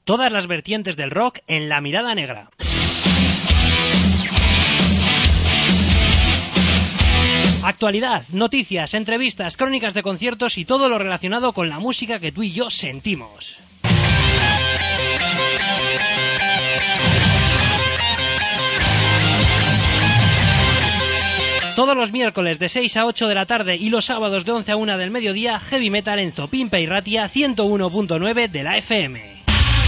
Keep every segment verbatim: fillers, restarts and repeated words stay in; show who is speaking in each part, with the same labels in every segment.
Speaker 1: Todas las vertientes del rock en La Mirada Negra. Actualidad, noticias, entrevistas, crónicas de conciertos y todo lo relacionado con la música que tú y yo sentimos. Todos los miércoles de seis a ocho de la tarde y los sábados de once a una del mediodía, Heavy Metal en Zopimpa y Ratia ciento uno punto nueve de la F M.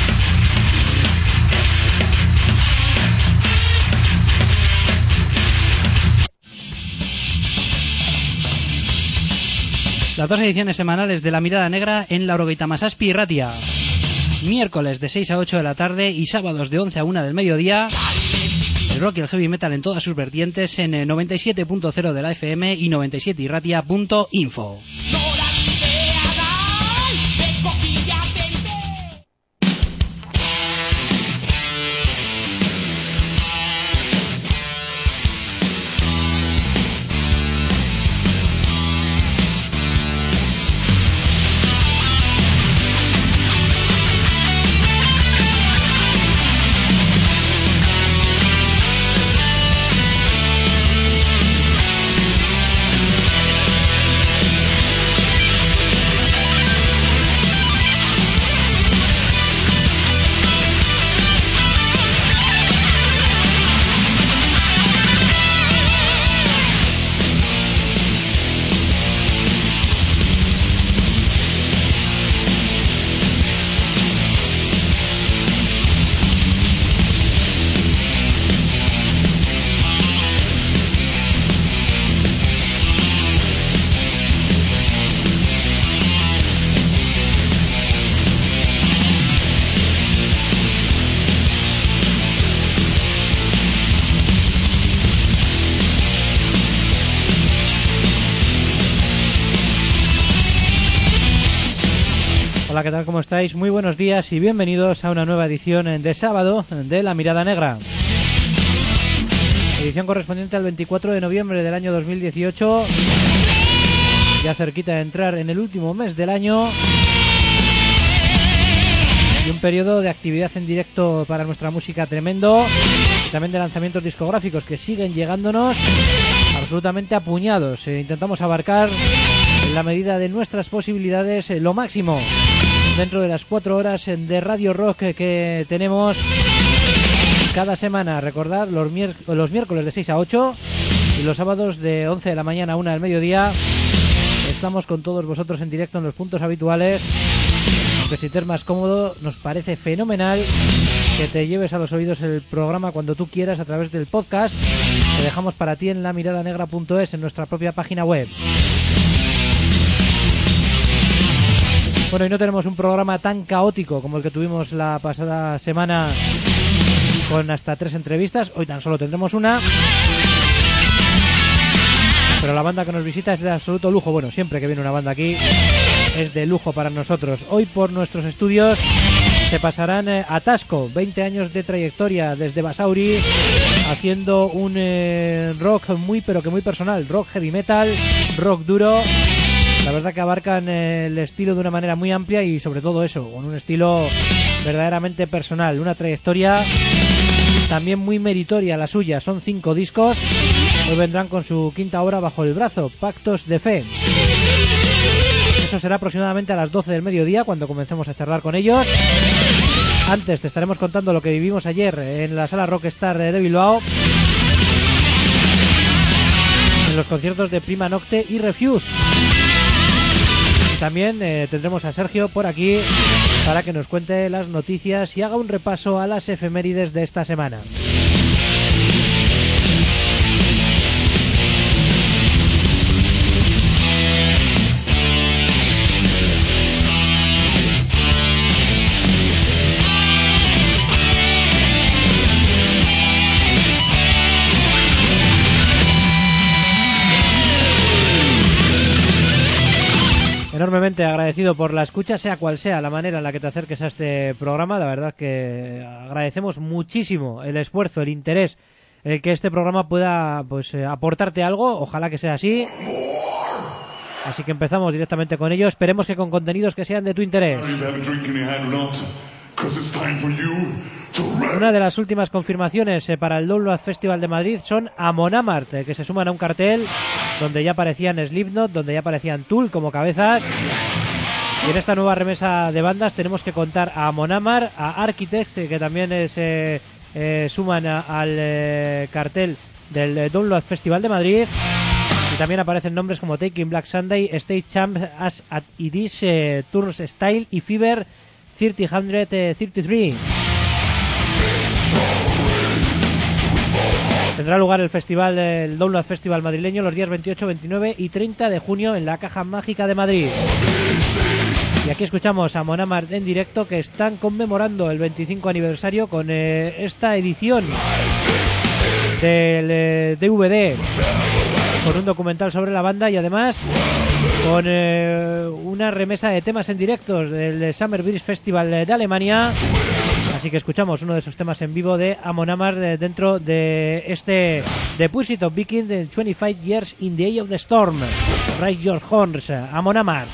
Speaker 1: Las dos ediciones semanales de La Mirada Negra en la Orogeita Masaspi y Ratia. Miércoles de seis a ocho de la tarde y sábados de once a una del mediodía. El rock y el heavy metal en todas sus vertientes en noventa y siete punto cero de la F M y noventa y siete irratia punto info. Hola, ¿qué tal? ¿Cómo estáis? Muy buenos días y bienvenidos a una nueva edición de sábado de La Mirada Negra. Edición correspondiente al veinticuatro de noviembre del año dos mil dieciocho. Ya cerquita de entrar en el último mes del año. Y un periodo de actividad en directo para nuestra música tremendo. Y también de lanzamientos discográficos que siguen llegándonos absolutamente a puñados. Eh, intentamos abarcar en la medida de nuestras posibilidades eh, lo máximo dentro de las cuatro horas de Radio Rock que, que tenemos cada semana. Recordad, los, mier- los miércoles de seis a ocho y los sábados de once de la mañana a una del mediodía estamos con todos vosotros en directo en los puntos habituales. Aunque si te es más cómodo, nos parece fenomenal que te lleves a los oídos el programa cuando tú quieras a través del podcast que dejamos para ti en la mirada negra punto es, en nuestra propia página web. Bueno, y no tenemos un programa tan caótico como el que tuvimos la pasada semana con hasta tres entrevistas. Hoy tan solo tendremos una. Pero la banda que nos visita es de absoluto lujo. Bueno, siempre que viene una banda aquí es de lujo para nosotros. Hoy por nuestros estudios se pasarán eh, a Tasco. veinte años de trayectoria desde Basauri, haciendo un eh, rock muy pero que muy personal. Rock heavy metal, rock duro. La verdad que abarcan el estilo de una manera muy amplia y sobre todo eso, con un estilo verdaderamente personal. Una trayectoria también muy meritoria la suya. Son cinco discos. Hoy vendrán con su quinta obra bajo el brazo, Pactos de Fe. Eso será aproximadamente a las doce del mediodía cuando comencemos a charlar con ellos. Antes te estaremos contando lo que vivimos ayer en la sala Rockstar de Bilbao, en los conciertos de Prima Nocte y Refuse. También eh, tendremos a Sergio por aquí para que nos cuente las noticias y haga un repaso a las efemérides de esta semana. Enormemente agradecido por la escucha, sea cual sea la manera en la que te acerques a este programa. La verdad que agradecemos muchísimo el esfuerzo, el interés, el que este programa pueda pues eh, aportarte algo. Ojalá que sea así. Así que empezamos directamente con ello. Esperemos que con contenidos que sean de tu interés. Una de las últimas confirmaciones eh, para el Download Festival de Madrid son Amon Amarth, eh, que se suman a un cartel donde ya aparecían Slipknot, donde ya aparecían Tool como cabezas. Y en esta nueva remesa de bandas tenemos que contar a Amon Amarth, a Architects, eh, que también se eh, eh, suman a, al eh, cartel del eh, Download Festival de Madrid. Y también aparecen nombres como Taking Black Sunday, State Champ, As at It Is, eh, Tours Style y Fever treinta treinta y tres. Tendrá lugar el festival, el Download Festival madrileño los días veintiocho, veintinueve y treinta de junio en la Caja Mágica de Madrid. Y aquí escuchamos a Amon Amarth en directo, que están conmemorando el veinticinco aniversario con eh, esta edición del eh, D V D, con un documental sobre la banda y además con eh, una remesa de temas en directos del Summer Beers Festival de Alemania. Así que escuchamos uno de esos temas en vivo de Amon Amarth dentro de este The Pursuit of Viking de veinticinco Years in the Eye of the Storm. Raise Your Horns, Amon Amarth.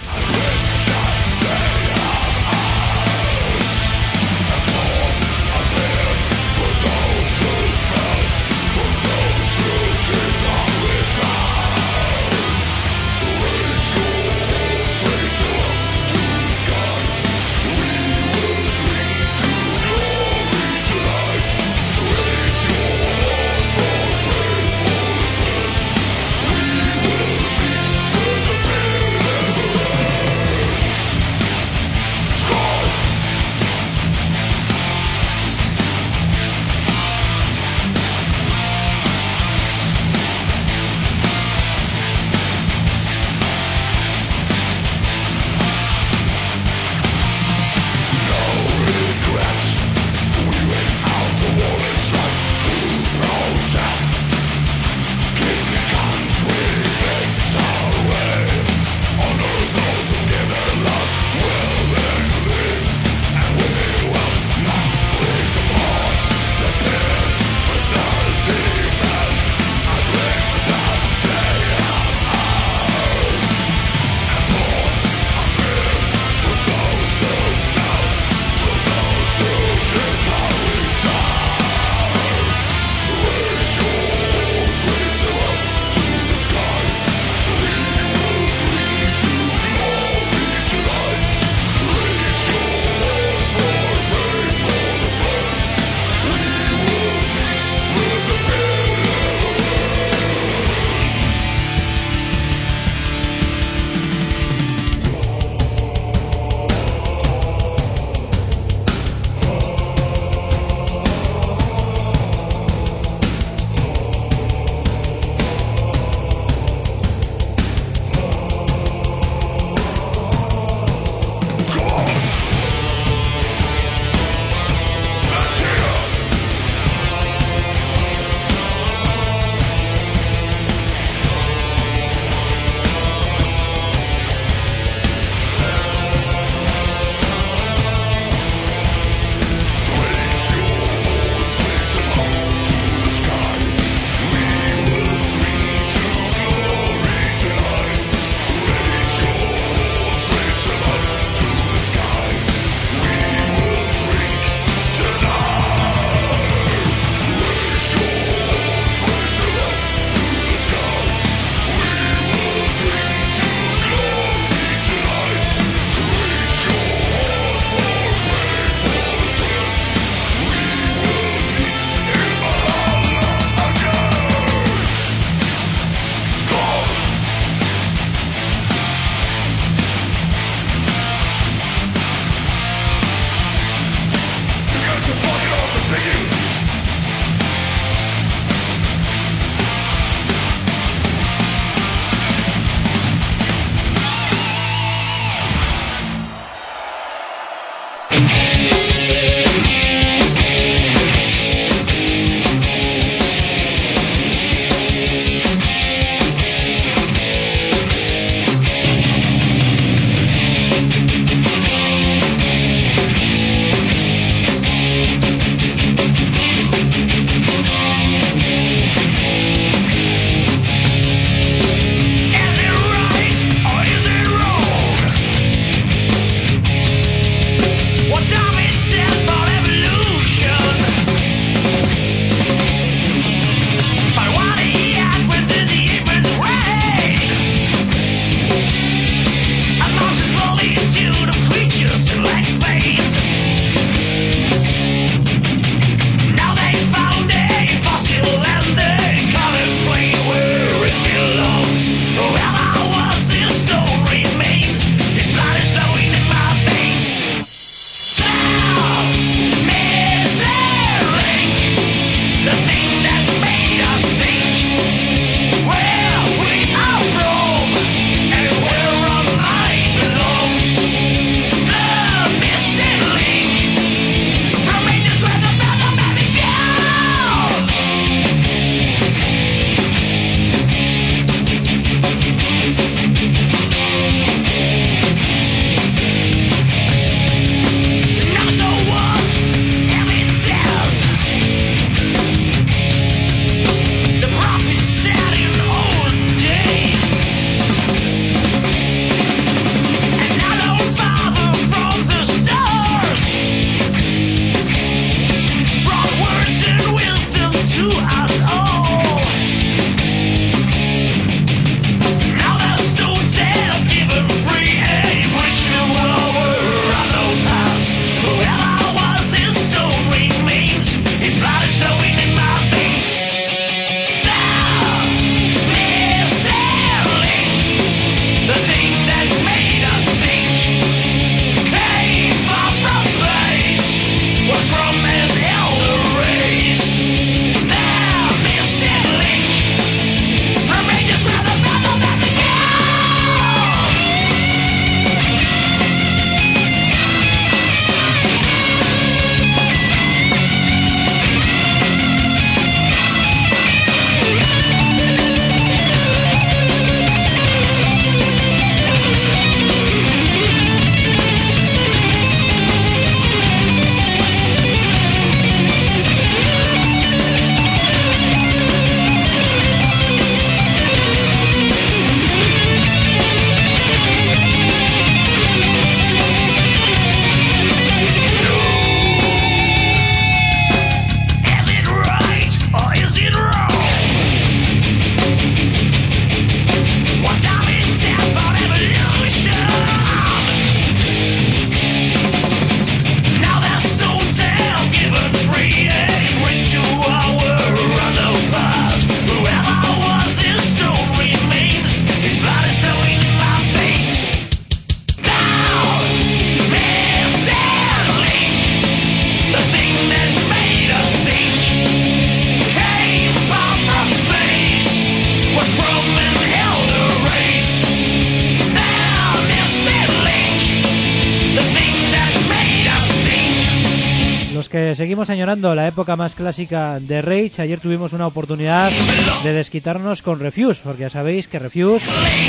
Speaker 1: los que seguimos añorando la época más clásica de Rage, ayer tuvimos una oportunidad de desquitarnos con Refuse, porque ya sabéis que Refuse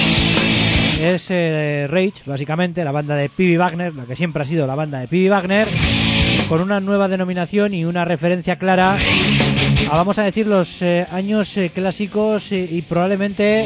Speaker 1: es eh, Rage, básicamente, la banda de P B Wagner, la que siempre ha sido la banda de P B Wagner, con una nueva denominación y una referencia clara a, vamos a decir, los eh, años eh, clásicos eh, y probablemente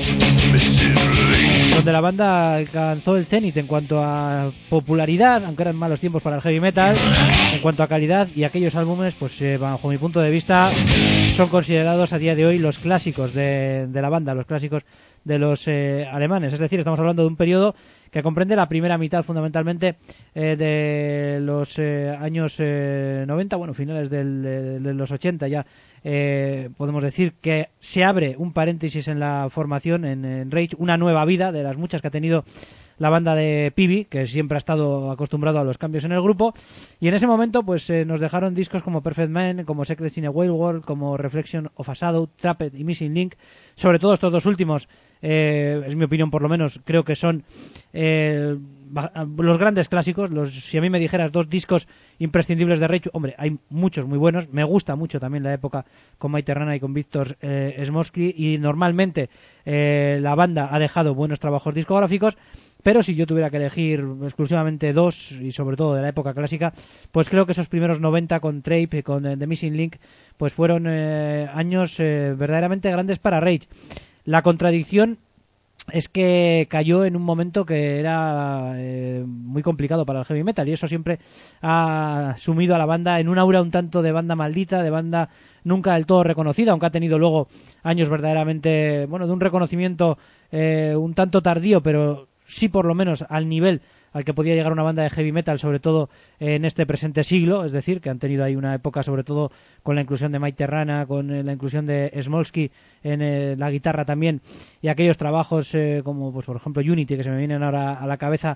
Speaker 1: donde la banda alcanzó el cenit en cuanto a popularidad, aunque eran malos tiempos para el heavy metal, en cuanto a calidad, y aquellos álbumes, pues eh, bajo mi punto de vista, son considerados a día de hoy los clásicos de, de la banda, los clásicos de los eh, alemanes. Es decir, estamos hablando de un periodo que comprende la primera mitad fundamentalmente eh, de los eh, años eh, noventa, bueno, finales del, de, de los ochenta ya. Eh, podemos decir que se abre un paréntesis en la formación en, en Rage, una nueva vida de las muchas que ha tenido la banda de P B, que siempre ha estado acostumbrado a los cambios en el grupo, y en ese momento pues eh, nos dejaron discos como Perfect Man, como Secrets in a Wild World, como Reflection of a Shadow, Trapped y Missing Link. Sobre todo estos dos últimos, eh, es mi opinión por lo menos, creo que son eh, los grandes clásicos. Los, si a mí me dijeras dos discos imprescindibles de Rage, hombre, hay muchos muy buenos. Me gusta mucho también la época con Mike Rana y con Víctor eh, Smolsky, y normalmente eh, la banda ha dejado buenos trabajos discográficos. Pero si yo tuviera que elegir exclusivamente dos, y sobre todo de la época clásica, pues creo que esos primeros noventa con Trape, con eh, The Missing Link, pues fueron eh, años eh, verdaderamente grandes para Rage. La contradicción es que cayó en un momento que era eh, muy complicado para el heavy metal, y eso siempre ha sumido a la banda en un aura un tanto de banda maldita, de banda nunca del todo reconocida, aunque ha tenido luego años verdaderamente, bueno, de un reconocimiento eh, un tanto tardío, pero sí por lo menos al nivel al que podía llegar una banda de heavy metal, sobre todo en este presente siglo. Es decir, que han tenido ahí una época, sobre todo con la inclusión de Mike Terrana, con eh, la inclusión de Smolsky en eh, la guitarra también, y aquellos trabajos eh, como, pues por ejemplo, Unity, que se me vienen ahora a la cabeza,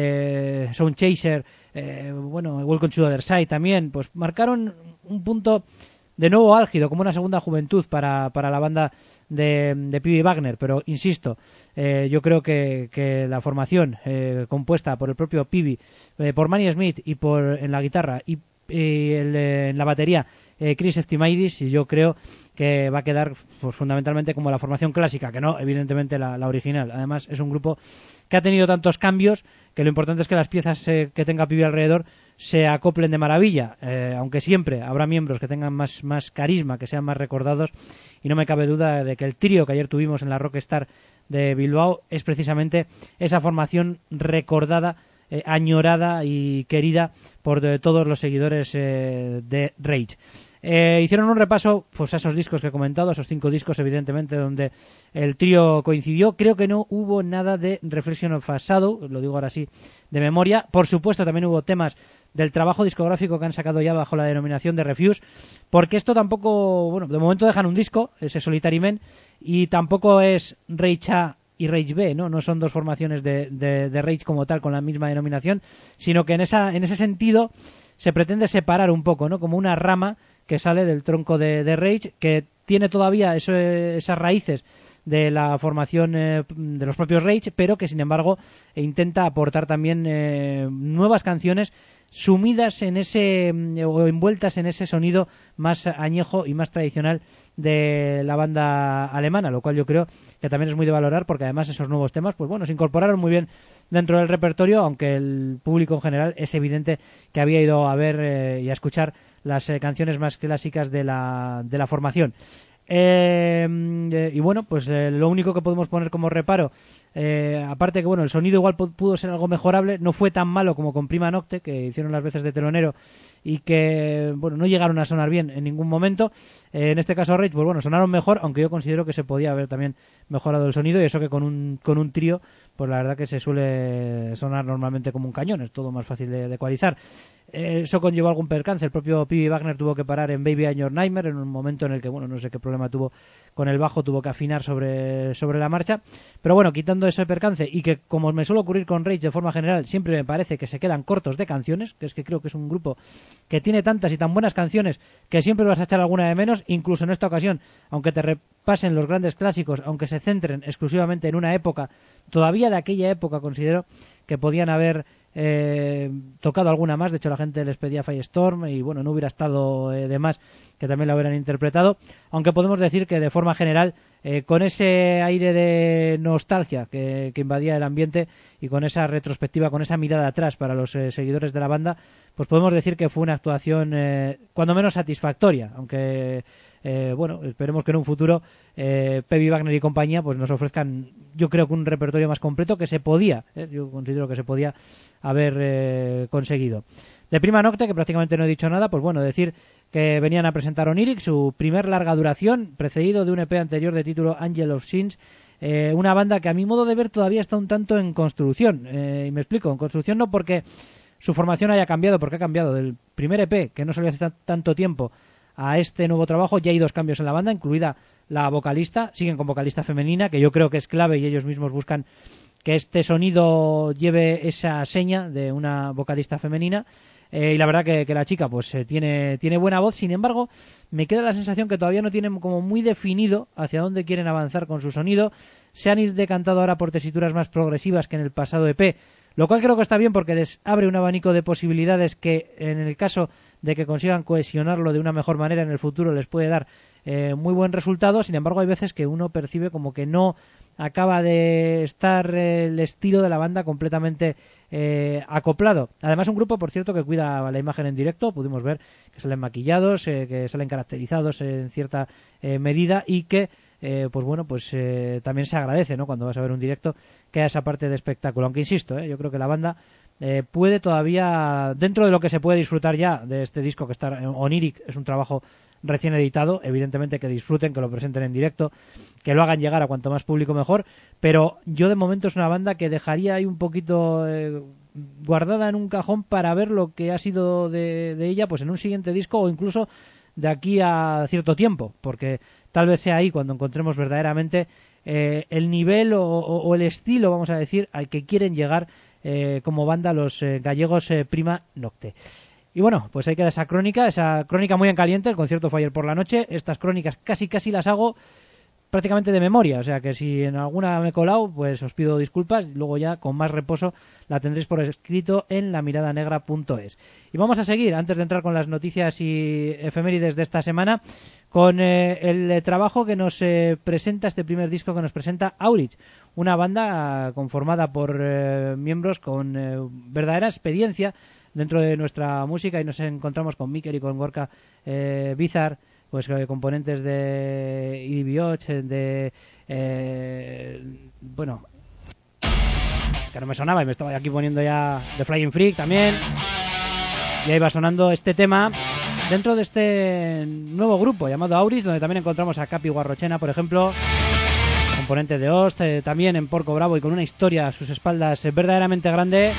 Speaker 1: eh, Sound Chaser, eh, bueno, Welcome to the Other Side también, pues marcaron un punto de nuevo álgido, como una segunda juventud para, para la banda de, de P B Wagner. Pero insisto, eh, yo creo que, que la formación eh, compuesta por el propio P B, eh, por Manny Smith y por en la guitarra y, y el, eh, en la batería eh, Chris Eftimidis, y yo creo que va a quedar pues, fundamentalmente como la formación clásica, que no evidentemente la, la original. Además es un grupo que ha tenido tantos cambios que lo importante es que las piezas eh, que tenga P B alrededor se acoplen de maravilla, eh, aunque siempre habrá miembros que tengan más, más carisma, que sean más recordados, y no me cabe duda de que el trío que ayer tuvimos en la Rockstar de Bilbao es precisamente esa formación recordada, eh, añorada y querida por de, todos los seguidores eh, de Rage. Eh, hicieron un repaso pues, a esos discos que he comentado, a esos cinco discos, evidentemente, donde el trío coincidió. Creo que no hubo nada de Reflection of a Shadow, lo digo ahora sí de memoria. Por supuesto, también hubo temas del trabajo discográfico que han sacado ya bajo la denominación de Refuse, porque esto tampoco, bueno, de momento dejan un disco, ese Solitary Men, y tampoco es Rage A y Rage B, ¿no? No son dos formaciones de, de, de Rage como tal con la misma denominación, sino que en esa en ese sentido se pretende separar un poco, ¿no? Como una rama que sale del tronco de, de Rage, que tiene todavía eso, esas raíces de la formación eh, de los propios Rage, pero que sin embargo intenta aportar también eh, nuevas canciones sumidas en ese o envueltas en ese sonido más añejo y más tradicional de la banda alemana, lo cual yo creo que también es muy de valorar, porque además esos nuevos temas pues bueno, se incorporaron muy bien dentro del repertorio, aunque el público en general es evidente que había ido a ver eh, y a escuchar las eh, canciones más clásicas de la, de la formación. Eh, eh, y bueno, pues eh, lo único que podemos poner como reparo, eh, aparte que bueno, el sonido igual pudo ser algo mejorable, no fue tan malo como con Prima Nocte, que hicieron las veces de telonero y que bueno, no llegaron a sonar bien en ningún momento. Eh, en este caso Rage, pues bueno, sonaron mejor, aunque yo considero que se podía haber también mejorado el sonido, y eso que con un, con un trío, pues la verdad que se suele sonar normalmente como un cañón, es todo más fácil de, de ecualizar. Eh, eso conllevó algún percance, el propio P B Wagner tuvo que parar en Baby I'm Your Nightmare en un momento en el que, bueno, no sé qué problema tuvo con el bajo, tuvo que afinar sobre, sobre la marcha, pero bueno, quitando ese percance, y que como me suele ocurrir con Rage de forma general, siempre me parece que se quedan cortos de canciones, que es que creo que es un grupo que tiene tantas y tan buenas canciones que siempre vas a echar alguna de menos, incluso en esta ocasión, aunque te repasen los grandes clásicos, aunque se centren exclusivamente en una época, todavía de aquella época considero que podían haber eh, tocado alguna más. De hecho, la gente les pedía Firestorm y bueno, no hubiera estado eh, de más que también la hubieran interpretado, aunque podemos decir que de forma general, eh, con ese aire de nostalgia que, que invadía el ambiente y con esa retrospectiva, con esa mirada atrás para los eh, seguidores de la banda, pues podemos decir que fue una actuación eh, cuando menos satisfactoria, aunque eh, bueno, esperemos que en un futuro eh, Pebi Wagner y compañía pues nos ofrezcan, yo creo que un repertorio más completo que se podía, eh, yo considero que se podía haber eh, conseguido. De Prima Nocte, que prácticamente no he dicho nada, pues bueno, decir que venían a presentar Oniric, su primer larga duración, precedido de un E P anterior de título Angel of Sins, eh, una banda que a mi modo de ver todavía está un tanto en construcción, eh, y me explico, en construcción no porque su formación haya cambiado, porque ha cambiado del primer E P, que no salió hace tanto tiempo, a este nuevo trabajo. Ya hay dos cambios en la banda, incluida la vocalista, siguen con vocalista femenina, que yo creo que es clave y ellos mismos buscan que este sonido lleve esa seña de una vocalista femenina. Eh, y la verdad que, que la chica pues eh, tiene, tiene buena voz. Sin embargo, me queda la sensación que todavía no tienen como muy definido hacia dónde quieren avanzar con su sonido. Se han ido decantado ahora por tesituras más progresivas que en el pasado E P, lo cual creo que está bien porque les abre un abanico de posibilidades que en el caso de que consigan cohesionarlo de una mejor manera en el futuro les puede dar eh, muy buen resultado. Sin embargo, hay veces que uno percibe como que no acaba de estar eh, el estilo de la banda completamente eh, acoplado. Además, un grupo, por cierto, que cuida la imagen en directo. Pudimos ver que salen maquillados, eh, que salen caracterizados en cierta eh, medida y que Eh, pues bueno, pues eh, también se agradece, ¿no?, cuando vas a ver un directo, que haya esa parte de espectáculo. Aunque insisto, ¿eh? yo creo que la banda eh, puede todavía, dentro de lo que se puede disfrutar ya de este disco que está Oniric, es un trabajo recién editado, evidentemente que disfruten, que lo presenten en directo, que lo hagan llegar a cuanto más público mejor, pero yo de momento es una banda que dejaría ahí un poquito eh, guardada en un cajón para ver lo que ha sido de, de ella pues en un siguiente disco o incluso de aquí a cierto tiempo, porque tal vez sea ahí cuando encontremos verdaderamente eh, el nivel o, o, o el estilo, vamos a decir, al que quieren llegar eh, como banda los eh, gallegos eh, Prima Nocte. Y bueno, pues ahí queda esa crónica, esa crónica muy en caliente. El concierto fue ayer por la noche. Estas crónicas casi casi las hago prácticamente de memoria, o sea que si en alguna me he colado, pues os pido disculpas. Luego ya con más reposo la tendréis por escrito en la mirada negra punto es. Y vamos a seguir, antes de entrar con las noticias y efemérides de esta semana, con eh, el trabajo que nos eh, presenta, este primer disco que nos presenta Aurich, una banda eh, conformada por eh, miembros con eh, verdadera experiencia dentro de nuestra música, y nos encontramos con Mikel y con Gorka eh, Bizar, pues eh, componentes de I D B ocho, de eh, bueno, que no me sonaba y me estaba aquí poniendo ya de Flying Freak también, y ahí va sonando este tema dentro de este nuevo grupo llamado Auris, donde también encontramos a Capi Guarrochena, por ejemplo, componente de Ost, eh, también en Porco Bravo, y con una historia a sus espaldas eh, verdaderamente grande.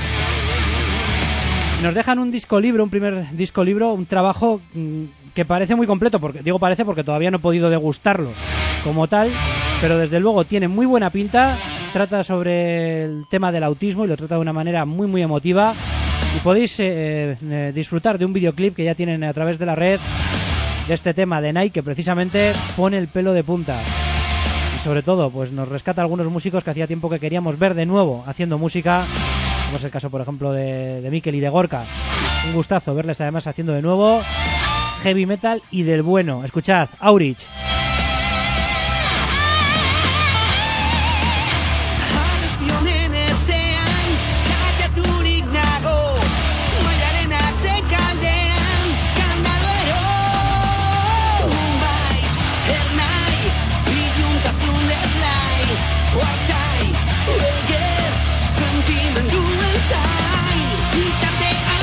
Speaker 1: Nos dejan un disco libro, un primer disco libro, un trabajo mmm, que parece muy completo, porque digo parece porque todavía no he podido degustarlo como tal, pero desde luego tiene muy buena pinta. Trata sobre el tema del autismo y lo trata de una manera muy muy emotiva, y podéis eh, eh, disfrutar de un videoclip que ya tienen a través de la red de este tema de Nike, que precisamente pone el pelo de punta, y sobre todo pues nos rescata a algunos músicos que hacía tiempo que queríamos ver de nuevo haciendo música, como es el caso por ejemplo de, de Mikel y de Gorka. Un gustazo verles además haciendo de nuevo heavy metal y del bueno. Escuchad, Aurich.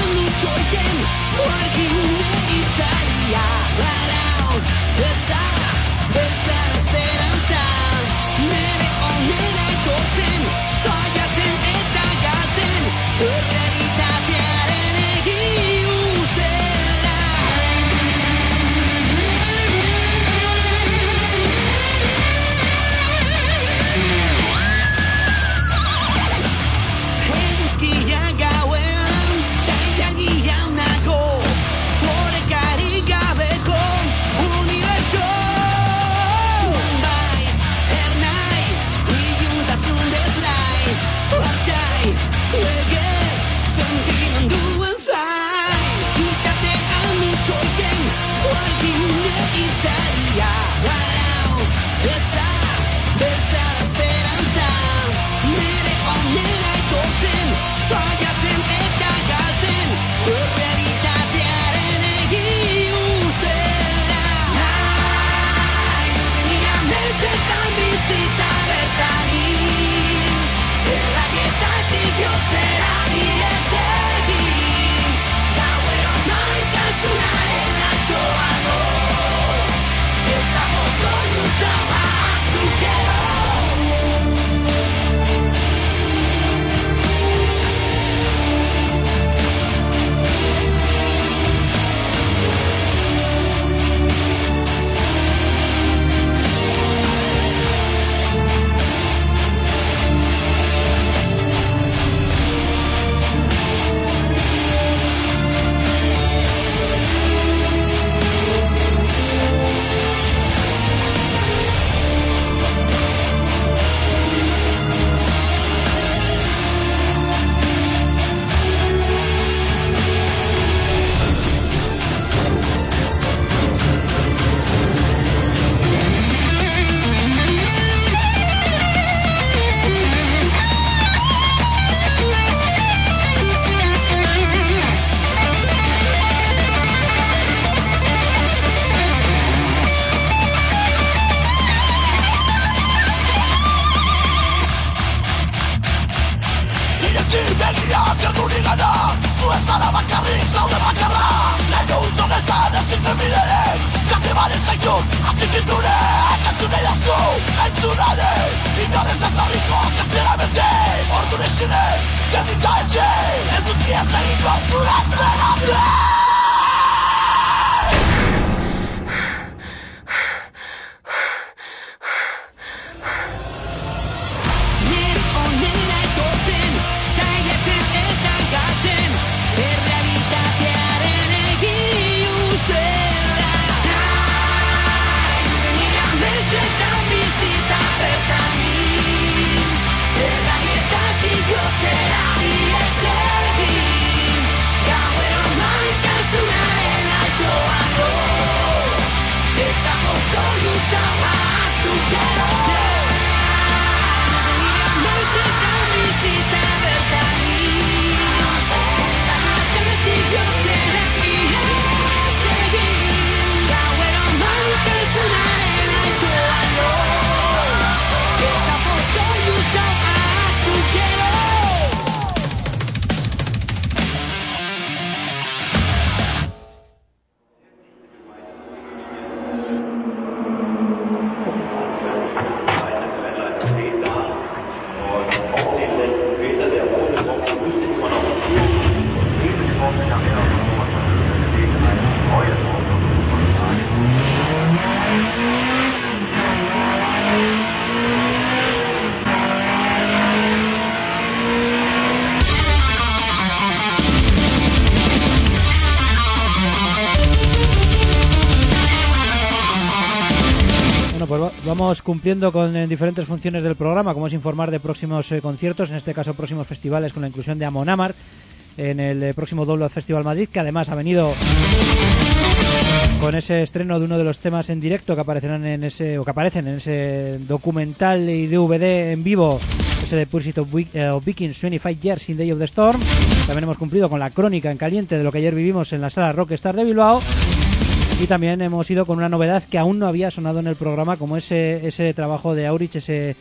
Speaker 2: Working in Italia, around the sun.
Speaker 1: Vamos cumpliendo con eh, diferentes funciones del programa, como es informar de próximos eh, conciertos, en este caso próximos festivales, con la inclusión de Amon Amarth en el eh, próximo Download Festival Madrid, que además ha venido con ese estreno de uno de los temas en directo que aparecerán en ese o que aparecen en ese documental y D V D en vivo, ese de Pursuit of, Week, uh, of Vikings veinticinco Years in Day of the Storm. También hemos cumplido con la crónica en caliente de lo que ayer vivimos en la sala Rockstar de Bilbao. Y también hemos ido con una novedad que aún no había sonado en el programa, como ese, ese trabajo de Aurich, ese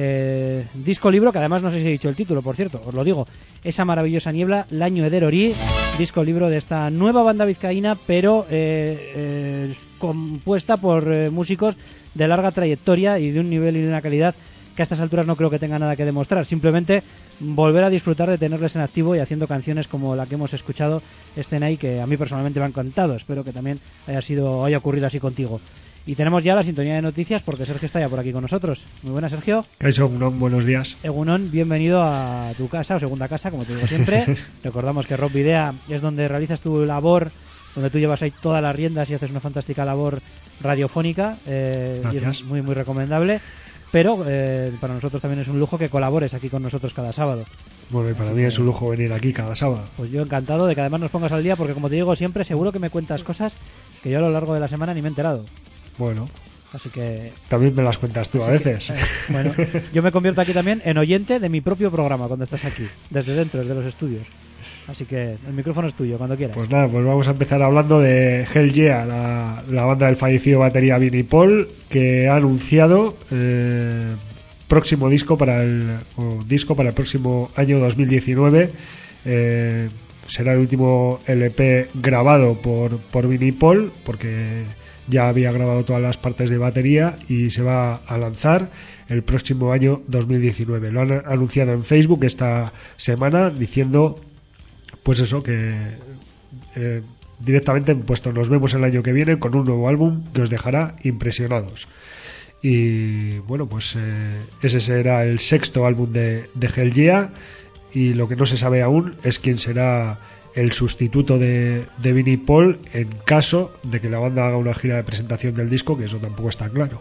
Speaker 1: eh, disco libro, que además no sé si he dicho el título, por cierto, os lo digo, Esa maravillosa niebla, Laño Ederorí, disco libro de esta nueva banda vizcaína, pero eh, eh, compuesta por eh, músicos de larga trayectoria y de un nivel y de una calidad que a estas alturas no creo que tenga nada que demostrar, simplemente volver a disfrutar de tenerles en activo y haciendo canciones como la que hemos escuchado, estén ahí, que a mí personalmente me ha encantado. Espero que también haya sido haya ocurrido así contigo. Y tenemos ya la sintonía de noticias porque Sergio está ya por aquí con nosotros. Muy buenas, Sergio.
Speaker 2: Eso, Egunon, buenos días.
Speaker 1: Egunon, bienvenido a tu casa o segunda casa, como te digo siempre. Recordamos que Rock Video es donde realizas tu labor, donde tú llevas ahí todas las riendas y haces una fantástica labor radiofónica, eh, y es muy, muy recomendable. Pero eh, para nosotros también es un lujo que colabores aquí con nosotros cada sábado.
Speaker 2: Bueno, y para Así mí que, es un lujo venir aquí cada sábado.
Speaker 1: Pues yo encantado de que además nos pongas al día, porque como te digo siempre, seguro que me cuentas cosas que yo a lo largo de la semana ni me he enterado.
Speaker 2: Bueno.
Speaker 1: Así que...
Speaker 2: También me las cuentas tú a veces.
Speaker 1: Que, eh, bueno, yo me convierto aquí también en oyente de mi propio programa cuando estás aquí, desde dentro, desde los estudios. Así que el micrófono es tuyo, cuando quieras.
Speaker 2: Pues nada, pues vamos a empezar hablando de Hell Yeah, la, la banda del fallecido batería Vinnie Paul, que ha anunciado eh, próximo disco para el o disco para el próximo año dos mil diecinueve. Eh, será el último L P grabado por, por Vinnie Paul, porque ya había grabado todas las partes de batería y se va a lanzar el próximo año dos mil diecinueve. Lo han anunciado en Facebook esta semana diciendo... Pues eso, que eh, directamente han puesto nos vemos el año que viene con un nuevo álbum que os dejará impresionados. Y bueno, pues eh, ese será el sexto álbum de, de Hell Yeah, y lo que no se sabe aún es quién será el sustituto de, de Vinnie Paul en caso de que la banda haga una gira de presentación del disco, que eso tampoco está claro.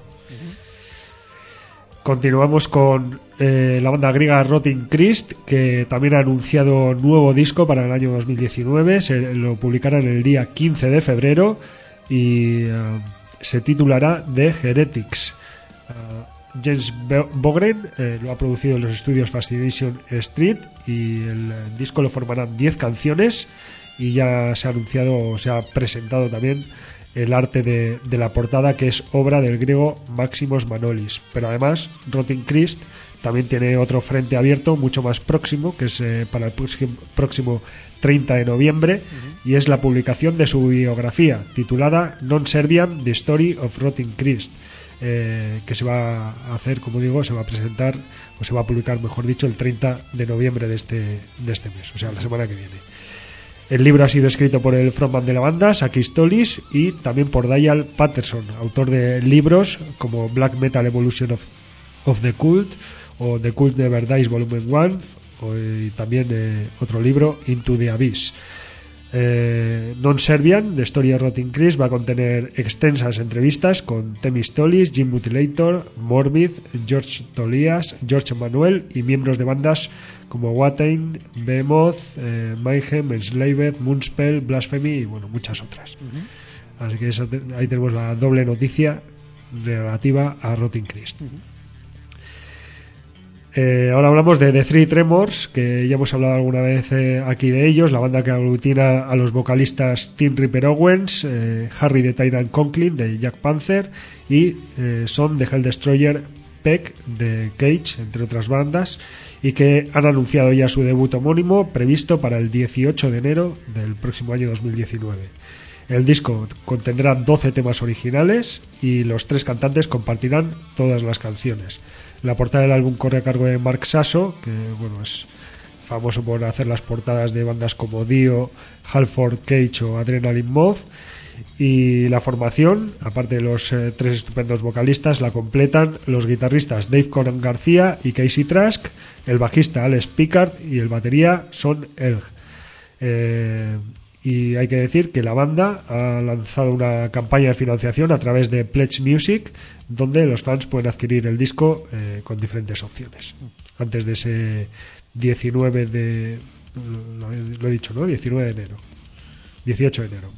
Speaker 2: Continuamos con eh, la banda griega Rotting Christ, que también ha anunciado nuevo disco para el año dos mil diecinueve. Se lo publicarán el día quince de febrero y uh, se titulará The Heretics. Uh, James Bogren eh, lo ha producido en los estudios Fascination Street y el disco lo formarán diez canciones, y ya se ha anunciado, se ha presentado también el arte de, de la portada, que es obra del griego Máximos Manolis. Pero además Rotting Christ también tiene otro frente abierto mucho más próximo, que es eh, para el próximo, próximo treinta de noviembre, uh-huh. y es la publicación de su biografía titulada Non Serbian, The Story of Rotting Christ. eh, que se va a hacer, como digo, se va a presentar, o se va a publicar, mejor dicho, el treinta de noviembre de este, de este mes, o sea, la semana que viene. El libro ha sido escrito por el frontman de la banda, Saki Stolis, y también por Dial Patterson, autor de libros como Black Metal Evolution of, of the Cult o The Cult Never Dies Volumen uno, o, y también eh, otro libro, Into the Abyss. Eh, Non-Serbian, The Story of Rotting Christ, va a contener extensas entrevistas con Temi Stolis, Jim Mutilator, Morbid, George Tolias, George Emanuel y miembros de bandas como Watain, Behemoth, eh, Mayhem, Enslaved, Moonspell, Blasphemy y bueno, muchas otras. Uh-huh. Así que eso te, ahí tenemos la doble noticia relativa a Rotting Christ. Uh-huh. Eh, ahora hablamos de The Three Tremors, que ya hemos hablado alguna vez eh, aquí de ellos, la banda que aglutina a los vocalistas Tim Ripper Owens, eh, Harry the Tyrant Conklin de Jack Panther y eh, Son de Hell Destroyer Peck de Cage, entre otras bandas, y que han anunciado ya su debut homónimo previsto para el dieciocho de enero del próximo año dos mil diecinueve. El disco contendrá doce temas originales y los tres cantantes compartirán todas las canciones. La portada del álbum corre a cargo de Mark Sasso, que bueno, es famoso por hacer las portadas de bandas como Dio, Halford, Cage o Adrenaline Mob. Y la formación, aparte de los eh, tres estupendos vocalistas, la completan los guitarristas Dave Conan García y Casey Trask, el bajista Alex Pickard y el batería Son Elg. Eh, y hay que decir que la banda ha lanzado una campaña de financiación a través de Pledge Music, donde los fans pueden adquirir el disco eh, con diferentes opciones. Antes de ese diecinueve de... Lo, lo he dicho, ¿no? diecinueve de enero. dieciocho de enero.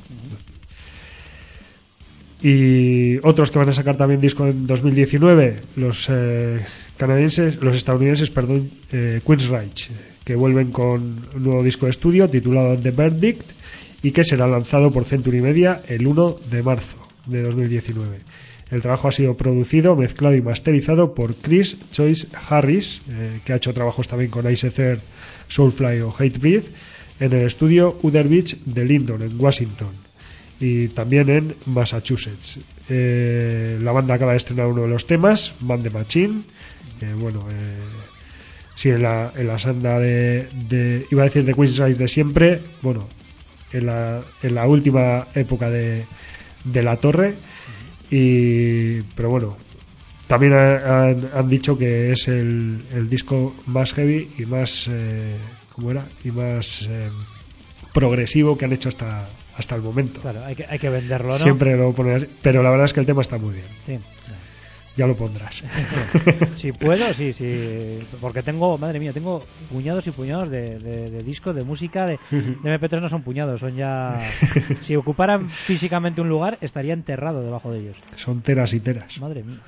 Speaker 2: Y otros que van a sacar también disco en dos mil diecinueve, los eh, canadienses, los estadounidenses, perdón, eh, Queensryche, que vuelven con un nuevo disco de estudio titulado The Verdict y que será lanzado por Century Media el uno de marzo de dos mil diecinueve. El trabajo ha sido producido, mezclado y masterizado por Chris Choice Harris, eh, que ha hecho trabajos también con Ice Soulfly o Hatebreed, en el estudio Uther Beach de Lyndon, en Washington, y también en Massachusetts. Eh, la banda acaba de estrenar uno de los temas, Man the Machine, que bueno, eh, sí, en la, en la senda de, de, iba a decir de Queensryche de siempre, bueno, en la, en la última época de, de La Torre, y pero bueno, también han, han dicho que es el, el disco más heavy y más eh, ¿cómo era? y más eh, progresivo que han hecho hasta hasta el momento.
Speaker 1: Claro, hay que, hay que venderlo, ¿no?
Speaker 2: Siempre lo ponen así, pero la verdad es que el tema está muy bien. Sí. Ya lo pondrás.
Speaker 1: Si puedo, sí, sí. Porque tengo, madre mía, tengo puñados y puñados de, de, de discos, de música, de, de eme pe tres no son puñados, son ya... Si ocuparan físicamente un lugar, estaría enterrado debajo de ellos.
Speaker 2: Son teras y teras.
Speaker 1: Madre mía.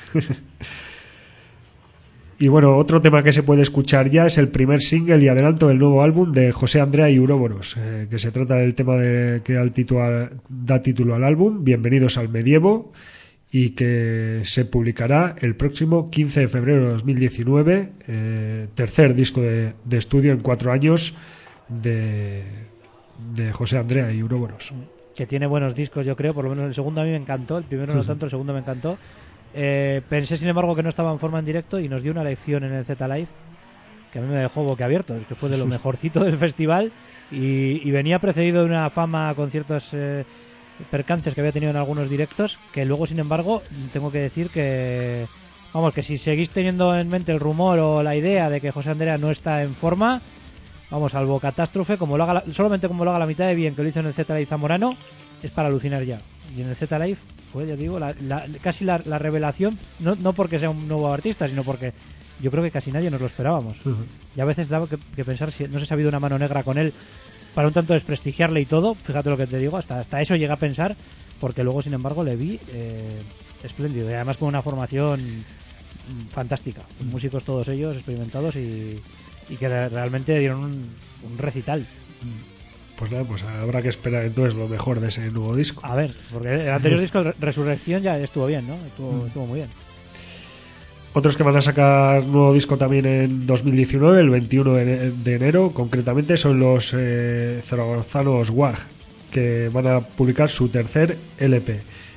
Speaker 2: Y bueno, otro tema que se puede escuchar ya es el primer single y adelanto del nuevo álbum de José Andrea y Uroboros, eh, que se trata del tema de, que da, el título, da título al álbum, Bienvenidos al Medievo, y que se publicará el próximo quince de febrero de dos mil diecinueve, eh, tercer disco de, de estudio en cuatro años de, de José Andrea y Uroboros.
Speaker 1: Que tiene buenos discos, yo creo, por lo menos el segundo a mí me encantó, el primero no tanto, el segundo me encantó. Eh, pensé sin embargo que no estaba en forma en directo y nos dio una lección en el Z Live que a mí me dejó boquiabierto, es que fue de lo mejorcito del festival y, y venía precedido de una fama con ciertos eh, percances que había tenido en algunos directos, que luego sin embargo tengo que decir que vamos, que si seguís teniendo en mente el rumor o la idea de que José Andrea no está en forma, vamos, salvo catástrofe, como lo haga, solamente como lo haga la mitad de bien que lo hizo en el Z Live Zamorano, es para alucinar ya. Y en el Z Live fue, ya digo, la, la, casi la, la revelación, no, no porque sea un nuevo artista, sino porque yo creo que casi nadie nos lo esperábamos. Uh-huh. Y a veces daba que, que pensar si no se ha habido una mano negra con él para un tanto desprestigiarle y todo, fíjate lo que te digo, hasta, hasta eso llega a pensar, porque luego sin embargo le vi eh, espléndido, y además con una formación fantástica, uh-huh. músicos todos ellos experimentados y, y que realmente dieron un, un recital. Uh-huh.
Speaker 2: Pues nada, pues habrá que esperar entonces lo mejor de ese nuevo disco.
Speaker 1: A ver, porque el anterior disco, Resurrección, ya estuvo bien, ¿no? Estuvo, mm. estuvo muy bien.
Speaker 2: Otros que van a sacar nuevo disco también en dos mil diecinueve, el veintiuno de enero, concretamente, son los eh, zaragazanos W A G, que van a publicar su tercer ele pe.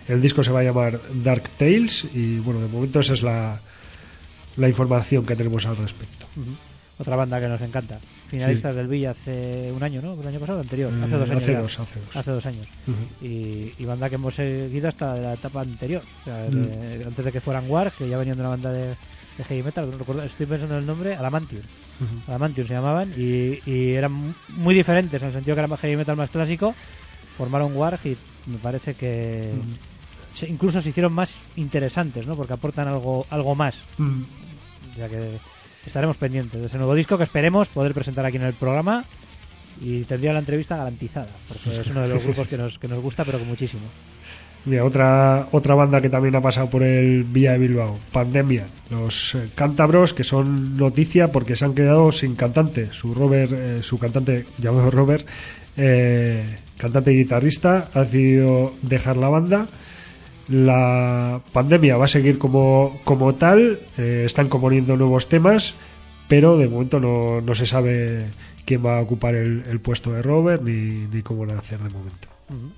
Speaker 2: El disco se va a llamar Dark Tales y bueno, de momento esa es la, la información que tenemos al respecto.
Speaker 1: Uh-huh. Otra banda que nos encanta. Finalistas sí. del Villa hace un año, ¿no? ¿El año pasado o anterior? Hace dos años.
Speaker 2: Hace dos, hace dos.
Speaker 1: Hace dos años. Uh-huh. Y, y banda que hemos seguido hasta la etapa anterior. O sea, uh-huh. de, antes de que fueran War, que ya venían de una banda de, de heavy metal, no recuerdo, estoy pensando en el nombre, Adamantium. Uh-huh. Adamantium se llamaban y, y eran muy diferentes en el sentido que era heavy metal más clásico. Formaron War y me parece que uh-huh. se, incluso se hicieron más interesantes, ¿no? Porque aportan algo, algo más. Uh-huh. O sea que estaremos pendientes de ese nuevo disco que esperemos poder presentar aquí en el programa y tendría la entrevista garantizada porque es uno de los grupos que nos, que nos gusta pero que muchísimo.
Speaker 2: Mira, otra otra banda que también ha pasado por el Villa de Bilbao, Pandemia, los eh, cántabros, que son noticia porque se han quedado sin cantante. Su Robert, eh, su cantante llamado Robert, eh, cantante y guitarrista, ha decidido dejar la banda. La Pandemia va a seguir como, como tal, eh, están componiendo nuevos temas, pero de momento no, no se sabe quién va a ocupar el, el puesto de Robert ni, ni cómo van a hacer de momento. Uh-huh.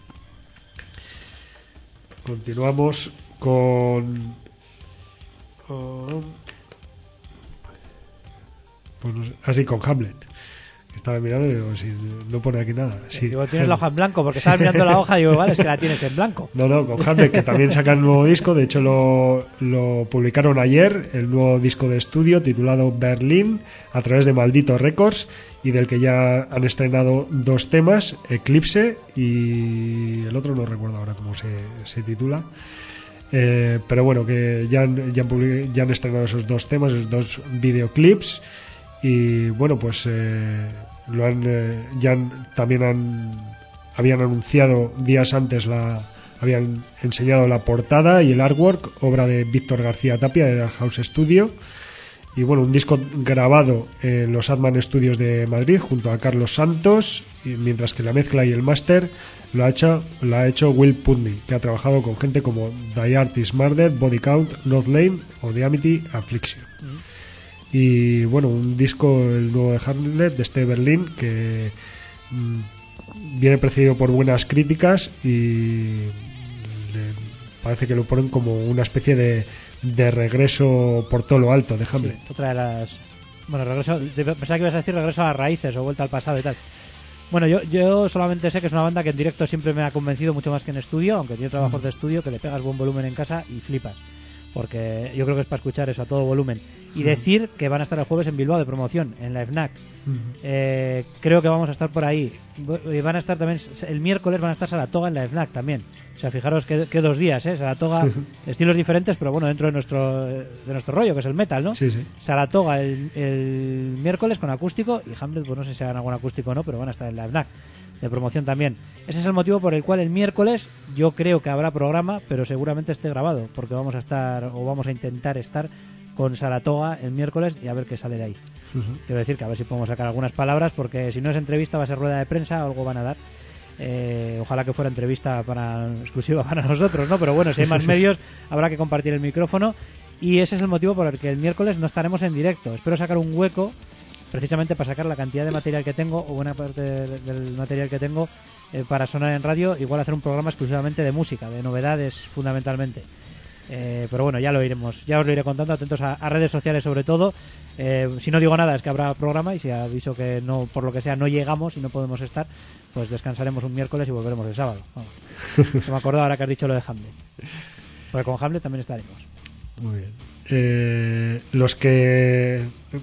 Speaker 2: Continuamos con uh, pues no sé, así con Hamlet. Estaba mirando y digo, si no pone aquí nada. Sí.
Speaker 1: Digo, tienes la hoja en blanco, porque estabas mirando la hoja y digo, vale, es que la tienes en blanco.
Speaker 2: No, no, con Hamlet, que también sacan un nuevo disco. De hecho, lo, lo publicaron ayer, el nuevo disco de estudio titulado Berlín, a través de Maldito Records, y del que ya han estrenado dos temas, Eclipse y el otro no recuerdo ahora cómo se, se titula. Eh, pero bueno, que ya han, ya, han public- ya han estrenado esos dos temas, esos dos videoclips. Y bueno, pues eh, lo han, eh, ya han, también han, habían anunciado días antes, la habían enseñado la portada y el artwork, obra de Víctor García Tapia de Dark House Studio. Y bueno, un disco grabado en los Atman Studios de Madrid junto a Carlos Santos, y mientras que la mezcla y el máster lo ha hecho, lo ha hecho Will Putney, que ha trabajado con gente como Die Artist Murder, Body Count, North Lane o The Amity Affliction. Mm. Y bueno, un disco, el nuevo de Hamlet, de este Berlín, que mmm, viene precedido por buenas críticas y le, parece que lo ponen como una especie de, de regreso por todo lo alto de Hamlet.
Speaker 1: Sí, otra de las... Bueno, regreso... Pensaba que ibas a decir regreso a las raíces o vuelta al pasado y tal. Bueno, yo, yo solamente sé que es una banda que en directo siempre me ha convencido mucho más que en estudio, aunque tiene trabajos de estudio que le pegas buen volumen en casa y flipas. Porque yo creo que es para escuchar eso a todo volumen. Y decir que van a estar el jueves en Bilbao de promoción, en la F N A C. Uh-huh. Eh, creo que vamos a estar por ahí. Van a estar también, el miércoles van a estar Saratoga en la F N A C también. O sea, fijaros que, que dos días, ¿eh? Saratoga, uh-huh. estilos diferentes, pero bueno, dentro de nuestro de nuestro rollo, que es el metal, ¿no?
Speaker 2: Sí, sí.
Speaker 1: Saratoga el, el miércoles con acústico y Hamlet, pues no sé si hagan algún acústico o no, pero van a estar en la F N A C de promoción también. Ese es el motivo por el cual el miércoles yo creo que habrá programa, pero seguramente esté grabado, porque vamos a estar o vamos a intentar estar con Saratoga el miércoles y a ver qué sale de ahí. Uh-huh. Quiero decir que a ver si podemos sacar algunas palabras, porque si no es entrevista va a ser rueda de prensa o algo van a dar. Eh, ojalá que fuera entrevista para exclusiva para nosotros, ¿no? Pero bueno, si hay más medios habrá que compartir el micrófono y ese es el motivo por el que el miércoles no estaremos en directo. Espero sacar un hueco precisamente para sacar la cantidad de material que tengo o buena parte de, del material que tengo eh, para sonar en radio, igual hacer un programa exclusivamente de música, de novedades fundamentalmente. Eh, pero bueno, ya lo iremos, ya os lo iré contando, atentos a, a redes sociales sobre todo. Eh, si no digo nada es que habrá programa y si aviso que no, por lo que sea no llegamos y no podemos estar, pues descansaremos un miércoles y volveremos el sábado. Vamos. Se me acordó ahora que has dicho lo de Hamlet, porque con Hamlet también estaremos.
Speaker 2: Muy bien. Eh, los que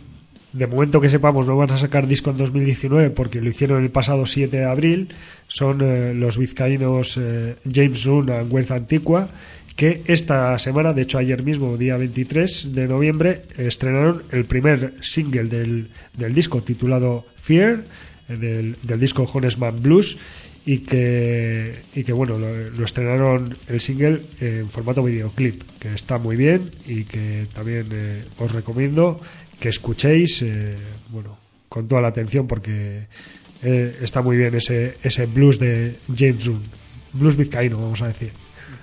Speaker 2: de momento que sepamos no van a sacar disco en dos mil diecinueve porque lo hicieron el pasado siete de abril son eh, los vizcaínos eh, James Run and Wealth Antigua, que esta semana, de hecho ayer mismo, día veintitrés de noviembre, estrenaron el primer single del, del disco titulado Fear, del, del disco Honestman Blues, y que, y que bueno, lo, lo estrenaron el single en formato videoclip, que está muy bien y que también eh, os recomiendo que escuchéis, eh, bueno, con toda la atención, porque eh, está muy bien ese, ese blues de James Run, blues vizcaíno, vamos a decir.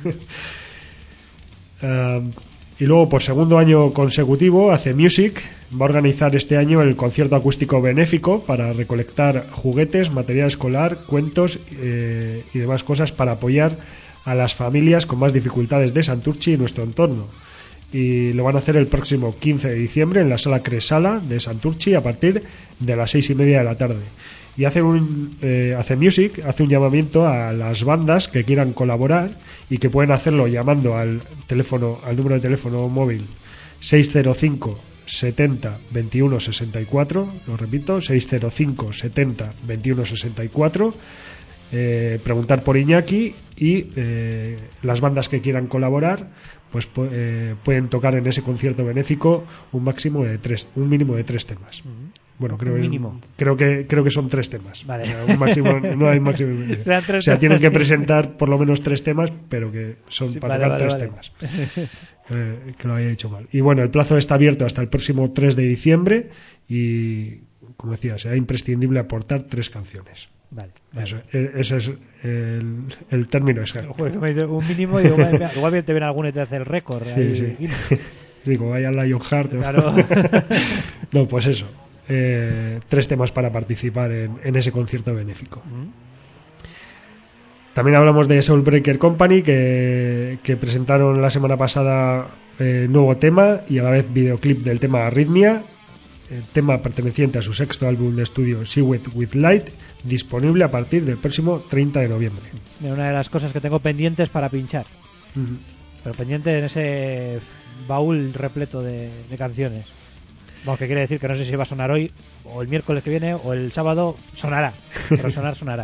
Speaker 2: Uh, y luego, por segundo año consecutivo, A C Music va a organizar este año el concierto acústico benéfico para recolectar juguetes, material escolar, cuentos eh, y demás cosas para apoyar a las familias con más dificultades de Santurtzi y nuestro entorno. Y lo van a hacer el próximo quince de diciembre en la sala Cresala de Santurtzi a partir de las seis y media de la tarde. Y hace un eh, hace Music hace un llamamiento a las bandas que quieran colaborar y que pueden hacerlo llamando al teléfono al número de teléfono móvil seis cero cinco setenta veintiuno sesenta y cuatro, lo repito, seis cero cinco setenta veintiuno sesenta y cuatro, eh, preguntar por Iñaki y eh, las bandas que quieran colaborar pues eh, pueden tocar en ese concierto benéfico un máximo de tres, un mínimo de tres temas. Uh-huh. Bueno, creo,
Speaker 1: mínimo.
Speaker 2: Es, creo que creo que son tres temas.
Speaker 1: Vale.
Speaker 2: Un máximo, no hay máximo. O sea, tienen que presentar por lo menos tres temas, pero que son sí, para
Speaker 1: vale,
Speaker 2: tocar
Speaker 1: vale,
Speaker 2: tres
Speaker 1: vale.
Speaker 2: temas. Eh, que lo haya dicho mal. Y bueno, el plazo está abierto hasta el próximo tres de diciembre y, como decía, será imprescindible aportar tres canciones.
Speaker 1: Vale, vale.
Speaker 2: Eso, ese es el, el término exacto.
Speaker 1: Joder, me dice un mínimo y digo, igual te viene alguno y te hace el récord.
Speaker 2: Sí,
Speaker 1: ahí,
Speaker 2: sí. Digo, vaya Lionheart.
Speaker 1: Claro.
Speaker 2: No, pues eso. Eh, tres temas para participar en, en ese concierto benéfico. Uh-huh. También hablamos de Soulbreaker Company, que, que presentaron la semana pasada eh, nuevo tema y a la vez videoclip del tema Arrhythmia, el tema perteneciente a su sexto álbum de estudio See It With Light, disponible a partir del próximo treinta de noviembre.
Speaker 1: Una de las cosas que tengo pendientes para pinchar, uh-huh. pero pendiente en ese baúl repleto de, de canciones. Bueno, que quiere decir que no sé si va a sonar hoy o el miércoles que viene o el sábado, sonará, pero sonar sonará.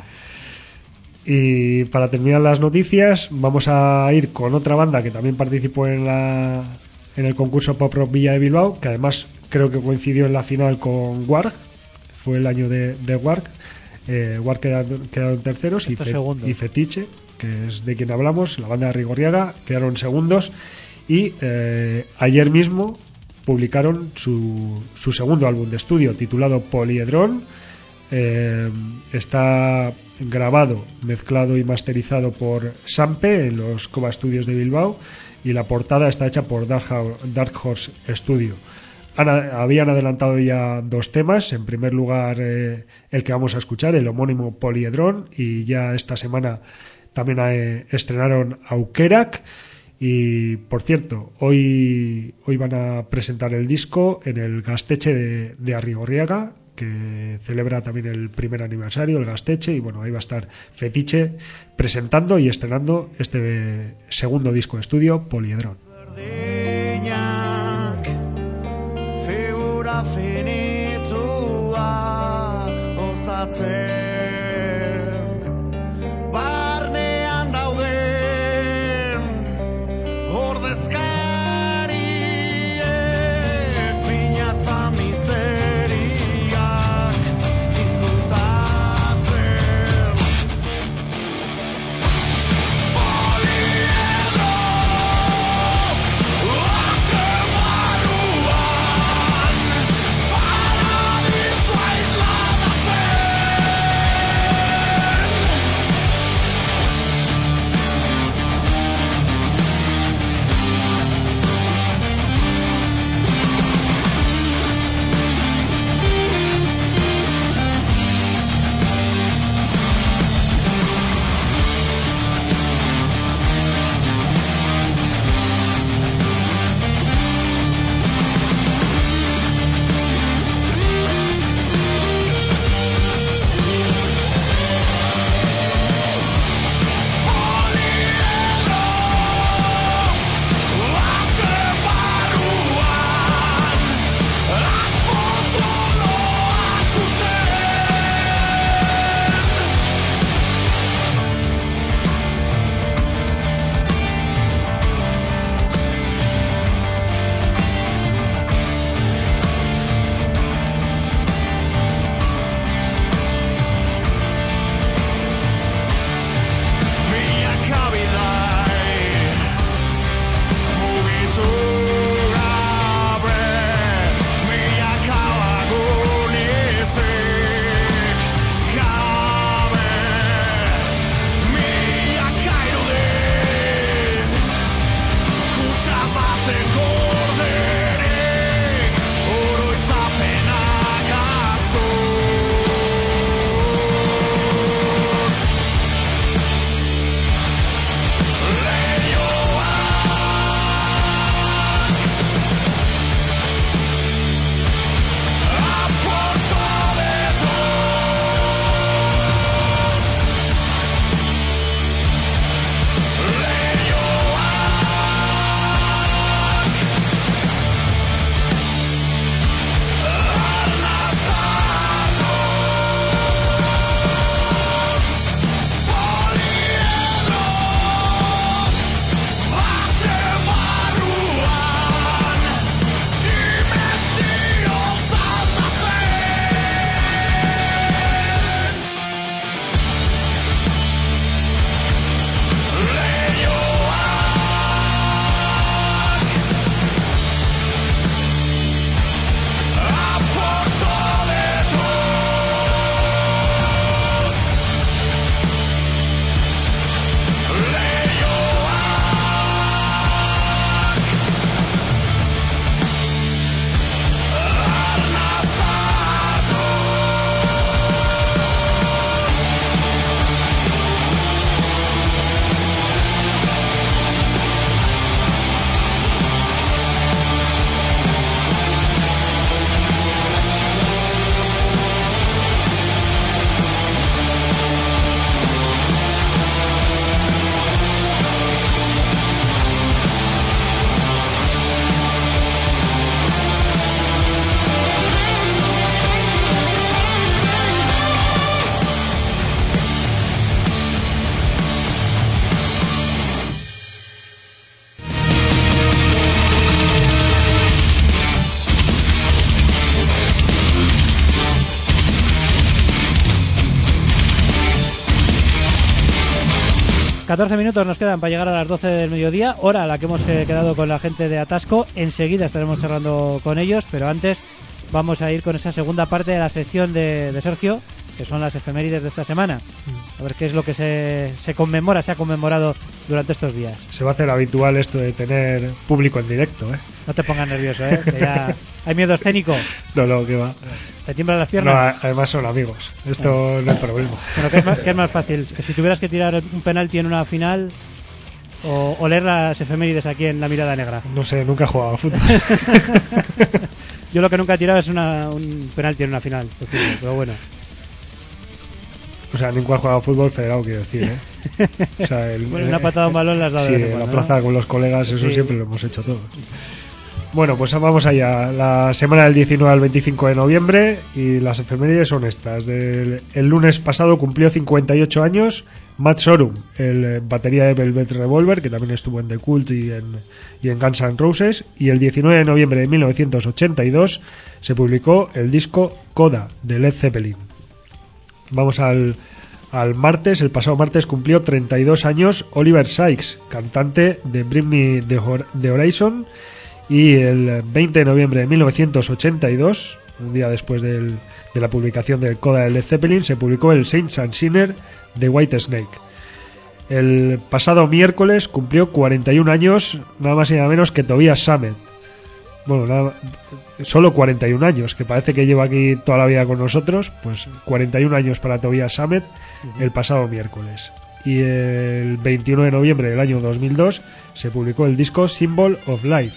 Speaker 2: Y para terminar las noticias vamos a ir con otra banda que también participó en la en el concurso Pop Rock Villa de Bilbao, que además creo que coincidió en la final con Warg, fue el año de, de Warg. eh, Warg quedaron, quedaron terceros y, fe, y Fetiche, que es de quien hablamos, la banda de Rigorriaga, quedaron segundos y eh, ayer mismo publicaron su, su segundo álbum de estudio titulado Poliedron. Eh, está grabado, mezclado y masterizado por Sampe en los Cova Studios de Bilbao y la portada está hecha por Dark, Dark Horse Studio. Han, habían adelantado ya dos temas, en primer lugar eh, el que vamos a escuchar, el homónimo Poliedron, y ya esta semana también eh, estrenaron Aukerak. Y por cierto, hoy, hoy van a presentar el disco en el Gasteche de, de Arrigorriaga, que celebra también el primer aniversario, el Gasteche, y bueno, ahí va a estar Fetiche presentando y estrenando este segundo disco de estudio, Poliedron.
Speaker 1: catorce minutos nos quedan para llegar a las doce del mediodía, hora a la que hemos eh, quedado con la gente de Atasco. Enseguida estaremos charlando con ellos, pero antes vamos a ir con esa segunda parte de la sección de, de Sergio, que son las efemérides de esta semana. A ver qué es lo que se, se conmemora, se ha conmemorado durante estos días.
Speaker 2: Se va a hacer habitual esto de tener público en directo, ¿eh?
Speaker 1: No te pongas nervioso, ¿eh? Que ya hay miedo escénico.
Speaker 2: No, no, que va.
Speaker 1: ¿Te tiemblan las piernas?
Speaker 2: No, además son amigos. Esto no es problema.
Speaker 1: Bueno, ¿qué es más, qué es más fácil? Que si tuvieras que tirar un penalti en una final o, o leer las efemérides aquí en La Mirada Negra.
Speaker 2: No sé, nunca he jugado a fútbol.
Speaker 1: Yo lo que nunca he tirado es una, un penalti en una final, pero bueno.
Speaker 2: O sea, nunca he jugado a fútbol federado, quiero decir, ¿eh? O sea, el,
Speaker 1: bueno, una patada a un balón las has dado.
Speaker 2: Sí,
Speaker 1: de
Speaker 2: en
Speaker 1: cuando,
Speaker 2: la plaza, ¿no? Con los colegas, eso sí. Siempre lo hemos hecho todos. Bueno, pues vamos allá. La semana del diecinueve al veinticinco de noviembre y las efemérides son estas. Del, el lunes pasado cumplió cincuenta y ocho años Matt Sorum, el batería de Velvet Revolver, que también estuvo en The Cult y en, y en Guns N' Roses. Y el diecinueve de noviembre de mil novecientos ochenta y dos se publicó el disco Coda de Led Zeppelin. Vamos al, al martes. El pasado martes cumplió treinta y dos años Oliver Sykes, cantante de Bring Me the, Hor- the Horizon. Y el veinte de noviembre de mil novecientos ochenta y dos, un día después del, de la publicación del Coda de Led Zeppelin, se publicó el Saints and Sinners de Whitesnake. El pasado miércoles cumplió cuarenta y un años, nada más y nada menos que Tobias Sammet. Bueno, nada, solo cuarenta y un años, que parece que lleva aquí toda la vida con nosotros. Pues cuarenta y un años para Tobias Sammet el pasado miércoles. Y el veintiuno de noviembre del año dos mil dos se publicó el disco Symbol of Life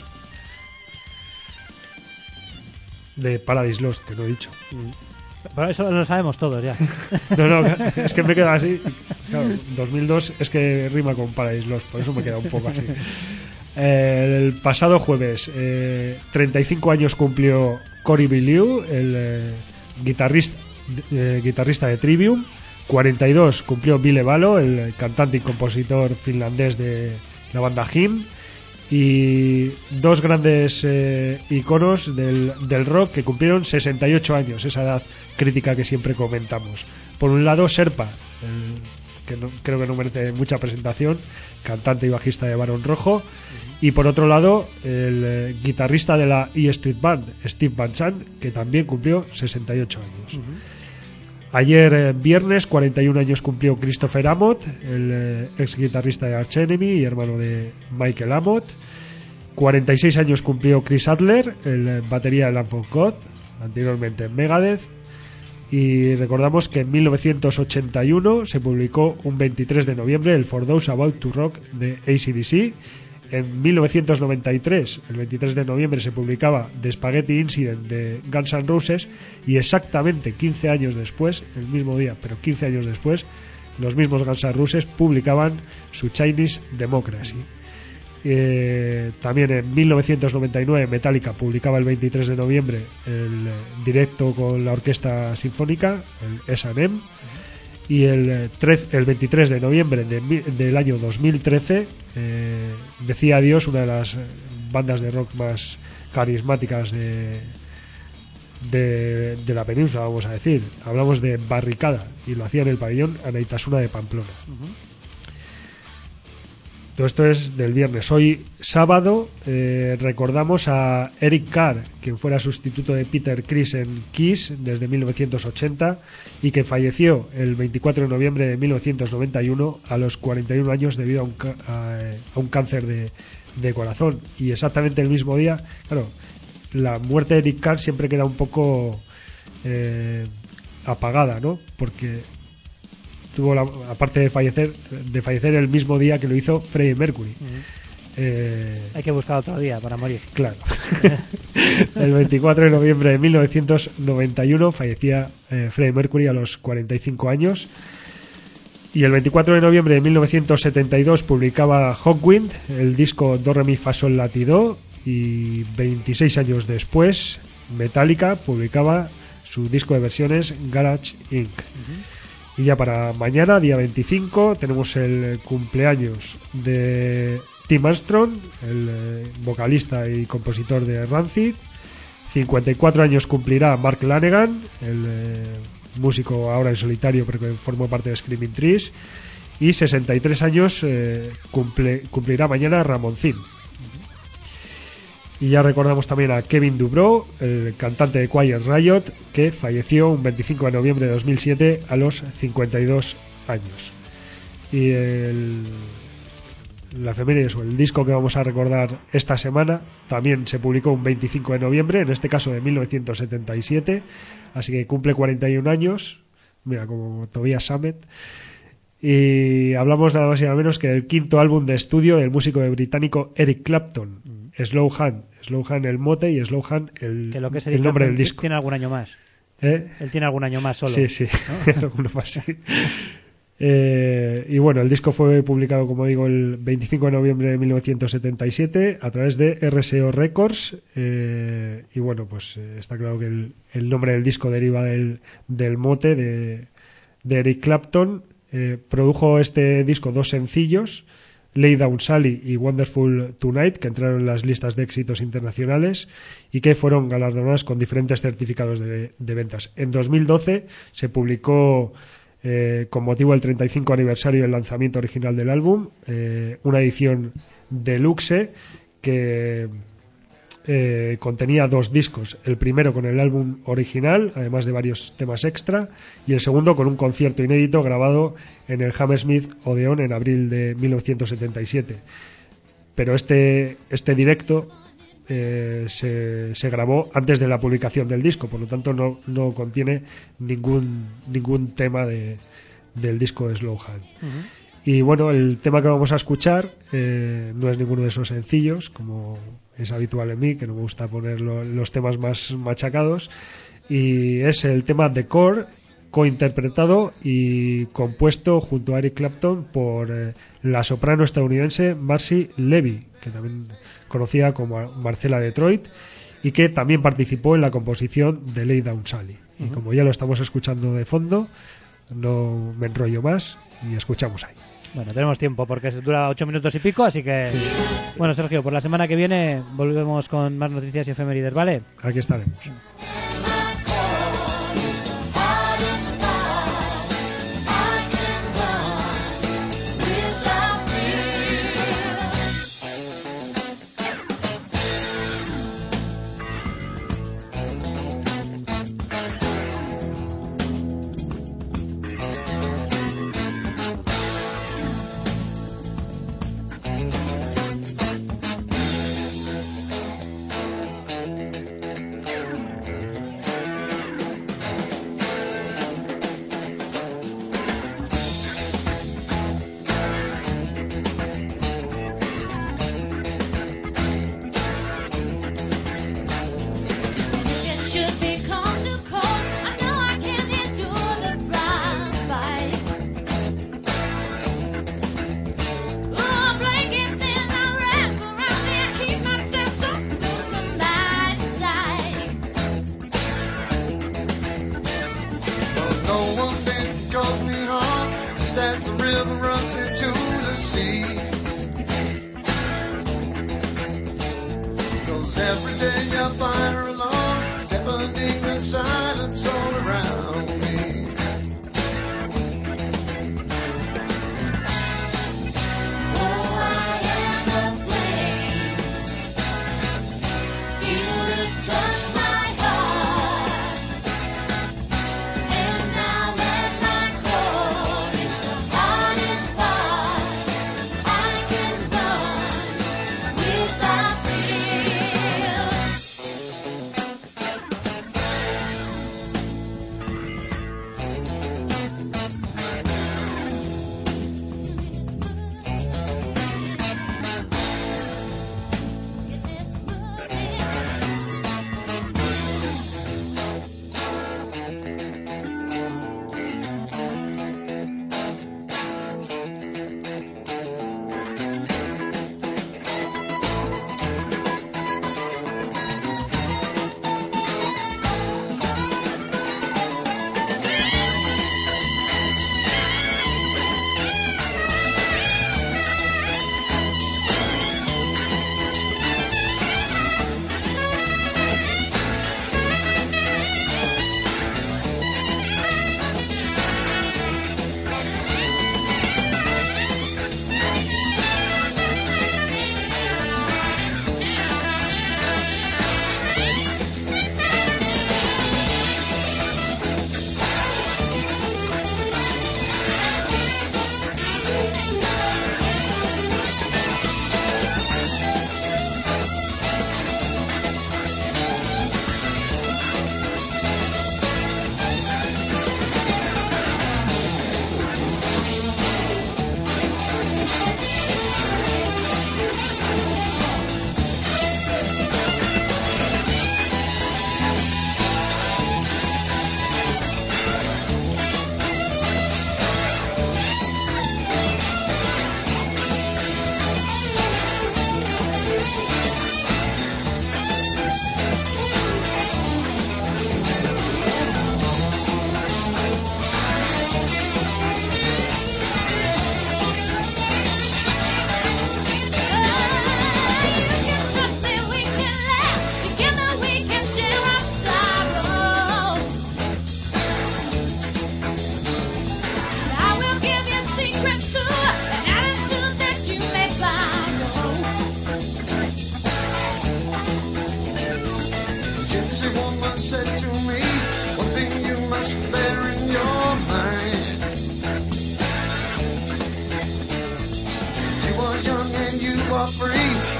Speaker 2: de Paradise Lost, que no he dicho.
Speaker 1: Pero eso lo sabemos todos ya.
Speaker 2: No, no, es que me queda así. Claro, dos mil dos es que rima con Paradise Lost, por eso me queda un poco así. El pasado jueves, eh, treinta y cinco años cumplió Cory Bellew, el eh, guitarrista, eh, guitarrista de Trivium. cuarenta y dos cumplió Ville Valo, el cantante y compositor finlandés de la banda Him. Y dos grandes eh, iconos del, del rock que cumplieron sesenta y ocho años, esa edad crítica que siempre comentamos. Por un lado, Sherpa, el, que no, creo que no merece mucha presentación, cantante y bajista de Barón Rojo. Uh-huh. Y por otro lado, el eh, guitarrista de la E Street Band, Steve Van Sant, que también cumplió sesenta y ocho años. Uh-huh. Ayer, eh, viernes, cuarenta y un años cumplió Christopher Amott, el eh, ex guitarrista de Arch Enemy y hermano de Michael Amott. cuarenta y seis años cumplió Chris Adler, el eh, batería de Lamb of God, anteriormente en Megadeth. Y recordamos que en mil novecientos ochenta y uno se publicó un veintitrés de noviembre el For Those About to Rock de A C D C. En mil novecientos noventa y tres, el veintitrés de noviembre, se publicaba The Spaghetti Incident de Guns N' Roses. Y exactamente quince años después, el mismo día, pero quince años después, los mismos Guns N' Roses publicaban su Chinese Democracy. Eh, también en mil novecientos noventa y nueve Metallica publicaba el veintitrés de noviembre el eh, directo con la orquesta sinfónica, el S and M. Y el, el veintitrés de noviembre de, del año dos mil trece eh, decía adiós una de las bandas de rock más carismáticas de, de, de la península, vamos a decir. Hablamos de Barricada, y lo hacía en el pabellón Anaitasuna de Pamplona. Uh-huh. Todo esto es del viernes. Hoy, sábado, eh, recordamos a Eric Carr, quien fuera sustituto de Peter Criss en Kiss desde mil novecientos ochenta y que falleció el veinticuatro de noviembre de mil novecientos noventa y uno a los cuarenta y un años debido a un, a, a un cáncer de, de corazón. Y exactamente el mismo día, claro, la muerte de Eric Carr siempre queda un poco eh, apagada, ¿no? Porque tuvo la, aparte de fallecer de fallecer el mismo día que lo hizo Freddie Mercury. Uh-huh. eh,
Speaker 1: Hay que buscar otro día para morir.
Speaker 2: Claro. El veinticuatro de noviembre de mil novecientos noventa y uno fallecía eh, Freddie Mercury a los cuarenta y cinco años. Y el veinticuatro de noviembre de mil novecientos setenta y dos publicaba Hawkwind el disco Do Re Mi Fa Sol La Ti Do. Y veintiséis años después Metallica publicaba su disco de versiones Garage incorporated. Uh-huh. Y ya para mañana, día veinticinco, tenemos el cumpleaños de Tim Armstrong, el eh, vocalista y compositor de Rancid. cincuenta y cuatro años cumplirá Mark Lanegan, el eh, músico ahora en solitario pero que formó parte de Screaming Trees. y sesenta y tres años eh, cumple, cumplirá mañana Ramoncín. Y ya recordamos también a Kevin Dubrow, el cantante de Quiet Riot, que falleció un veinticinco de noviembre de dos mil siete a los cincuenta y dos años. Y el, la efemérides o el disco que vamos a recordar esta semana también se publicó un veinticinco de noviembre, en este caso de mil novecientos setenta y siete, así que cumple cuarenta y un años, mira, como Tobias Sammet. Y hablamos nada más y nada menos que del quinto álbum de estudio del músico británico Eric Clapton, mm. Slow Hand, Slow Hand el mote y Slow Hand el,
Speaker 1: que lo que es
Speaker 2: el nombre del disco.
Speaker 1: Tiene algún año más.
Speaker 2: ¿Eh?
Speaker 1: Él tiene algún año más solo.
Speaker 2: Sí, sí, ¿no? Alguno más, sí. Eh, y bueno, el disco fue publicado, como digo, el veinticinco de noviembre de mil novecientos setenta y siete a través de R C O Records. Eh, y bueno, pues eh, está claro que el, el nombre del disco deriva del, del mote de, de Eric Clapton. Eh, produjo este disco dos sencillos, Lay Down Sally y Wonderful Tonight, que entraron en las listas de éxitos internacionales y que fueron galardonadas con diferentes certificados de, de ventas. En dos mil doce se publicó, eh, con motivo del treinta y cinco aniversario del lanzamiento original del álbum, eh, una edición deluxe que eh, contenía dos discos, el primero con el álbum original, además de varios temas extra, y el segundo con un concierto inédito grabado en el Hammersmith Odeon en abril de mil novecientos setenta y siete. Pero este, este directo eh, se, se grabó antes de la publicación del disco, por lo tanto no, no contiene ningún, ningún tema de, del disco de Slow Hand. Uh-huh. Y bueno, el tema que vamos a escuchar eh, no es ninguno de esos sencillos, como es habitual en mí, que no me gusta poner lo, los temas más machacados, y es el tema The Core, cointerpretado y compuesto junto a Eric Clapton por eh, la soprano estadounidense Marcy Levy, que también conocida como Marcela Detroit, y que también participó en la composición de Lay Down Sally. Uh-huh. Y como ya lo estamos escuchando de fondo, no me enrollo más y escuchamos ahí.
Speaker 1: Bueno, tenemos tiempo porque dura ocho minutos y pico, así que... Sí. Bueno, Sergio, por la semana que viene volvemos con más noticias y efemérides, ¿vale?
Speaker 2: Aquí estaremos.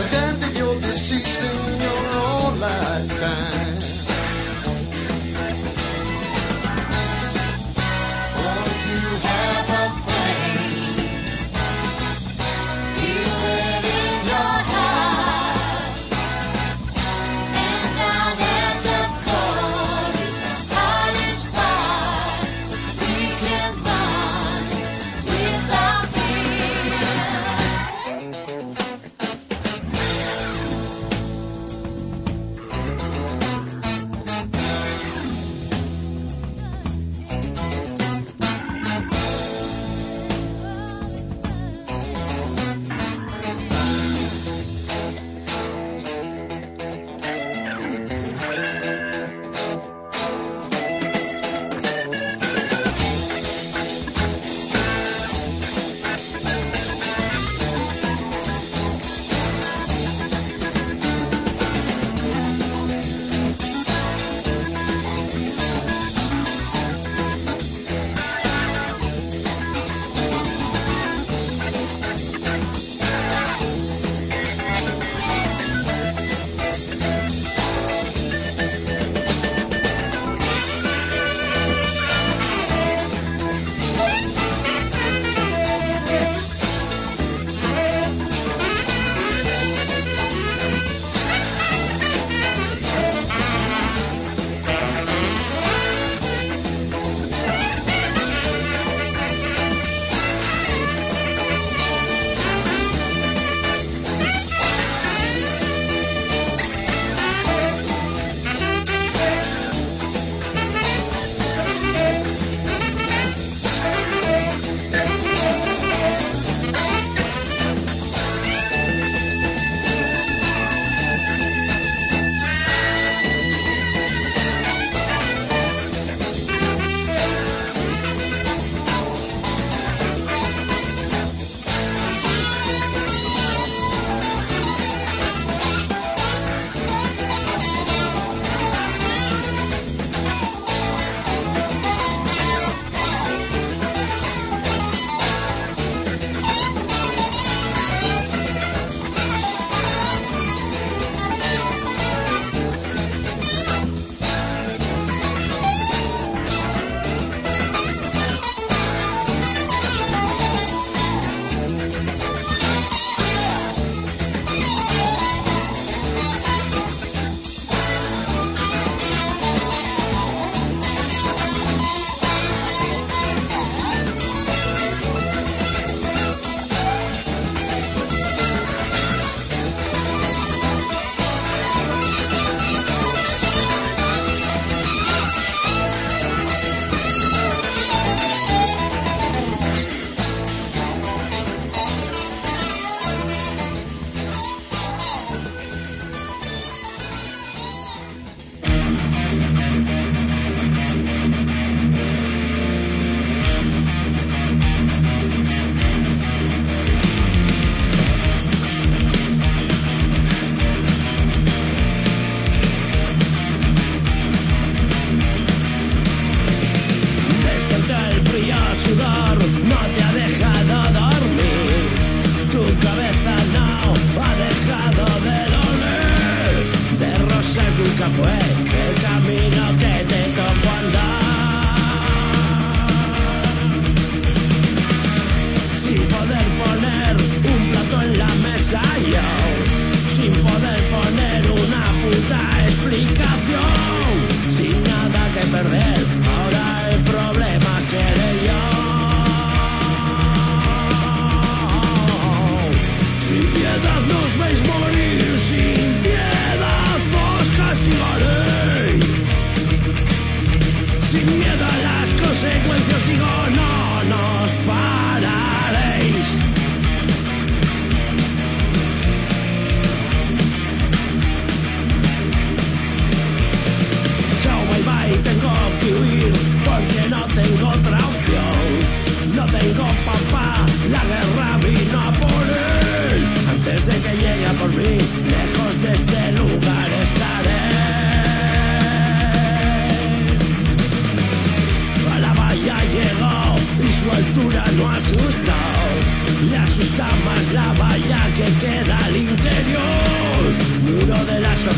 Speaker 3: damned if you're deceased in your own lifetime. Oh, you have a flame, feel it in your heart, and down at the coldest, hottest spot, we can run without fear.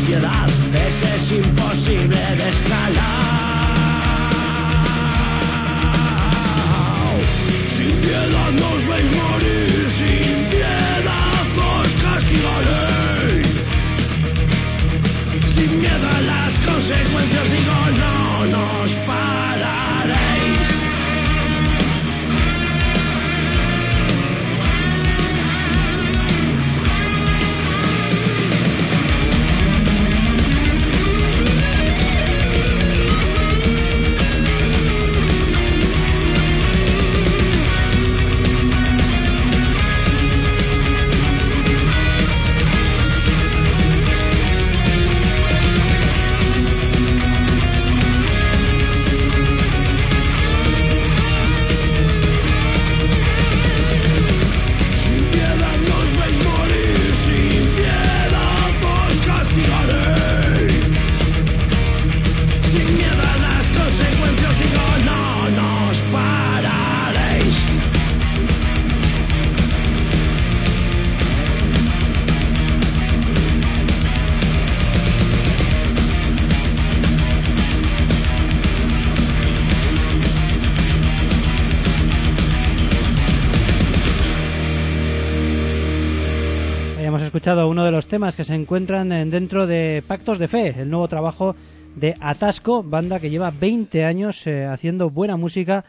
Speaker 4: ansiedad, ese es imposible de escalar. Sin piedad nos veis morir, sin piedad os castigaré. Sin miedo a las consecuencias digo no nos pararéis.
Speaker 1: Escuchado uno de los temas que se encuentran dentro de Pactos de Fe, el nuevo trabajo de Atasco, banda que lleva veinte años eh, haciendo buena música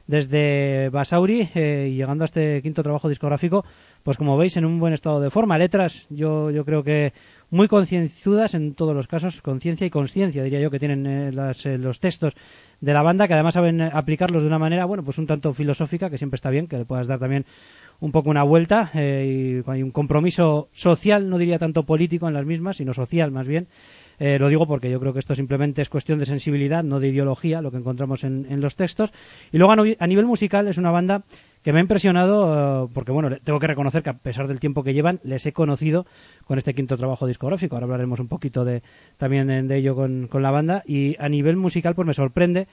Speaker 1: desde Basauri eh, y llegando a este quinto trabajo discográfico, pues como veis en un buen estado de forma. Letras yo yo creo que muy concienzudas en todos los casos, conciencia y consciencia diría yo que tienen eh, las, eh, los textos de la banda, que además saben aplicarlos de una manera, bueno, pues un tanto filosófica, que siempre está bien, que le puedas dar también un poco una vuelta, eh, y hay un compromiso social, no diría tanto político en las mismas, sino social más bien. Eh, lo digo porque yo creo que esto simplemente es cuestión de sensibilidad, no de ideología, lo que encontramos en, en los textos. Y luego a nivel musical es una banda que me ha impresionado, uh, porque bueno, tengo que reconocer que a pesar del tiempo que llevan, les he conocido con este quinto trabajo discográfico. Ahora hablaremos un poquito de también de, de ello con, con la banda. Y a nivel musical pues me sorprende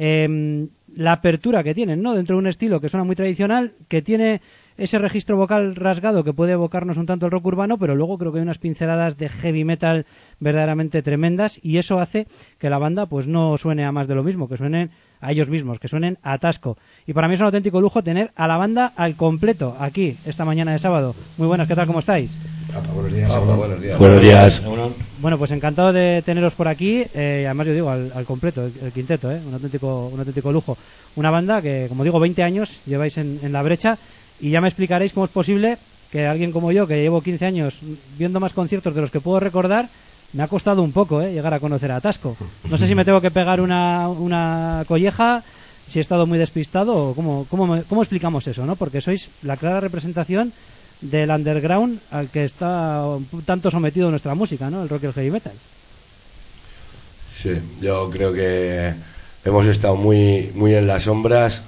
Speaker 1: eh, la apertura que tienen, ¿no? Dentro de un estilo que suena muy tradicional, que tiene ese registro vocal rasgado que puede evocarnos un tanto el rock urbano, pero luego creo que hay unas pinceladas de heavy metal verdaderamente tremendas, y eso hace que la banda pues no suene a más de lo mismo, que suenen a ellos mismos, que suenen a Atasco. Y para mí es un auténtico lujo tener a la banda al completo aquí esta mañana de sábado. Muy buenas, ¿qué tal? ¿Cómo estáis?
Speaker 5: Apa, buenos días.
Speaker 6: Apa, buenos días.
Speaker 5: Buenos días.
Speaker 1: Bueno, pues encantado de teneros por aquí, eh, además yo digo al, al completo, el, el quinteto, ¿eh? un auténtico un auténtico lujo. Una banda que, como digo, veinte años lleváis en, en la brecha, y ya me explicaréis cómo es posible que alguien como yo, que llevo quince años viendo más conciertos de los que puedo recordar, me ha costado un poco ¿eh? llegar a conocer a Atasco. No sé si me tengo que pegar una, una colleja, si he estado muy despistado, o cómo, cómo, cómo explicamos eso, ¿no? Porque sois la clara representación del underground al que está un tanto sometido nuestra música, ¿no? El rock y el heavy metal.
Speaker 6: Sí, yo creo que hemos estado muy, muy en las sombras,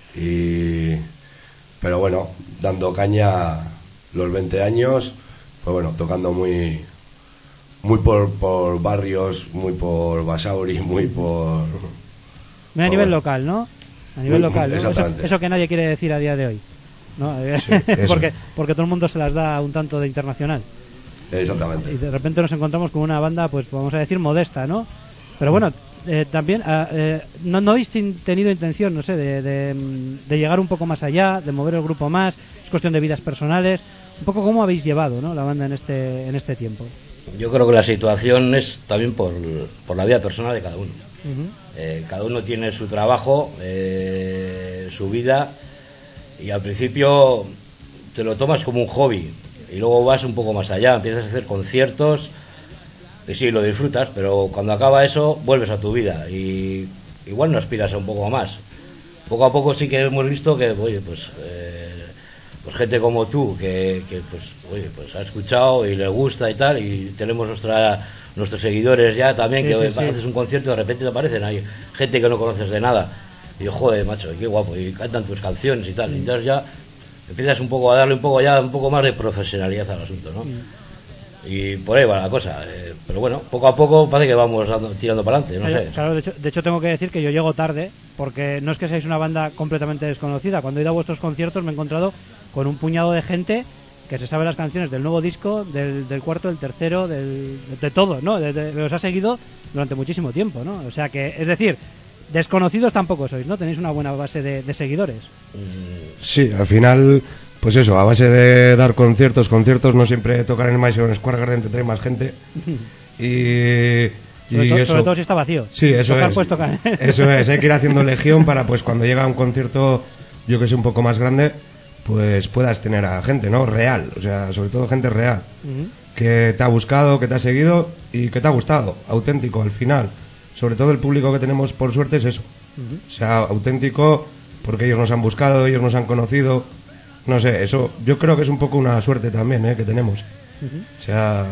Speaker 6: y pero bueno, dando caña los veinte años, pues bueno, tocando muy muy por, por barrios, muy por Basauri, muy por...
Speaker 1: Muy a nivel bueno. local, ¿no? A nivel
Speaker 6: muy,
Speaker 1: local, ¿no? Eso, eso que nadie quiere decir a día de hoy, ¿no? Sí, porque, porque todo el mundo se las da un tanto de internacional.
Speaker 6: Exactamente.
Speaker 1: Y de repente nos encontramos con una banda, pues vamos a decir, modesta, ¿no? Pero bueno, eh, también eh, no, no habéis tenido intención, no sé, de, de, de llegar un poco más allá, de mover el grupo más, es cuestión de vidas personales. Un poco cómo habéis llevado, ¿no?, la banda en este en este tiempo.
Speaker 5: Yo creo que la situación es también por, por la vida personal de cada uno. Uh-huh. eh, cada uno tiene su trabajo, eh, su vida, y al principio te lo tomas como un hobby y luego vas un poco más allá, empiezas a hacer conciertos y sí, lo disfrutas, pero cuando acaba eso vuelves a tu vida y igual no aspiras a un poco más. Poco a poco sí que hemos visto que, oye, pues... Eh, pues gente como tú que, que pues oye pues ha escuchado y le gusta y tal, y tenemos nuestra nuestros seguidores ya también, sí, que sí, haces sí. un concierto y de repente te aparecen hay gente que no conoces de nada y yo, joder, macho, qué guapo, y cantan tus canciones y tal, sí. Entonces ya empiezas un poco a darle un poco ya un poco más de profesionalidad al asunto, ¿no? Sí. Y por ahí va la cosa, eh, pero bueno, poco a poco parece que vamos dando, tirando para adelante, no
Speaker 1: claro,
Speaker 5: sé.
Speaker 1: Claro, de hecho, de hecho tengo que decir que yo llego tarde, porque no es que seáis una banda completamente desconocida. Cuando he ido a vuestros conciertos me he encontrado con un puñado de gente que se sabe las canciones del nuevo disco, del, del cuarto, del tercero, del, de todo, ¿no? De, de, los ha seguido durante muchísimo tiempo, ¿no? O sea que, es decir, desconocidos tampoco sois, ¿no? Tenéis una buena base de, de seguidores.
Speaker 7: Sí, al final, pues eso, a base de dar conciertos, conciertos, no siempre tocar en el Madison Square Garden te trae más gente. Y...
Speaker 1: Sobre,
Speaker 7: y
Speaker 1: to-
Speaker 7: eso,
Speaker 1: sobre todo si está vacío.
Speaker 7: sí, eso
Speaker 1: Tocar,
Speaker 7: es.
Speaker 1: pues, tocar.
Speaker 7: Eso es, hay que ir haciendo legión para, pues, cuando llega un concierto, yo que sé, un poco más grande, pues puedas tener a gente, ¿no? Real, o sea, sobre todo gente real,
Speaker 1: Ujú.
Speaker 7: que te ha buscado, que te ha seguido y que te ha gustado, auténtico al final. Sobre todo el público que tenemos, por suerte, es eso. O sea, auténtico, porque ellos nos han buscado, ellos nos han conocido. No sé, eso yo creo que es un poco una suerte también, ¿eh? Que tenemos. O sea,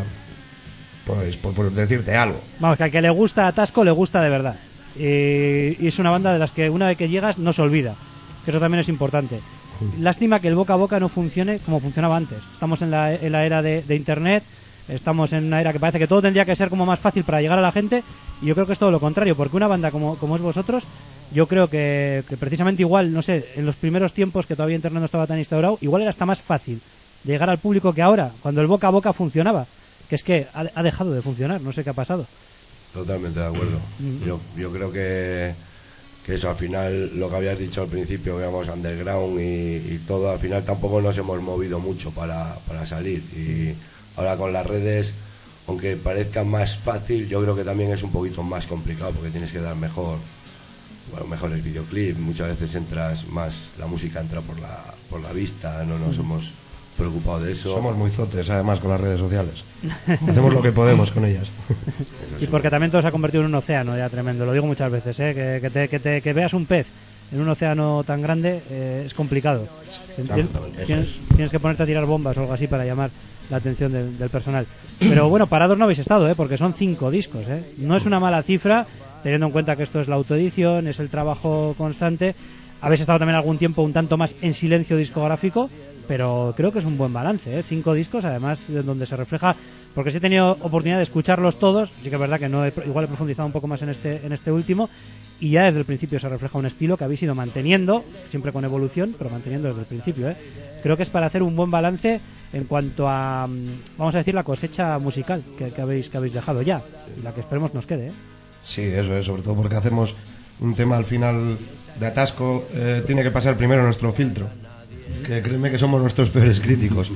Speaker 7: pues por, por decirte algo.
Speaker 1: Vamos, que al que le gusta Atasco, le gusta de verdad. Y, y es una banda de las que una vez que llegas no se olvida. Que eso también es importante. Lástima que el boca a boca no funcione como funcionaba antes. Estamos en la, en la era de, de internet, estamos en una era que parece que todo tendría que ser como más fácil para llegar a la gente, y yo creo que es todo lo contrario, porque una banda como, como es vosotros, yo creo que, que precisamente igual, no sé, en los primeros tiempos que todavía internet no estaba tan instaurado, igual era hasta más fácil de llegar al público que ahora, cuando el boca a boca funcionaba, que es que ha, ha dejado de funcionar, no sé qué ha pasado.
Speaker 6: Totalmente de acuerdo. Yo, yo creo que, que eso, al final, lo que habías dicho al principio, digamos, underground y, y todo, al final tampoco nos hemos movido mucho para, para salir. Y ahora con las redes, aunque parezca más fácil, yo creo que también es un poquito más complicado, porque tienes que dar mejor, bueno, mejores videoclips. Muchas veces entras más, la música entra por la, por la vista, no nos hemos preocupado de eso.
Speaker 7: Somos muy zotes, además, con las redes sociales. Hacemos lo que podemos con ellas.
Speaker 1: Y porque también todo se ha convertido en un océano ya tremendo, lo digo muchas veces, ¿eh? que, que, te, que, te, que veas un pez en un océano tan grande eh, es complicado. Tienes, tienes, tienes que ponerte a tirar bombas o algo así para llamar la atención del, del personal. Pero bueno, parados no habéis estado, ¿eh? Porque son cinco discos, ¿eh? No es una mala cifra, teniendo en cuenta que esto es la autoedición, es el trabajo constante. Habéis estado también algún tiempo un tanto más en silencio discográfico, pero creo que es un buen balance, ¿eh? Cinco discos, además, de donde se refleja, porque sí he tenido oportunidad de escucharlos todos, sí que es verdad que no he, igual he profundizado un poco más en este, en este último, y ya desde el principio se refleja un estilo que habéis ido manteniendo, siempre con evolución, pero manteniendo desde el principio, ¿eh? Creo que es para hacer un buen balance en cuanto a, vamos a decir, la cosecha musical que, que habéis que habéis dejado ya, y la que esperemos nos quede, ¿eh?
Speaker 7: Sí, eso es, sobre todo porque hacemos un tema al final de Atasco, eh, tiene que pasar primero nuestro filtro, que créeme que somos nuestros peores críticos.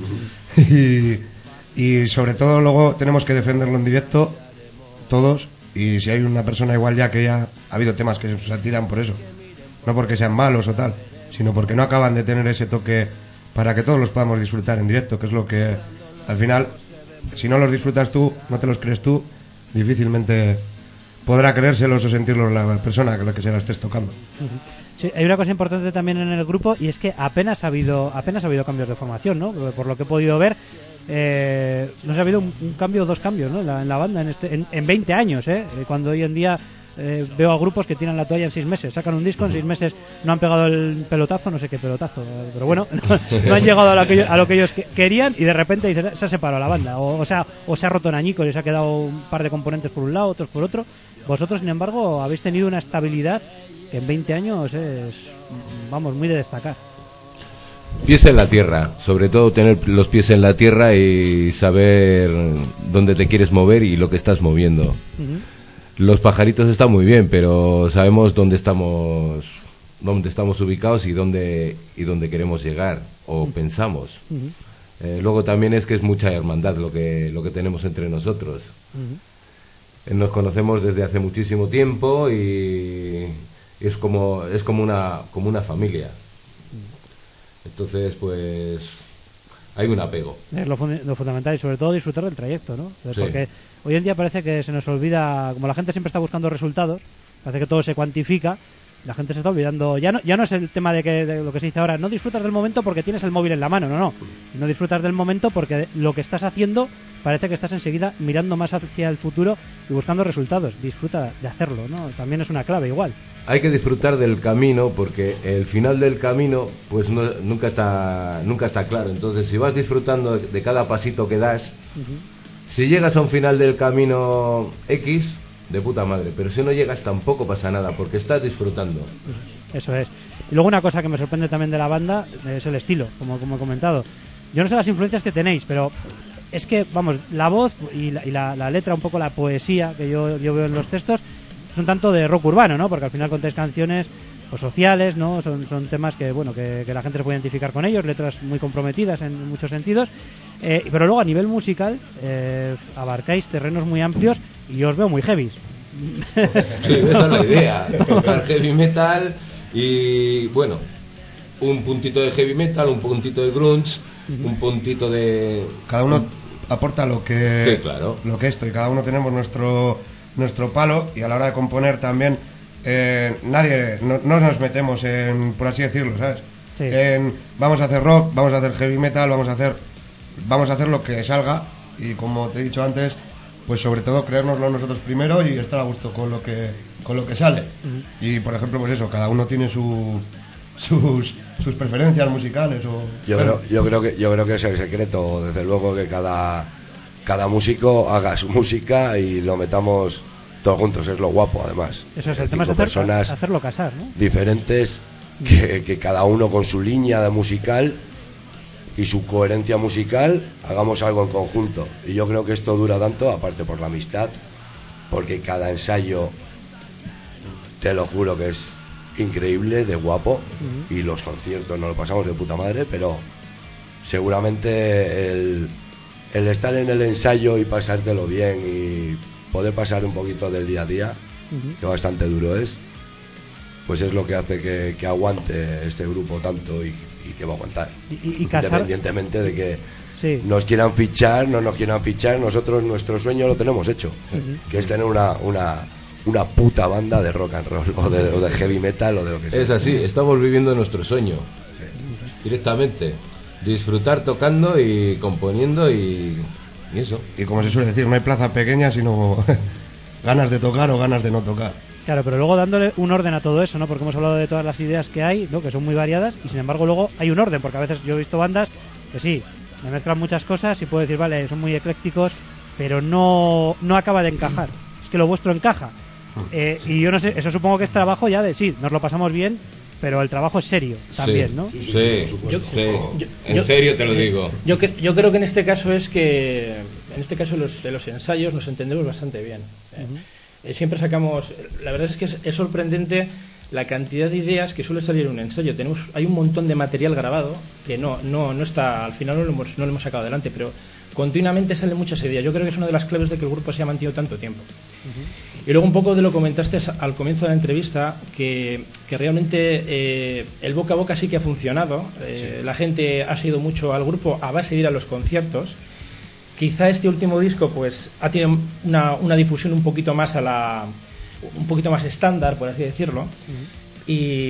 Speaker 7: y, y sobre todo luego tenemos que defenderlo en directo, todos, y si hay una persona igual ya que ya ha habido temas que se tiran por eso, no porque sean malos o tal, sino porque no acaban de tener ese toque para que todos los podamos disfrutar en directo, que es lo que al final, si no los disfrutas tú, no te los crees tú, difícilmente podrá creérselos o sentirlos la persona que la que se la estés tocando.
Speaker 1: Sí, hay una cosa importante también en el grupo, y es que apenas ha habido apenas ha habido cambios de formación, ¿no? Por lo que he podido ver, eh, no sé, ha habido un, un cambio o dos cambios, ¿no? En la, en la banda en este en, en veinte años, ¿eh? Cuando hoy en día eh, veo a grupos que tiran la toalla en seis meses, sacan un disco, en seis meses no han pegado el pelotazo, no sé qué pelotazo, pero bueno, no, no han llegado a lo que ellos, a lo que ellos que- querían, y de repente se, se ha separado la banda, o, o sea, o se ha roto en añicos y se ha quedado un par de componentes por un lado, otros por otro. Vosotros, sin embargo, habéis tenido una estabilidad que en veinte años es, vamos, muy de destacar.
Speaker 8: Pies en la tierra, sobre todo tener los pies en la tierra y saber dónde te quieres mover y lo que estás moviendo.
Speaker 1: Ujú.
Speaker 8: Los pajaritos están muy bien, pero sabemos dónde estamos, dónde estamos ubicados y dónde y dónde queremos llegar o pensamos.
Speaker 1: Ujú.
Speaker 8: Eh, luego también es que es mucha hermandad lo que lo que tenemos entre nosotros.
Speaker 1: Ujú.
Speaker 8: Eh, Nos conocemos desde hace muchísimo tiempo y es como es como una como una familia. Entonces, pues hay un apego.
Speaker 1: Es lo, fun- lo fundamental, y sobre todo disfrutar del trayecto, ¿no?
Speaker 8: Sí.
Speaker 1: Porque hoy en día parece que se nos olvida, como la gente siempre está buscando resultados, parece que todo se cuantifica, la gente se está olvidando. Ya no, ya no es el tema de que de lo que se dice ahora, no disfrutas del momento porque tienes el móvil en la mano, no, no. No disfrutas del momento porque lo que estás haciendo parece que estás enseguida mirando más hacia el futuro y buscando resultados. Disfruta de hacerlo, ¿no? También es una clave igual.
Speaker 8: Hay que disfrutar del camino porque el final del camino pues no- nunca está nunca está claro. Entonces, si vas disfrutando de, de cada pasito que das, si llegas a un final del camino X, de puta madre, pero si no llegas tampoco pasa nada porque estás disfrutando.
Speaker 1: Eso es. Y luego una cosa que me sorprende también de la banda es el estilo, como, como he comentado. yo no sé las influencias que tenéis, pero es que, vamos, la voz y la, y la, la letra, un poco la poesía que yo, yo veo en los textos, es un tanto de rock urbano, ¿no? Porque al final contáis canciones pues, sociales, ¿no? Son, son temas que, bueno, que, que la gente se puede identificar con ellos, letras muy comprometidas en muchos sentidos. Eh, pero luego a nivel musical eh, abarcáis terrenos muy amplios y yo os veo muy heavy.
Speaker 8: Sí, esa es la idea, tocar heavy metal y bueno, un puntito de heavy metal, un puntito de grunge, un puntito de...
Speaker 7: Cada uno aporta lo que,
Speaker 8: sí, claro.
Speaker 7: lo que esto, y cada uno tenemos nuestro, nuestro palo, y a la hora de componer también eh, nadie, no, no nos metemos en, por así decirlo, ¿sabes?
Speaker 1: Sí.
Speaker 7: En, vamos a hacer rock, vamos a hacer heavy metal, vamos a hacer vamos a hacer lo que salga, y como te he dicho antes, pues sobre todo creérnoslo nosotros primero y estar a gusto con lo que con lo que sale. Uh-huh. Y por ejemplo, pues eso, cada uno tiene su sus sus preferencias musicales o
Speaker 6: yo creo, yo creo que yo creo que es el secreto, desde luego, que cada cada músico haga su música y lo metamos todos juntos, es lo guapo además.
Speaker 1: Eso es el tema, es hacer, personas hacerlo casar, ¿no?
Speaker 6: Diferentes, que, que cada uno con su línea de musical y su coherencia musical hagamos algo en conjunto. Y yo creo que esto dura tanto, aparte por la amistad, porque cada ensayo, te lo juro que es increíble, de guapo, uh-huh. Y los conciertos nos lo pasamos de puta madre, pero seguramente el, el estar en el ensayo y pasártelo bien y poder pasar un poquito del día a día, uh-huh. que bastante duro es, pues es lo que hace que, que aguante este grupo tanto y y que va a aguantar,
Speaker 1: y, y casar...
Speaker 6: independientemente de que
Speaker 1: sí.
Speaker 6: nos quieran fichar, no nos quieran fichar, nosotros nuestro sueño lo tenemos hecho, uh-huh. que es tener una, una, una puta banda de rock and roll o de, o de heavy metal o de lo que sea.
Speaker 8: Es así, estamos viviendo nuestro sueño, sí. Directamente, disfrutar tocando y componiendo y, y eso.
Speaker 7: Y como se suele decir, no hay plaza pequeña sino ganas de tocar o ganas de no tocar.
Speaker 1: Claro, pero luego dándole un orden a todo eso, ¿no? Porque hemos hablado de todas las ideas que hay, ¿no? Que son muy variadas, y sin embargo luego hay un orden, porque a veces yo he visto bandas que sí, me mezclan muchas cosas y puedo decir, vale, son muy eclécticos, pero no, no acaba de encajar. Es que lo vuestro encaja. Eh, y yo no sé, eso supongo que es trabajo ya de sí, nos lo pasamos bien, pero el trabajo es serio también,
Speaker 8: sí,
Speaker 1: ¿no?
Speaker 8: Sí, sí, yo, sí. En yo, serio te lo digo.
Speaker 9: Yo, yo creo que en este caso es que, en este caso los, los ensayos nos entendemos bastante bien. ¿eh? Uh-huh. Siempre sacamos, la verdad es que es, es sorprendente la cantidad de ideas que suele salir en un ensayo. Tenemos, hay un montón de material grabado que no, no, no está, al final no lo hemos, no lo hemos sacado adelante, pero continuamente salen muchas ideas. Yo creo que es una de las claves de que el grupo se ha mantenido tanto tiempo. Uh-huh. Y luego un poco de lo que comentaste al comienzo de la entrevista, que, que realmente eh, el boca a boca sí que ha funcionado. Eh, sí. La gente ha seguido mucho al grupo a base de ir a los conciertos. Quizá este último disco pues ha tenido una, una difusión un poquito más a la un poquito más estándar, por así decirlo, uh-huh. y,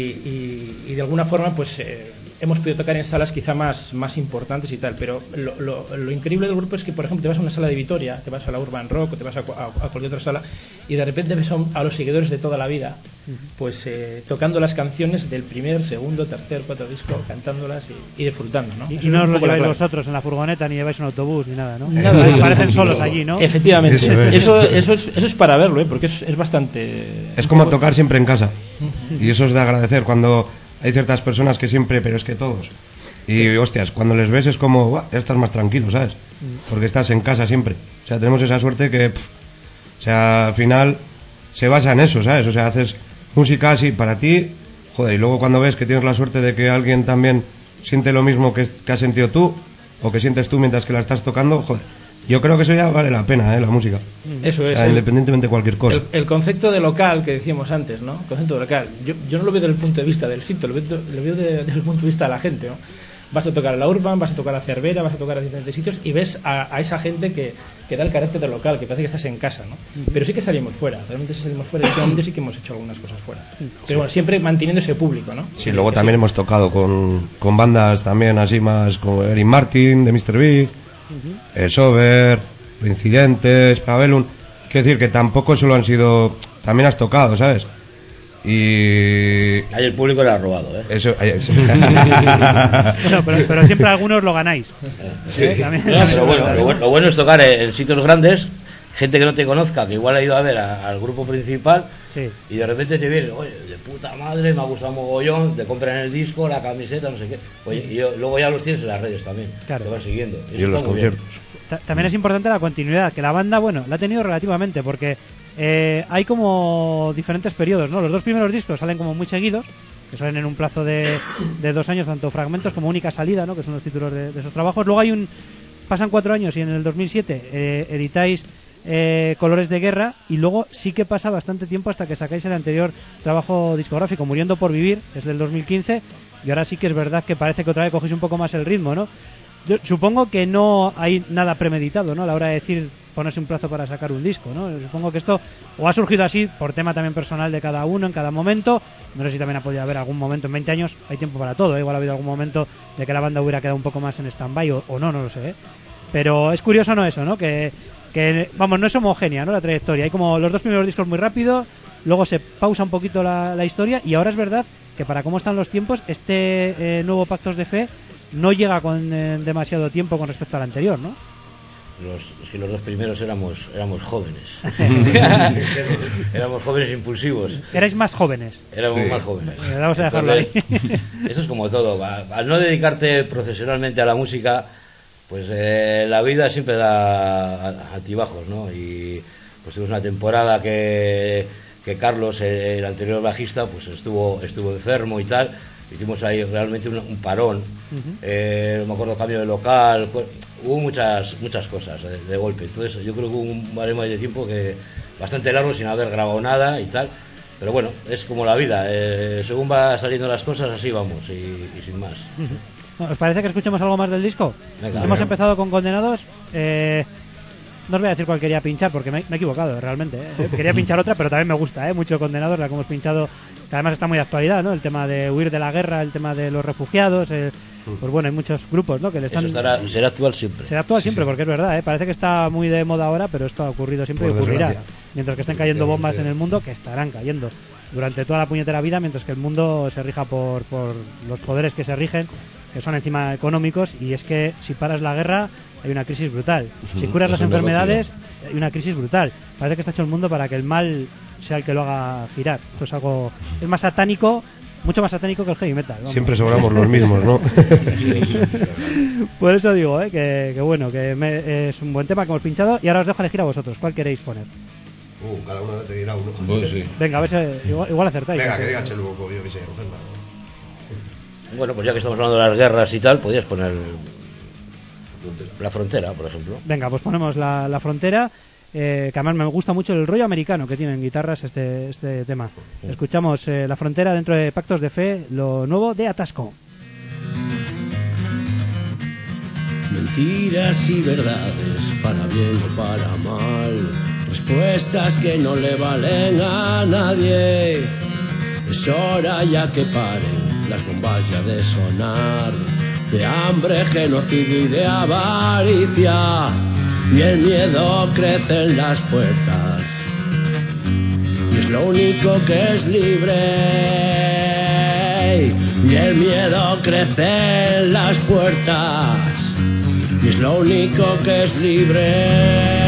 Speaker 9: y, y de alguna forma pues eh, hemos podido tocar en salas quizá más, más importantes y tal, pero lo, lo, lo increíble del grupo es que, por ejemplo, te vas a una sala de Vitoria, te vas a la Urban Rock o te vas a, a, a cualquier otra sala y de repente ves a, un, a los seguidores de toda la vida pues eh, tocando las canciones del primer, segundo, tercer, cuarto disco, cantándolas y, y disfrutando, ¿no?
Speaker 1: Y, y no os lo lleváis vosotros en la furgoneta, ni lleváis un autobús, ni nada, ¿no? Nada, eh, parecen solos allí, ¿no?
Speaker 9: Efectivamente, eso es, eso, eso es, eso es para verlo, ¿eh? Porque es, es bastante...
Speaker 7: Es como tocar siempre en casa, y eso es de agradecer cuando hay ciertas personas que siempre, pero es que todos, y hostias, cuando les ves es como, ¡buah! Ya estás más tranquilo, ¿sabes? Porque estás en casa siempre, o sea, tenemos esa suerte que, pff, o sea, al final se basa en eso, ¿sabes? O sea, haces música así para ti, joder, y luego cuando ves que tienes la suerte de que alguien también siente lo mismo que, que has sentido tú, o que sientes tú mientras que la estás tocando, joder, yo creo que eso ya vale la pena, ¿eh? La música.
Speaker 9: Eso es.
Speaker 7: O sea, independientemente de cualquier cosa.
Speaker 9: El, el concepto de local que decíamos antes, ¿no? El concepto de local. Yo, yo no lo veo desde el punto de vista del sitio, lo veo, lo veo de, desde el punto de vista de la gente, ¿no? Vas a tocar a la Urban, vas a tocar a Cervera, vas a tocar a diferentes sitios y ves a, a esa gente que, que da el carácter de local, que parece que estás en casa, ¿no? Uh-huh. Pero sí que salimos fuera, realmente sí salimos fuera, y últimamente sí que hemos hecho algunas cosas fuera. Pero sí. Bueno, siempre manteniendo ese público, ¿no?
Speaker 7: Sí, luego también sí. Hemos tocado con, con bandas también así más como Eric Martin, de míster Big, uh-huh. eh, Sober, Incidentes, Pabellum. Quiero decir que tampoco solo han sido... También has tocado, ¿sabes? Y...
Speaker 5: Ahí el público le ha robado, ¿eh?
Speaker 7: Eso, ahí, eso.
Speaker 1: Bueno, pero, pero siempre algunos lo ganáis.
Speaker 5: Sí. ¿Eh? También, no, pero bueno, lo, bueno, lo bueno es tocar en sitios grandes, gente que no te conozca, que igual ha ido a ver a, al grupo principal,
Speaker 1: Sí.
Speaker 5: Y de repente te viene, oye, de puta madre, me ha gustado mogollón, te compran el disco, la camiseta, no sé qué. Oye, y yo, luego ya los tienes en las redes también,
Speaker 1: claro.
Speaker 5: te van siguiendo.
Speaker 7: Y en los conciertos.
Speaker 1: Ta- También es importante la continuidad, que la banda, bueno, la ha tenido relativamente, porque eh, hay como diferentes periodos, ¿no? Los dos primeros discos salen como muy seguidos, que salen en un plazo de, de dos años, tanto Fragmentos como Única Salida, ¿no? Que son los títulos de, de esos trabajos. Luego hay un... Pasan cuatro años y en el dos mil siete eh, editáis eh, Colores de Guerra, y luego sí que pasa bastante tiempo hasta que sacáis el anterior trabajo discográfico, Muriendo por Vivir, es del dos mil quince, y ahora sí que es verdad que parece que otra vez cogéis un poco más el ritmo, ¿no? Yo supongo que no hay nada premeditado, ¿no? A la hora de decir ponerse un plazo para sacar un disco, ¿no? Supongo que esto o ha surgido así por tema también personal de cada uno en cada momento. No sé si también ha podido haber algún momento en veinte años, hay tiempo para todo, ¿eh? Igual ha habido algún momento de que la banda hubiera quedado un poco más en stand-by o, o no, no lo sé, ¿eh? Pero es curioso, ¿no? Eso, ¿no? Que, que, vamos, no es homogénea, ¿no? La trayectoria. Hay como los dos primeros discos muy rápidos, luego se pausa un poquito la, la historia, y ahora es verdad que para cómo están los tiempos, este eh, nuevo Pactos de Fe no llega con eh, demasiado tiempo con respecto al anterior, ¿no?
Speaker 5: Los, es que los dos primeros éramos éramos jóvenes. Éramos jóvenes impulsivos.
Speaker 1: Erais más jóvenes.
Speaker 5: Éramos
Speaker 8: Sí.
Speaker 5: más jóvenes.
Speaker 1: Eh, vamos a dejarlo ahí.
Speaker 5: Eso es como todo. Al, al no dedicarte profesionalmente a la música, pues eh, la vida siempre da a- altibajos, ¿no? Y pues tuvimos una temporada que, que Carlos, el anterior bajista, pues estuvo estuvo enfermo y tal. Hicimos ahí realmente un, un parón.
Speaker 1: Ujú.
Speaker 5: Eh, me acuerdo, cambio de local, cu- hubo muchas muchas cosas de, de golpe. Entonces yo creo que hubo un baremo de tiempo que bastante largo sin haber grabado nada y tal. Pero bueno, es como la vida, eh, según va saliendo las cosas así vamos y, y sin más.
Speaker 1: Bueno, ¿os parece que escuchemos algo más del disco?
Speaker 5: Venga,
Speaker 1: Hemos
Speaker 5: venga.
Speaker 1: empezado con Condenados. Eh, no os voy a decir cuál quería pinchar porque me, me he equivocado realmente, ¿eh? Quería pinchar otra, pero también me gusta, ¿eh? Mucho Condenados, la que hemos pinchado, que además está muy de actualidad, ¿no? El tema de huir de la guerra, el tema de los refugiados, eh, pues bueno, hay muchos grupos, ¿no? Que le están...
Speaker 5: Eso estará, será actual siempre.
Speaker 1: Será actual siempre, porque es verdad, ¿eh? Parece que está muy de moda ahora, pero esto ha ocurrido siempre
Speaker 7: Por
Speaker 1: y ocurrirá.
Speaker 7: desgracia.
Speaker 1: Mientras que estén cayendo bombas en el mundo, que estarán cayendo durante toda la puñetera vida, mientras que el mundo se rija por, por los poderes que se rigen, que son encima económicos, y es que si paras la guerra hay una crisis brutal. Si curas
Speaker 8: Es
Speaker 1: las
Speaker 8: un
Speaker 1: enfermedades hay una crisis brutal. Parece que está hecho el mundo para que el mal sea el que lo haga girar. Esto es algo... es más satánico, mucho más satánico que el heavy metal. Vamos.
Speaker 7: Siempre sobramos los mismos, ¿no?
Speaker 1: Por eso digo, ¿eh? que, que bueno, que me- es un buen tema que hemos pinchado, y ahora os dejo elegir a vosotros. ¿Cuál queréis poner?
Speaker 7: Uh, cada uno te dirá uno.
Speaker 8: Pues sí.
Speaker 1: Venga, a ver si igual, igual acertáis.
Speaker 7: Venga,
Speaker 1: ¿no?
Speaker 7: que diga Chelbo, yo que sé, Oferma.
Speaker 5: Bueno, pues ya que estamos hablando de las guerras y tal, podrías poner La Frontera, por ejemplo.
Speaker 1: Venga, pues ponemos la, la Frontera, eh, que además me gusta mucho el rollo americano que tiene en guitarras este, este tema. Escuchamos eh, La Frontera dentro de Pactos de Fe, lo nuevo de Atasco.
Speaker 4: Mentiras y verdades, para bien o para mal, respuestas que no le valen a nadie. Es hora ya que paren las bombas ya de sonar, de hambre, genocidio y de avaricia, y el miedo crece en las puertas, y es lo único que es libre. Y el miedo crece en las puertas, y es lo único que es libre.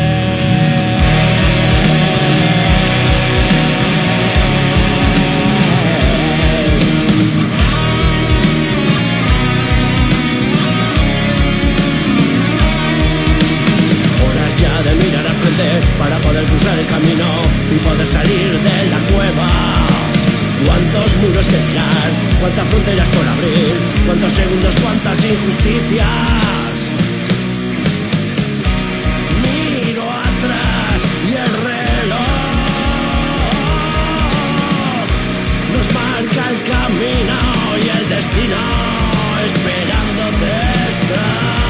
Speaker 4: Horas ya de mirar al frente para poder cruzar el camino y poder salir de la cueva. Cuántos muros que tirar, cuántas fronteras por abrir, cuántos segundos, cuántas injusticias. Miro atrás y el reloj nos marca el camino y el destino esperándote está.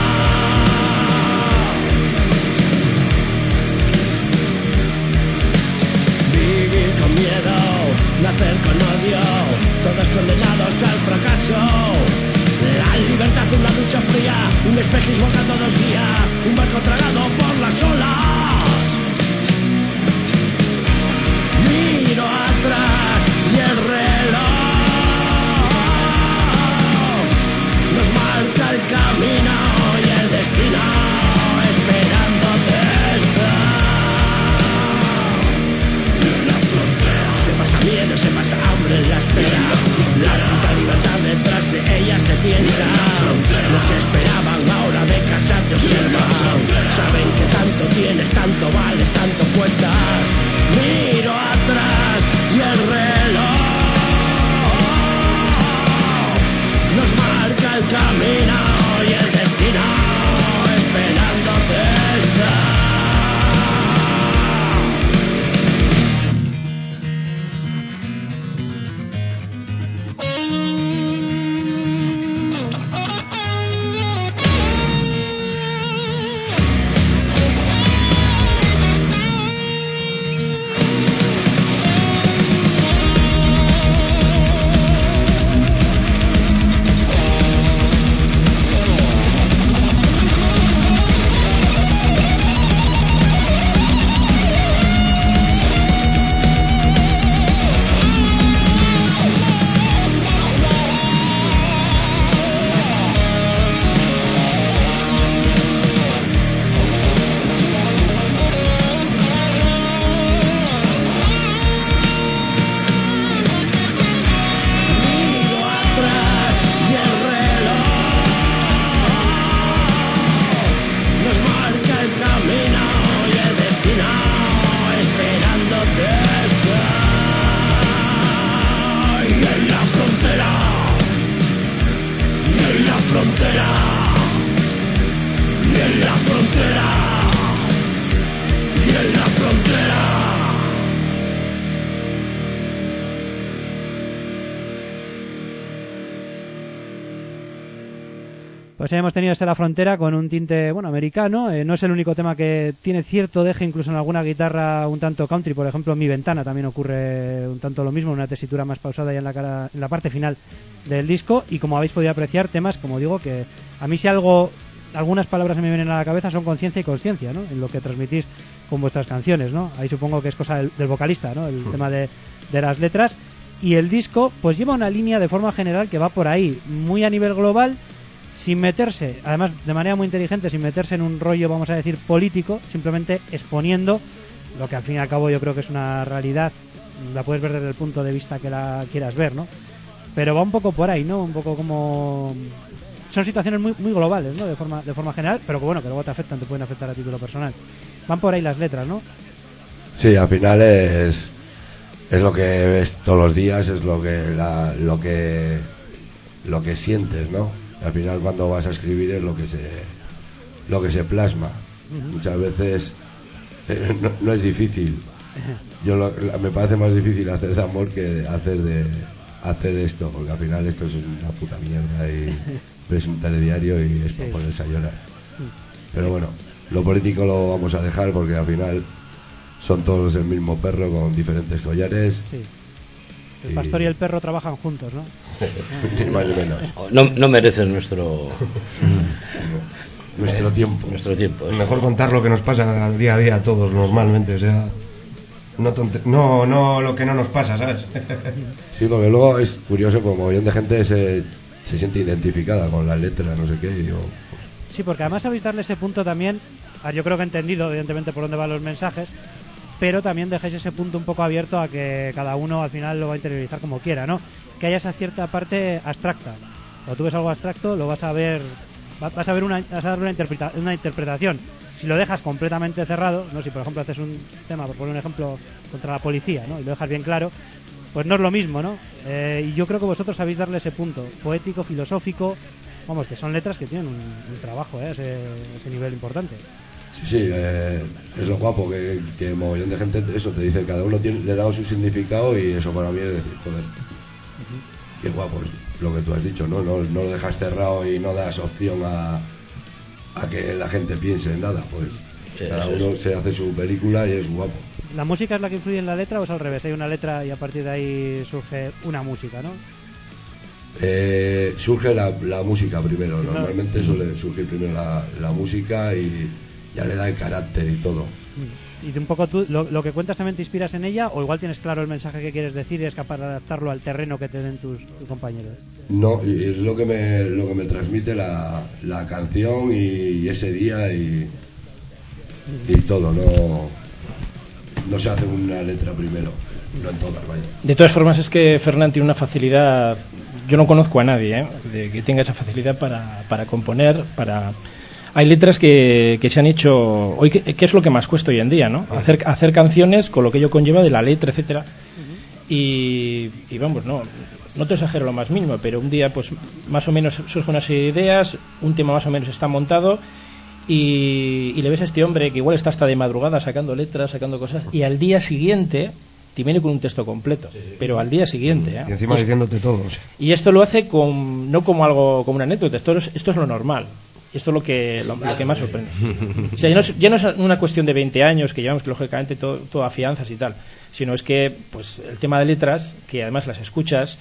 Speaker 4: Vivir con miedo, nacer con odio, todos condenados al fracaso. La libertad, una ducha fría, un espejismo que a todos guía, un barco tragado por las olas. Miro atrás y el reloj nos marca el camino y el destino esperándote está. Se tanto vales, tanto cuestas. Miro atrás y el reloj nos marca el camino y el destino esperándote está.
Speaker 1: Pues hemos tenido este La Frontera con un tinte, bueno, americano. Eh, no es el único tema que tiene cierto deje, incluso en alguna guitarra un tanto country. Por ejemplo, en Mi Ventana también ocurre un tanto lo mismo, una tesitura más pausada ya en la, cara, en la parte final del disco. Y como habéis podido apreciar, temas, como digo, que a mí si algo, algunas palabras me vienen a la cabeza son conciencia y consciencia, ¿no? En lo que transmitís con vuestras canciones, ¿no? Ahí supongo que es cosa del, del vocalista, ¿no? El tema de, de las letras. Y el disco, pues lleva una línea de forma general que va por ahí, muy a nivel global, sin meterse, además de manera muy inteligente, sin meterse en un rollo, vamos a decir, político, simplemente exponiendo lo que al fin y al cabo yo creo que es una realidad, la puedes ver desde el punto de vista que la quieras ver, ¿no? Pero va un poco por ahí, ¿no? Un poco como... Son situaciones muy muy globales, ¿no? De forma de forma general, pero que bueno, que luego te afectan, te pueden afectar a título personal. Van por ahí las letras, ¿no?
Speaker 6: Sí, al final es es lo que ves todos los días, es lo que la, lo que lo que sientes, ¿no? Al final cuando vas a escribir es lo que se lo que se plasma. Uh-huh. Muchas veces eh, no, no es difícil. Yo lo, me parece más difícil hacer de amor que hacer de hacer esto, porque al final esto es una puta mierda y ves un telediario y es sí. para ponerse a llorar. Pero bueno, lo político lo vamos a dejar porque al final son todos el mismo perro con diferentes collares.
Speaker 1: Sí. El pastor y el perro trabajan juntos, ¿no?
Speaker 6: Ni más ni menos.
Speaker 5: No, no merecen nuestro
Speaker 6: nuestro tiempo.
Speaker 5: Nuestro tiempo.
Speaker 7: Es mejor contar lo que nos pasa día a día a todos normalmente, o sea, no tonte- no no lo que no nos pasa, ¿sabes?
Speaker 6: Sí, porque luego es curioso como un montón de gente se se siente identificada con la letra, no sé qué, y digo,
Speaker 1: sí, porque además sabéis darle ese punto también, yo creo que he entendido evidentemente por dónde van los mensajes, pero también dejáis ese punto un poco abierto a que cada uno al final lo va a interiorizar como quiera, ¿no? Que haya esa cierta parte abstracta. Cuando tú ves algo abstracto, lo vas a ver, vas a ver una, vas a dar una, interpreta, una interpretación. Si lo dejas completamente cerrado, no, si por ejemplo haces un tema, por poner un ejemplo, contra la policía, ¿no? Y lo dejas bien claro, pues no es lo mismo, ¿no? Eh, y yo creo que vosotros sabéis darle ese punto poético, filosófico, vamos, que son letras que tienen un, un trabajo, ¿eh? ese, ese nivel importante.
Speaker 6: sí, sí, eh, es lo guapo que, que mogollón de gente eso te dice, cada uno tiene, le da su significado y eso para mí es decir, joder, uh-huh. qué guapo es lo que tú has dicho, ¿no? No, no lo dejas cerrado y no das opción a, a que la gente piense en nada, pues sí, cada uno es. se hace su película y es guapo.
Speaker 1: ¿La música es la que influye en la letra o es al revés? Hay una letra y a partir de ahí surge una música, ¿no?
Speaker 6: Eh, surge la, la música primero, normalmente suele surgir primero la, la música y ya le da el carácter y todo.
Speaker 1: Y de un poco tú, lo, lo que cuentas también te inspiras en ella o igual tienes claro el mensaje que quieres decir y es capaz de adaptarlo al terreno que te den tus, tus compañeros.
Speaker 6: No, es lo que me lo que me transmite la, la canción y, y ese día y, y todo, no no se hace una letra primero, no en todas, vaya.
Speaker 9: De todas formas es que Fernán tiene una facilidad, yo no conozco a nadie, ¿eh? de que tenga esa facilidad para, para componer, para hay letras que, que se han hecho hoy, que, que es lo que más cuesta hoy en día, ¿no? Hacer, hacer canciones con lo que ello conlleva de la letra, etcétera. Uh-huh. y, y vamos, no no te exagero lo más mínimo, pero un día pues más o menos surge una serie de ideas, un tema más o menos está montado y, y le ves a este hombre que igual está hasta de madrugada sacando letras, sacando cosas, y al día siguiente te viene con un texto completo, sí, sí. pero al día siguiente. ¿eh?
Speaker 7: Y encima y, diciéndote todo. Sí.
Speaker 9: Y esto lo hace con, no como algo, como una anécdota, esto es, esto es lo normal. Esto es lo que, lo, lo que más sorprende. O sea, ya no, es, ya no es una cuestión de veinte años, que llevamos lógicamente todo, todo a fianzas y tal, sino es que pues el tema de letras, que además las escuchas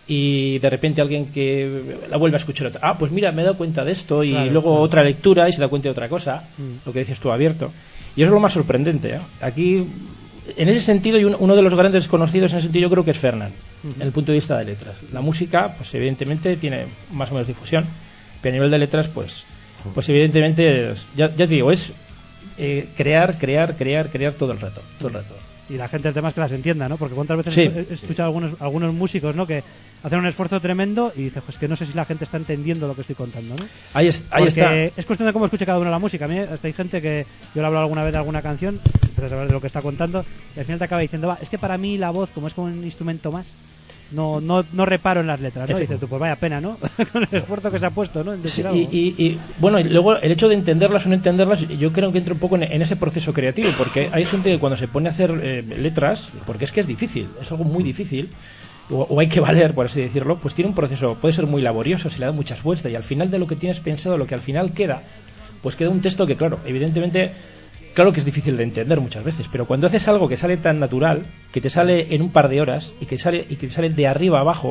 Speaker 9: y de repente alguien que la vuelve a escuchar, ah, pues mira, me he dado cuenta de esto, y claro, luego claro. otra lectura y se da cuenta de otra cosa, mm. lo que dices tú, abierto. Y eso es lo más sorprendente. ¿eh? Aquí, en ese sentido, y un, uno de los grandes desconocidos en ese sentido, yo creo que es Fernán, uh-huh. en el punto de vista de letras. La música, pues evidentemente tiene más o menos difusión, pero a nivel de letras, pues, pues evidentemente, ya, ya te digo, es eh, crear, crear, crear, crear todo el rato, todo el rato.
Speaker 1: Y la gente, el tema es que las entienda, ¿no? Porque cuántas veces
Speaker 9: sí.
Speaker 1: he escuchado a algunos, algunos músicos, ¿no? Que hacen un esfuerzo tremendo y dices, pues que no sé si la gente está entendiendo lo que estoy contando, ¿no?
Speaker 9: Ahí, es, ahí está.
Speaker 1: Es cuestión de cómo escuche cada uno la música. A mí hasta hay gente que yo le hablo alguna vez de alguna canción, empiezas a saber de lo que está contando y al final te acaba diciendo, va, es que para mí la voz, como es como un instrumento más, no no no reparo en las letras, ¿no? Y dices tú, pues vaya pena, ¿no? Con el esfuerzo que se ha puesto, ¿no? En decir
Speaker 9: sí,
Speaker 1: algo.
Speaker 9: Y, y, y bueno, y luego el hecho de entenderlas o no entenderlas, yo creo que entra un poco en, en ese proceso creativo, porque hay gente que cuando se pone a hacer eh, letras, porque es que es difícil, es algo muy difícil, o, o hay que valer, por así decirlo, pues tiene un proceso, puede ser muy laborioso, se le da muchas vueltas, y al final de lo que tienes pensado, lo que al final queda, pues queda un texto que, claro, evidentemente, claro que es difícil de entender muchas veces, pero cuando haces algo que sale tan natural, que te sale en un par de horas y que sale y que sale de arriba a abajo,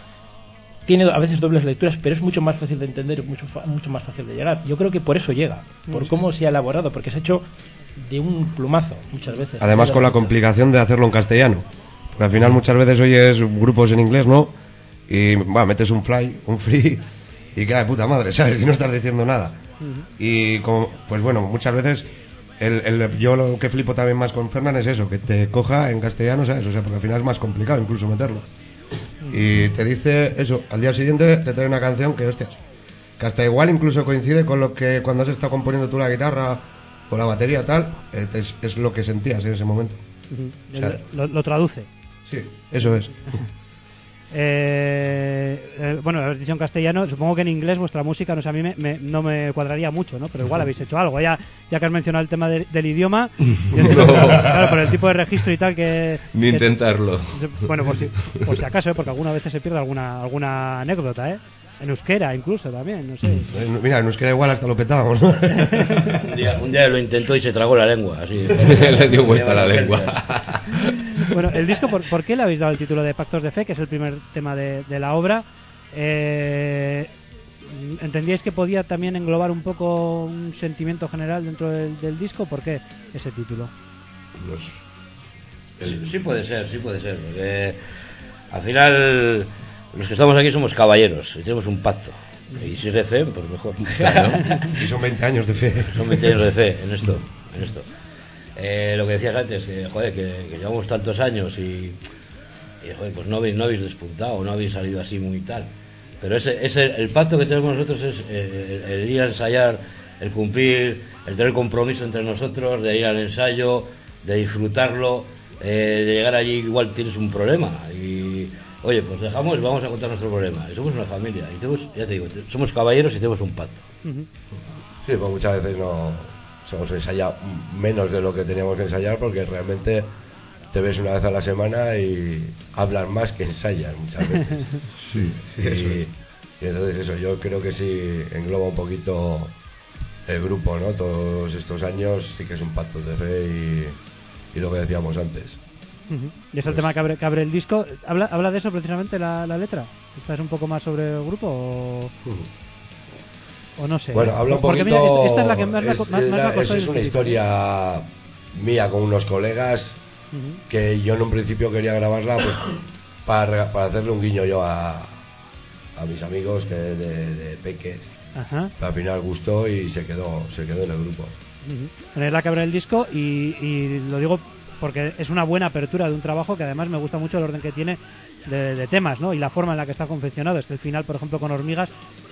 Speaker 9: tiene a veces dobles lecturas, pero es mucho más fácil de entender, mucho mucho más fácil de llegar. Yo creo que por eso llega, por cómo se ha elaborado, porque se ha hecho de un plumazo muchas veces.
Speaker 7: Además con la complicación de hacerlo en castellano, porque al final muchas veces oyes grupos en inglés, ¿no? Y va, metes un fly, un free y queda de puta madre, ¿sabes? Y no estás diciendo nada. Uh-huh. Y como, pues bueno, muchas veces El, el, yo lo que flipo también más con Fernán es eso, que te coja en castellano, ¿sabes? O sea, porque al final es más complicado incluso meterlo. Y te dice eso, al día siguiente te trae una canción que, hostias, que hasta igual incluso coincide con lo que cuando has estado componiendo tú la guitarra o la batería tal, es, es lo que sentías en ese momento.
Speaker 1: Uh-huh. O sea, lo, lo traduce.
Speaker 7: Sí, eso es.
Speaker 1: Eh, eh, bueno, habéis dicho en castellano, supongo que en inglés vuestra música, no sé, a mí me, me, no me cuadraría mucho, ¿no? Pero igual habéis hecho algo, ya, ya que has mencionado el tema de, del idioma, no. Claro, por el tipo de registro y tal que...
Speaker 8: Ni
Speaker 1: que,
Speaker 8: intentarlo.
Speaker 1: Bueno, por si, por si acaso, ¿eh? Porque algunas veces se pierde alguna alguna anécdota, ¿eh? En euskera incluso también, no sé.
Speaker 7: Mira, en euskera igual hasta lo petábamos, ¿no?
Speaker 5: un, día, un día lo intentó y se tragó la lengua, así.
Speaker 8: Le dio vuelta la lengua.
Speaker 1: Bueno, el disco, ¿por, ¿por qué le habéis dado el título de Pactos de Fe, que es el primer tema de, de la obra? Eh, ¿Entendíais que podía también englobar un poco un sentimiento general dentro del, del disco? ¿Por qué ese título?
Speaker 5: Los, el... sí, sí puede ser, sí puede ser, porque al final los que estamos aquí somos caballeros y tenemos un pacto. Y si es de fe, pues mejor.
Speaker 7: Claro. Y son veinte años de fe.
Speaker 5: Son veinte años de fe en esto, en esto. Eh, lo que decías antes, que, joder, que, que llevamos tantos años y, y joder, pues no habéis, no habéis despuntado, no habéis salido así muy tal. Pero ese, ese, el pacto que tenemos nosotros es eh, el, el ir a ensayar, el cumplir, el tener compromiso entre nosotros, de ir al ensayo, de disfrutarlo, eh, de llegar allí igual tienes un problema y oye, pues dejamos, vamos a contar nuestro problema. Y somos una familia y tenemos, ya te digo, somos caballeros y tenemos un pacto.
Speaker 6: Uh-huh. Sí, pues muchas veces no... Hemos ensayado menos de lo que teníamos que ensayar porque realmente te ves una vez a la semana y hablas más que ensayas muchas veces.
Speaker 7: Sí, sí,
Speaker 6: y,
Speaker 7: eso.
Speaker 6: y entonces eso, yo creo que sí engloba un poquito el grupo, ¿no? Todos estos años sí que es un pacto de fe y, y lo que decíamos antes.
Speaker 1: Uh-huh. Y es el pues, tema que abre, que abre el disco. ¿Habla, ¿Habla de eso precisamente la, la letra? ¿Esta es un poco más sobre el grupo o...? Uh-huh. O no sé.
Speaker 6: Bueno, habla un
Speaker 1: porque
Speaker 6: poquito.
Speaker 1: Mira, esta es la que más,
Speaker 6: es,
Speaker 1: más, más
Speaker 6: la,
Speaker 1: me ha
Speaker 6: es una historia mía con unos colegas uh-huh. que yo en un principio quería grabarla pues, para, para hacerle un guiño yo a, a mis amigos que de, de peques.
Speaker 1: Ajá.
Speaker 6: Al final gustó y se quedó se quedó en el grupo.
Speaker 1: Uh-huh. Bueno, es la que abre el disco y, y lo digo porque es una buena apertura de un trabajo que además me gusta mucho el orden que tiene de, de temas, ¿no? Y la forma en la que está confeccionado. Es que el final, por ejemplo, con Hormigas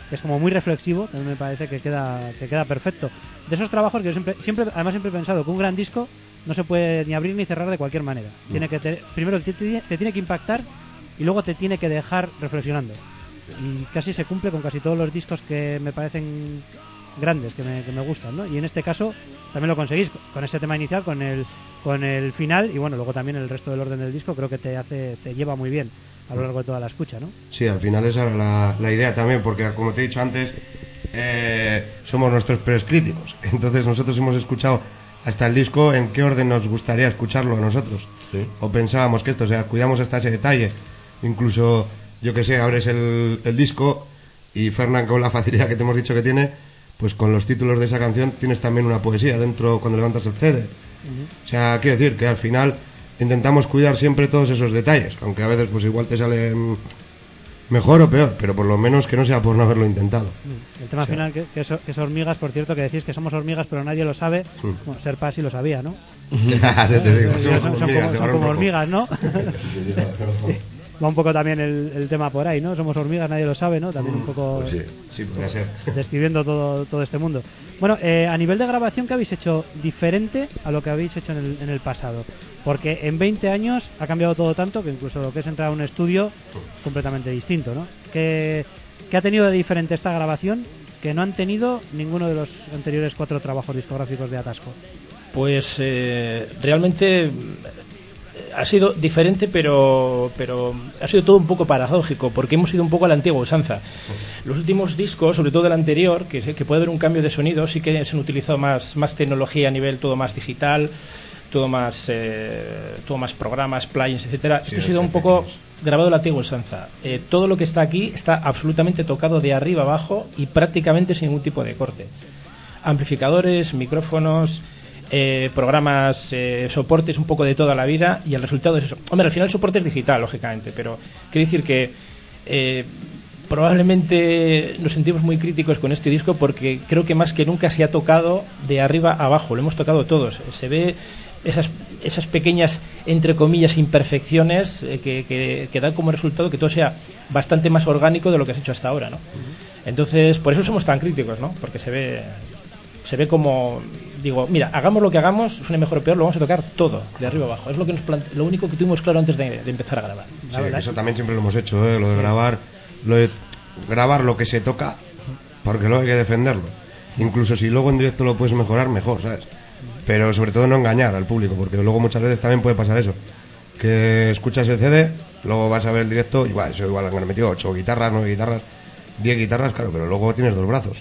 Speaker 1: que es como muy reflexivo, también me parece que queda que queda perfecto. De esos trabajos que yo siempre, siempre además siempre he pensado que un gran disco no se puede ni abrir ni cerrar de cualquier manera. Tiene que te, primero te, te, te tiene que impactar y luego te tiene que dejar reflexionando. Y casi se cumple con casi todos los discos que me parecen grandes, que me, que me gustan, ¿no? Y en este caso también lo conseguís con ese tema inicial, con el con el final, y bueno, luego también el resto del orden del disco creo que te hace te lleva muy bien a lo largo de toda la escucha, ¿no?
Speaker 7: Sí, al final esa era la, la idea también, porque como te he dicho antes, eh, somos nuestros peores críticos. Entonces nosotros hemos escuchado hasta el disco en qué orden nos gustaría escucharlo a nosotros. Sí. O pensábamos que esto, o sea, cuidamos hasta ese detalle. Incluso, yo que sé, abres el, el disco y Fernán, con la facilidad que te hemos dicho que tiene, pues con los títulos de esa canción tienes también una poesía dentro cuando levantas el C D. Uh-huh. O sea, quiero decir que al final intentamos cuidar siempre todos esos detalles, aunque a veces pues igual te sale mejor o peor, pero por lo menos que no sea por no haberlo intentado.
Speaker 1: El tema, o sea, final que, que, es, que es hormigas, por cierto, que decís que somos hormigas pero nadie lo sabe. Sí. Bueno, Serpa sí lo sabía, ¿no?
Speaker 7: te, te digo,
Speaker 1: son, son, son como, son como hormigas, ¿no? Va un poco también el, el tema por ahí, ¿no? Somos hormigas, nadie lo sabe, ¿no? También un poco
Speaker 7: pues sí, sí, podría ser.
Speaker 1: Describiendo todo, todo este mundo. Bueno, eh, a nivel de grabación, ¿qué habéis hecho diferente a lo que habéis hecho en el, en el pasado? Porque en veinte años ha cambiado todo tanto que incluso lo que es entrar a un estudio es completamente distinto, ¿no? ¿Qué, qué ha tenido de diferente esta grabación que no han tenido ninguno de los anteriores cuatro trabajos discográficos de Atasco?
Speaker 9: Pues eh, realmente ha sido diferente, pero pero ha sido todo un poco paradójico, porque hemos ido un poco a la antigua usanza. Los últimos discos, sobre todo el anterior, que, que puede haber un cambio de sonido, sí que se han utilizado más, más tecnología a nivel todo más digital, todo más eh, todo más programas, plugins, etcétera. Sí, esto ha sido un poco grabado a la antigua usanza. Eh, todo lo que está aquí está absolutamente tocado de arriba abajo y prácticamente sin ningún tipo de corte. Amplificadores, micrófonos, Eh, programas, eh, soportes, un poco de toda la vida, y el resultado es eso. Hombre, al final el soporte es digital, lógicamente, pero quiero decir que eh, probablemente nos sentimos muy críticos con este disco porque creo que más que nunca se ha tocado de arriba a abajo, lo hemos tocado todos. Se ve esas, esas pequeñas, entre comillas, imperfecciones eh, que, que, que dan como resultado que todo sea bastante más orgánico de lo que has hecho hasta ahora, ¿no? Entonces, por eso somos tan críticos, ¿no? Porque se ve, se ve como... Digo, mira, hagamos lo que hagamos, suene mejor o peor, lo vamos a tocar todo, de arriba abajo. Es lo que nos plante- lo único que tuvimos claro antes de, de empezar a grabar.
Speaker 7: Sí, eso también siempre lo hemos hecho, ¿eh? Lo de grabar, lo de grabar lo que se toca, porque luego hay que defenderlo. Incluso si luego en directo lo puedes mejorar, mejor, ¿sabes? Pero sobre todo no engañar al público, porque luego muchas veces también puede pasar eso. Que escuchas el C D, luego vas a ver el directo, igual, eso igual han metido ocho guitarras, nueve guitarras, diez guitarras, claro, pero luego tienes dos brazos.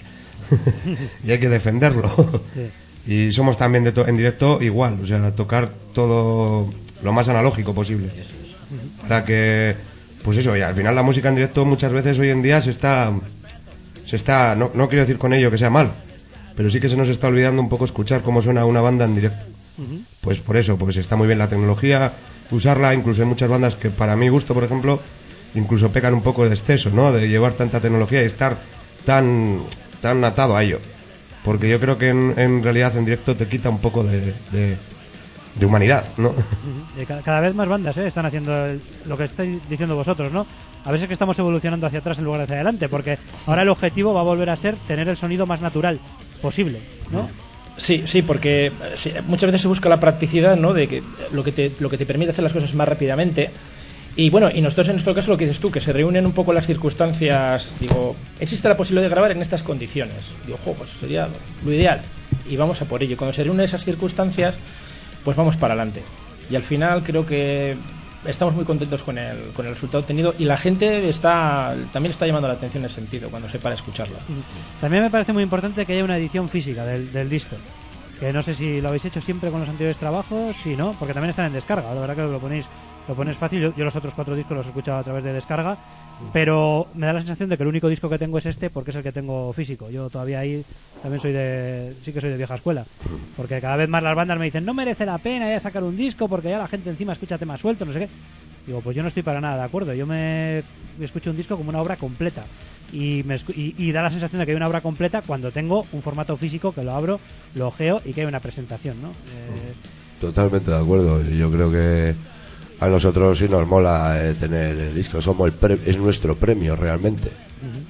Speaker 7: Y hay que defenderlo. Sí. Y somos también de to- en directo igual, o sea, tocar todo lo más analógico posible. Para que, pues eso, y al final la música en directo muchas veces hoy en día se está, se está, no, no quiero decir con ello que sea mal, pero sí que se nos está olvidando un poco escuchar cómo suena una banda en directo. Pues por eso, pues está muy bien la tecnología, usarla, incluso hay muchas bandas que para mi gusto, por ejemplo, incluso pecan un poco de exceso, ¿no? De llevar tanta tecnología y estar tan, tan atado a ello. Porque yo creo que en, en realidad en directo te quita un poco de, de, de humanidad, ¿no?
Speaker 1: Cada, cada vez más bandas ¿eh? están haciendo el, lo que estáis diciendo vosotros, ¿no? A veces que estamos evolucionando hacia atrás en lugar de hacia adelante, porque ahora el objetivo va a volver a ser tener el sonido más natural posible, ¿no?
Speaker 9: Sí, sí, porque sí, muchas veces se busca la practicidad, ¿no? De que lo que te, lo que te permite hacer las cosas más rápidamente. Y bueno, y nosotros en nuestro caso lo que dices tú, que se reúnen un poco las circunstancias, digo, existe la posibilidad de grabar en estas condiciones. Digo, jo, pues sería lo ideal. Y vamos a por ello. Cuando se reúnen esas circunstancias, pues vamos para adelante. Y al final creo que estamos muy contentos con el, con el resultado obtenido y la gente está también está llamando la atención en ese sentido cuando se para a escucharlo.
Speaker 1: También me parece muy importante que haya una edición física del, del disco. Que no sé si lo habéis hecho siempre con los anteriores trabajos, si no, porque también están en descarga. La verdad que lo ponéis Lo pones fácil, yo, yo los otros cuatro discos los he escuchado a través de descarga, pero me da la sensación de que el único disco que tengo es este porque es el que tengo físico. Yo todavía ahí también soy de, sí que soy de vieja escuela, porque cada vez más las bandas me dicen no merece la pena ya sacar un disco porque ya la gente encima escucha temas sueltos, no sé qué. Digo, pues yo no estoy para nada de acuerdo, yo me, me escucho un disco como una obra completa y, me, y, y da la sensación de que hay una obra completa cuando tengo un formato físico que lo abro, lo ojeo y que hay una presentación, ¿no? Eh...
Speaker 6: Totalmente de acuerdo, yo creo que a nosotros sí nos mola eh, tener el disco, somos el pre- es nuestro premio realmente. Uh-huh.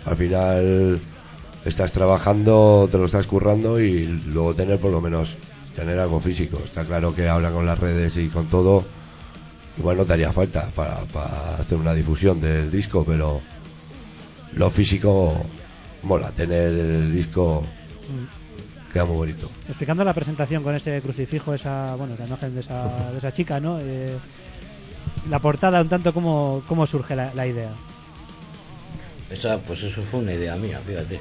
Speaker 6: al final estás trabajando, te lo estás currando y luego tener por lo menos tener algo físico. Está claro que ahora con las redes y con todo igual no te haría falta para, para hacer una difusión del disco, pero lo físico mola, tener el disco queda muy bonito.
Speaker 1: Explicando la presentación con ese crucifijo, esa, bueno, la imagen de esa, de esa chica, ¿no? Eh, la portada, un tanto, ¿cómo, cómo surge la, la idea?
Speaker 5: Esa, pues eso fue una idea mía, fíjate.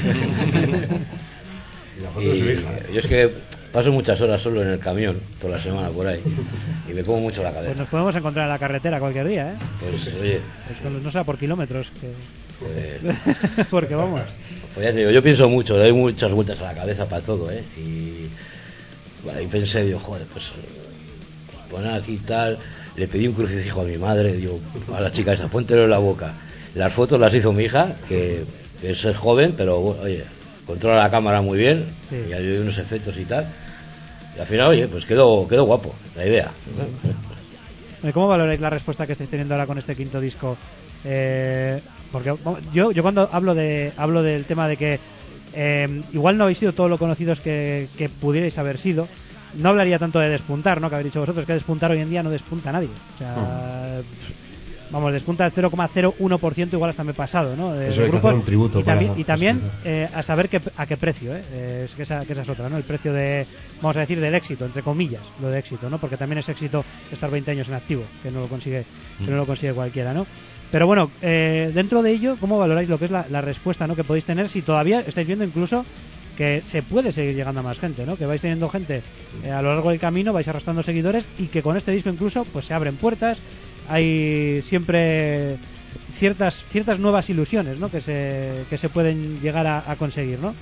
Speaker 7: Y la foto de su hija.
Speaker 5: Yo es que paso muchas horas solo en el camión, toda la semana por ahí, y me como mucho la cabeza.
Speaker 1: Pues nos podemos encontrar en la carretera cualquier día, ¿eh?
Speaker 5: Pues, oye...
Speaker 1: Pues, no sea por kilómetros, que...
Speaker 5: Pues,
Speaker 1: porque vamos...
Speaker 5: Pues ya te digo, yo pienso mucho, le doy muchas vueltas a la cabeza para todo, ¿eh? Y, bueno, y pensé, digo, joder, pues poner aquí tal... Le pedí un crucifijo a mi madre, digo, a la chica esa, póntelo en la boca. Las fotos las hizo mi hija, que, que es joven, pero oye, controla la cámara muy bien, sí. Y hay unos efectos y tal. Y al final, oye, pues quedó, quedó guapo la idea.
Speaker 1: ¿Cómo valoráis la respuesta que estáis teniendo ahora con este quinto disco? Eh, porque yo, yo cuando hablo de hablo del tema de que eh, igual no habéis sido todo lo conocidos que, que pudierais haber sido, no hablaría tanto de despuntar, ¿no? Que habéis dicho vosotros, que despuntar hoy en día no despunta a nadie. O sea, mm. vamos, despunta el cero coma cero uno por ciento, igual hasta me he pasado, ¿no? De,
Speaker 7: Eso
Speaker 1: de
Speaker 7: hay
Speaker 1: grupos,
Speaker 7: que hacer un tributo.
Speaker 1: y
Speaker 7: para
Speaker 1: también, y también eh, a saber que, a qué precio, ¿eh? eh es que, esa, que esa es otra, ¿no? El precio de, vamos a decir, del éxito, entre comillas, lo de éxito, ¿no? Porque también es éxito estar veinte años en activo, que no lo consigue, mm. que no lo consigue cualquiera, ¿no? Pero bueno, eh, dentro de ello, ¿cómo valoráis lo que es la, la respuesta, ¿no? Que podéis tener si todavía estáis viendo incluso que se puede seguir llegando a más gente, ¿no? Que vais teniendo gente eh, a lo largo del camino, vais arrastrando seguidores y que con este disco incluso pues se abren puertas, hay siempre ciertas ciertas nuevas ilusiones, ¿no? Que se que se pueden llegar a, a conseguir, ¿no?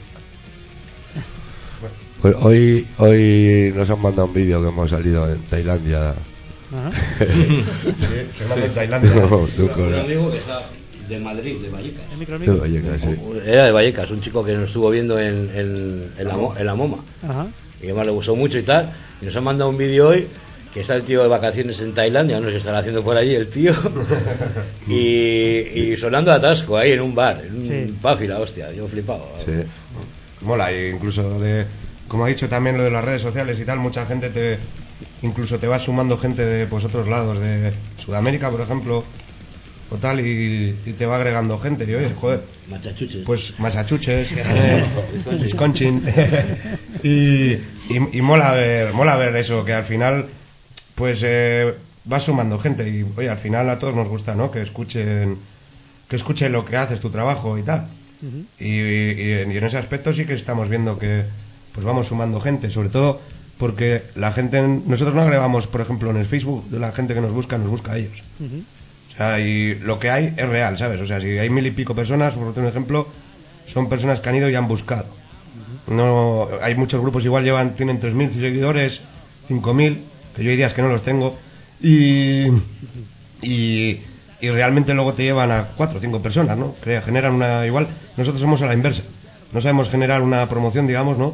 Speaker 6: Pues hoy hoy nos han mandado un vídeo que hemos salido en Tailandia.
Speaker 7: Ajá. Sí, se manda en Tailandia.
Speaker 6: No,
Speaker 5: un amigo que está de Madrid, de Vallecas.
Speaker 1: ¿El micro, micro?
Speaker 6: De Vallecas, sí.
Speaker 5: Era de Vallecas, un chico que nos estuvo viendo en, en, en, la, en la MoMA.
Speaker 1: Ajá.
Speaker 5: Y además le gustó mucho y tal. Y nos han mandado un vídeo hoy que está el tío de vacaciones en Tailandia, no sé qué estará haciendo por allí el tío. y, y sonando atasco ahí en un bar, en un
Speaker 1: sí.
Speaker 5: pub y la hostia, yo flipado.
Speaker 6: Sí.
Speaker 7: Mola, e incluso de, como ha dicho también lo de las redes sociales y tal, mucha gente te, incluso te va sumando gente de pues otros lados, de Sudamérica, por ejemplo, o tal, y, y te va agregando gente. Y oye, joder,
Speaker 5: Machachuches.
Speaker 7: pues Massachusetts, eh, Wisconsin. y, y, y mola ver, mola ver eso, que al final, pues eh, vas sumando gente. Y oye, al final a todos nos gusta, ¿no? Que escuchen, que escuchen lo que haces, tu trabajo y tal. Uh-huh. y, y, y en ese aspecto sí que estamos viendo que pues vamos sumando gente, sobre todo porque la gente, nosotros no agregamos, por ejemplo, en el Facebook, la gente que nos busca, nos busca a ellos. Uh-huh. O sea, y lo que hay es real, ¿sabes? O sea, si hay mil y pico personas, por un ejemplo, son personas que han ido y han buscado. Uh-huh. No, hay muchos grupos igual llevan, tienen tres mil seguidores, cinco mil, que yo hay días que no los tengo, y, uh-huh. y, y realmente luego te llevan a cuatro o cinco personas, ¿no? Crea, generan una igual. Nosotros somos a la inversa. No sabemos generar una promoción, digamos, ¿no?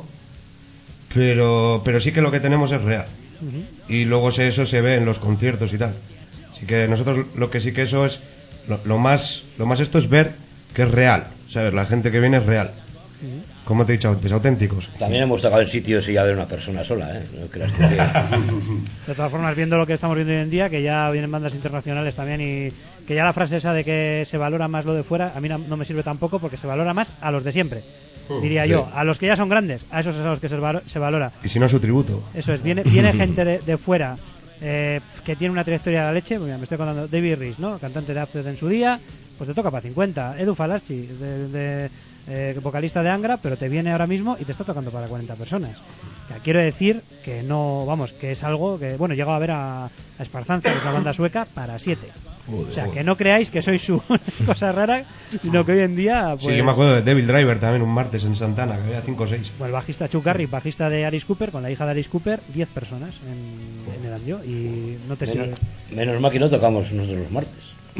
Speaker 7: Pero, pero sí que lo que tenemos es real. Uh-huh. Y luego se, eso se ve en los conciertos y tal. Así que nosotros lo que sí que eso es lo, lo más lo más esto es ver que es real, ¿sabes? La gente que viene es real. Uh-huh. Como te he dicho antes, auténticos.
Speaker 5: También hemos tocado en sitios y a ver una persona sola, ¿eh? No creas que...
Speaker 1: De todas formas, viendo lo que estamos viendo hoy en día, que ya vienen bandas internacionales también, y que ya la frase esa de que se valora más lo de fuera, a mí no, no me sirve tampoco, porque se valora más a los de siempre. Diría sí. yo, a los que ya son grandes, a esos es a los que se, valo- se valora.
Speaker 7: Y si no, su tributo.
Speaker 1: Eso es, viene, viene gente de, de fuera eh, que tiene una trayectoria de la leche. Mira, me estoy contando David Rees, ¿no? Cantante de After en su día, pues te toca para cincuenta. Edu Falaschi, de, de, eh, vocalista de Angra, pero te viene ahora mismo y te está tocando para cuarenta personas. Ya quiero decir que no, vamos, que es algo que, bueno, llego a ver a, a Esparzanza, que es una banda sueca, para siete. O sea, que no creáis que sois una cosa rara, sino que hoy en día... Pues...
Speaker 7: Sí, yo me acuerdo de Devil Driver también, un martes en Santana, que había cinco o seis.
Speaker 1: Bueno, el bajista Chuck Garry, bajista de Alice Cooper, con la hija de Alice Cooper, diez personas en, en el año, y no te
Speaker 5: menos,
Speaker 1: sirve.
Speaker 5: Menos mal que no tocamos nosotros los martes.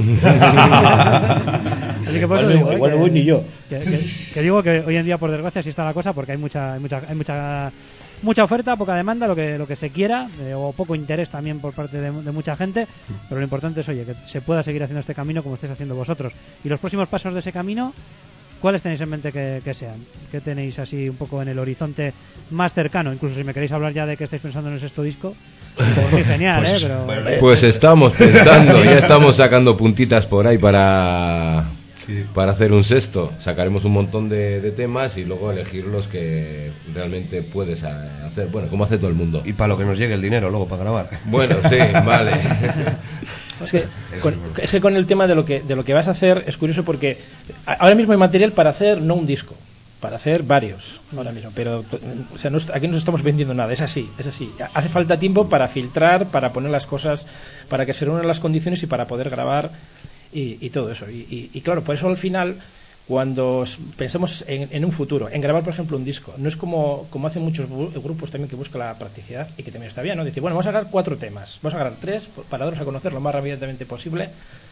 Speaker 1: Así que por eso
Speaker 5: igual,
Speaker 1: digo,
Speaker 5: igual
Speaker 1: eh,
Speaker 5: voy ni yo.
Speaker 1: Que, que, que digo que hoy en día, por desgracia, sí está la cosa, porque hay mucha hay mucha, hay mucha mucha oferta, poca demanda, lo que lo que se quiera, eh, o poco interés también por parte de, de mucha gente, pero lo importante es, oye, que se pueda seguir haciendo este camino como estáis haciendo vosotros. Y los próximos pasos de ese camino, ¿cuáles tenéis en mente que, que sean? ¿Qué tenéis así un poco en el horizonte más cercano? Incluso si me queréis hablar ya de que estáis pensando en el sexto disco, pues muy genial,
Speaker 8: pues,
Speaker 1: ¿eh? Pero...
Speaker 8: pues estamos pensando, ya estamos sacando puntitas por ahí para, para hacer un sexto. Sacaremos un montón de, de temas y luego elegir los que realmente puedes hacer, bueno, como hace todo el mundo.
Speaker 7: Y para lo que nos llegue el dinero luego para grabar.
Speaker 8: Bueno, sí, vale.
Speaker 9: Es que, con, es que con el tema de lo que de lo que vas a hacer es curioso porque ahora mismo hay material para hacer no un disco, para hacer varios ahora mismo, pero o sea, no, aquí no nos estamos vendiendo nada, es así, es así. Hace falta tiempo para filtrar, para poner las cosas, para que se reúnan las condiciones y para poder grabar y, y todo eso. Y, y, y claro, por eso al final, cuando pensamos en, en un futuro, en grabar, por ejemplo, un disco, no es como, como hacen muchos grupos también que buscan la practicidad y que también está bien, ¿no? Decir, bueno, vamos a grabar cuatro temas, vamos a grabar tres para darnos a conocer lo más rápidamente posible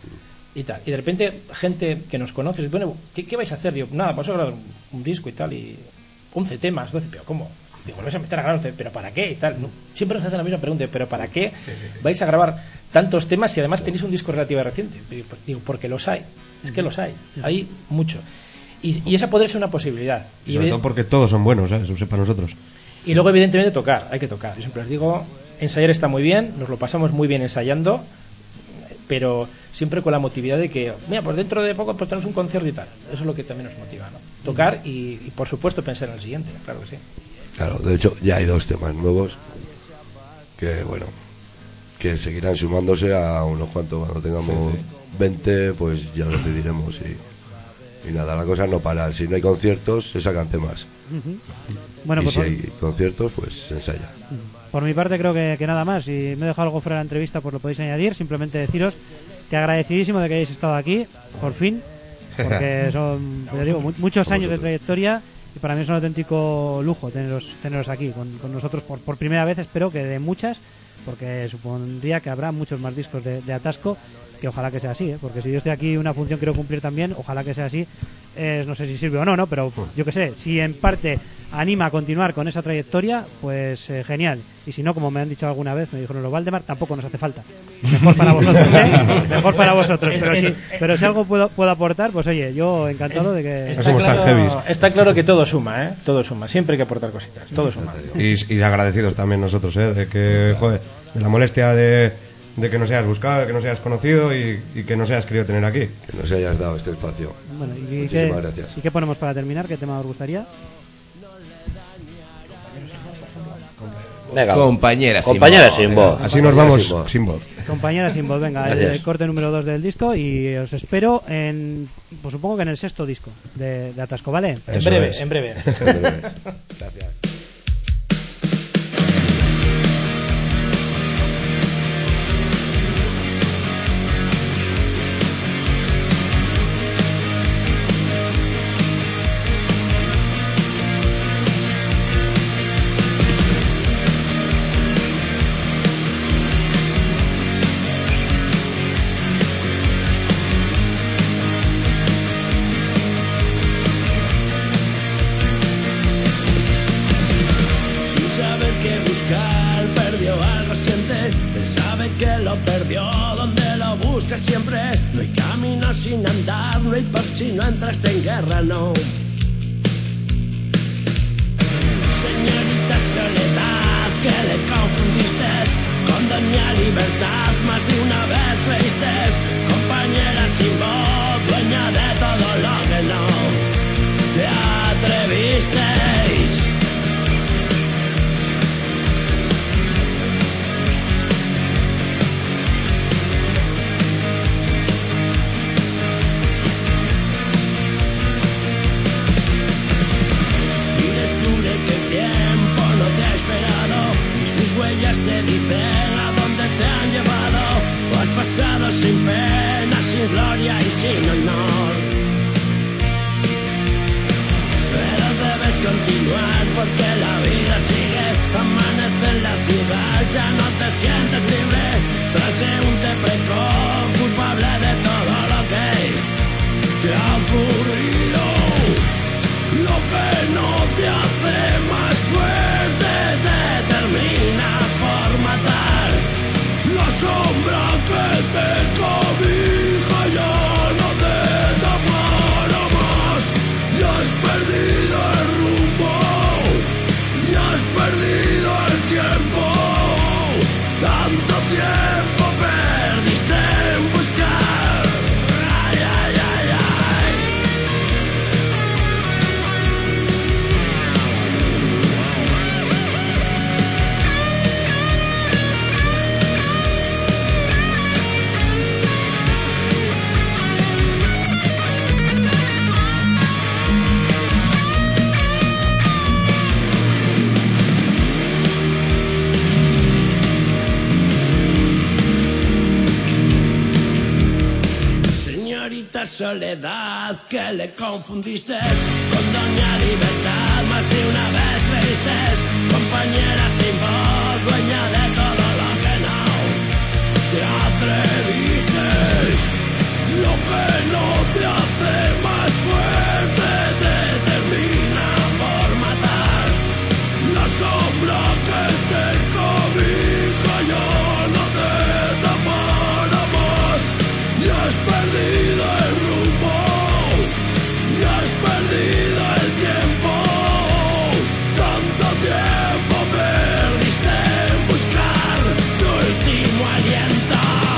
Speaker 9: y tal. Y de repente, gente que nos conoce dice, bueno, ¿qué, qué vais a hacer? Digo, nada, vamos a grabar un, un disco y tal, y once temas, doce, pero ¿cómo? Digo, ¿vais a meter a grabar once? ¿Pero para qué? Y tal. No, siempre nos hacen la misma pregunta, ¿pero para qué vais a grabar tantos temas y además tenéis un disco relativamente reciente? Digo, porque los hay. Es que los hay, hay mucho. Y, y esa podría ser una posibilidad.
Speaker 7: Y sobre todo porque todos son buenos, ¿eh? Eso para nosotros.
Speaker 9: Y luego, evidentemente, tocar, hay que tocar. Yo siempre os digo, ensayar está muy bien, nos lo pasamos muy bien ensayando, pero siempre con la motividad de que, mira, pues dentro de poco pues tenemos un concierto y tal. Eso es lo que también nos motiva, ¿no? Tocar y, y por supuesto, pensar en el siguiente, claro que sí.
Speaker 6: Claro, de hecho, ya hay dos temas nuevos que, bueno, que seguirán sumándose a unos cuantos. Cuando tengamos sí, sí. veinte, pues ya lo decidiremos y, y nada, la cosa no para. Si no hay conciertos, se sacan temas. Uh-huh. Bueno, y pues si por... hay conciertos, pues se ensaya.
Speaker 1: Uh-huh. Por mi parte creo que, que nada más. Si me he dejado algo fuera de la entrevista, pues lo podéis añadir. Simplemente deciros que agradecidísimo de que hayáis estado aquí, por fin, porque son, ya digo, muchos años de trayectoria y para mí es un auténtico lujo teneros, teneros aquí con, con nosotros por, por primera vez, espero que de muchas, porque supondría que habrá muchos más discos de, de Atasco, que ojalá que sea así, ¿eh? Porque si yo estoy aquí una función quiero cumplir también, ojalá que sea así. Eh, no sé si sirve o no, ¿no? Pero yo que sé, si en parte anima a continuar con esa trayectoria, pues eh, genial. Y si no, como me han dicho alguna vez, me dijeron los Valdemar, tampoco nos hace falta. Mejor para vosotros, ¿eh? Mejor para vosotros. Pero si, pero si algo puedo, puedo aportar, pues oye, yo encantado de que...
Speaker 9: Está, somos claro, tan heavies. Está claro que todo suma, ¿eh? Todo suma. Siempre hay que aportar cositas. Todo suma.
Speaker 7: Y, y agradecidos también nosotros, ¿eh? De que, joder, de la molestia de... de que nos hayas buscado, de que nos hayas conocido y, y que nos hayas querido tener aquí.
Speaker 6: Que nos hayas dado este espacio.
Speaker 1: Bueno, y
Speaker 6: muchísimas
Speaker 1: qué,
Speaker 6: gracias.
Speaker 1: ¿Y qué ponemos para terminar? ¿Qué tema os gustaría?
Speaker 8: Venga, compañera sin
Speaker 5: compañera
Speaker 8: voz.
Speaker 5: sin voz.
Speaker 7: Así nos vamos sin voz. Sin voz.
Speaker 1: Compañera sin voz, venga, el, el corte número dos del disco y os espero en, pues supongo que en el sexto disco de, de Atasco, ¿vale?
Speaker 9: En breve, en breve, en breve.
Speaker 6: Gracias.
Speaker 4: Siempre no hay camino sin andar, no hay por si no entraste en guerra, no. Señorita Soledad, que le confundiste con doña Libertad, más de una vez creíste, compañera sin voz, dueña de todo lo que no te atrevisteis. Huellas te dicen a dónde te han llevado, o has pasado sin pena, sin gloria y sin honor. Pero debes continuar porque la vida sigue, amanece en la ciudad, ya no te sientes libre, transeúnte precoz, culpable de todo lo que te ha ocurrido. Lo que no te hace más fuerte soledad que le confundiste con doña libertad. Más de una vez creíste compañera sin voz, dueña de todo lo que no te atreviste. Lo que no te hace más fuerte te termina por matar. La sombra que te cobija ya no te tapa más. Y has perdido el rumbo, y has perdido el tiempo. Tanto tiempo perdiste en buscar tu último aliento.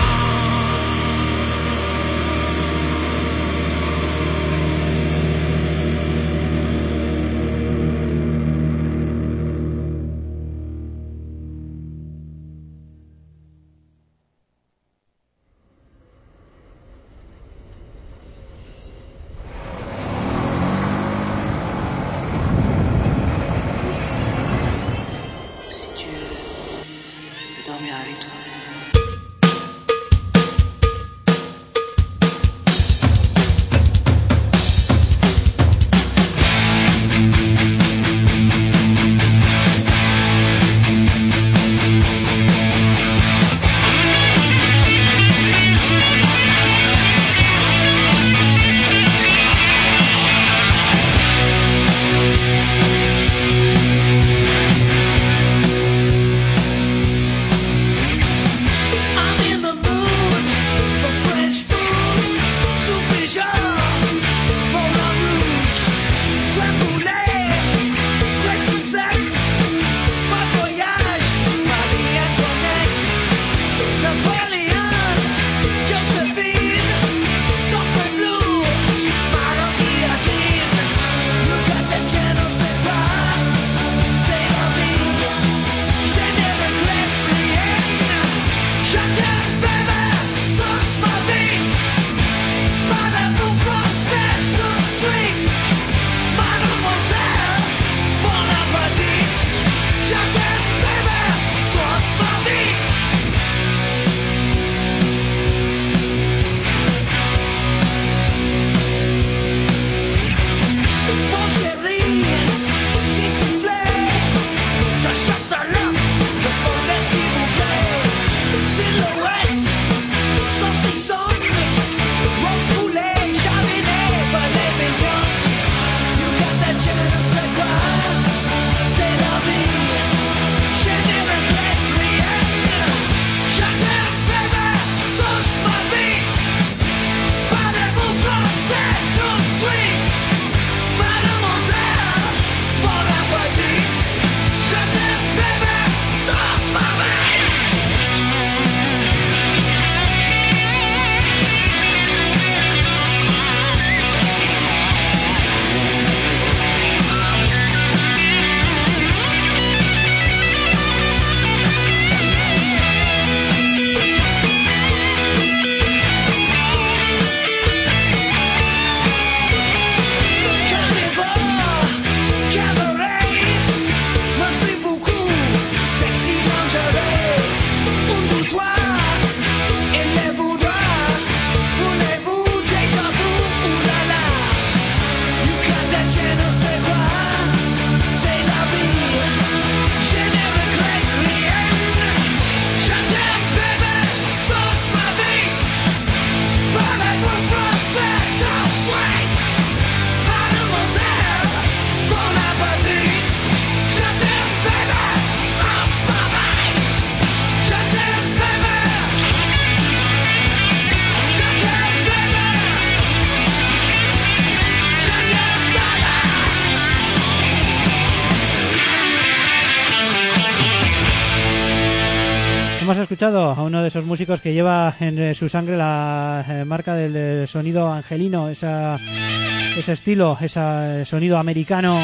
Speaker 10: Si tu veux, je peux dormir avec toi.
Speaker 1: Hemos escuchado a uno de esos músicos que lleva en eh, su sangre la eh, marca del eh, sonido angelino, esa, ese estilo, ese sonido americano.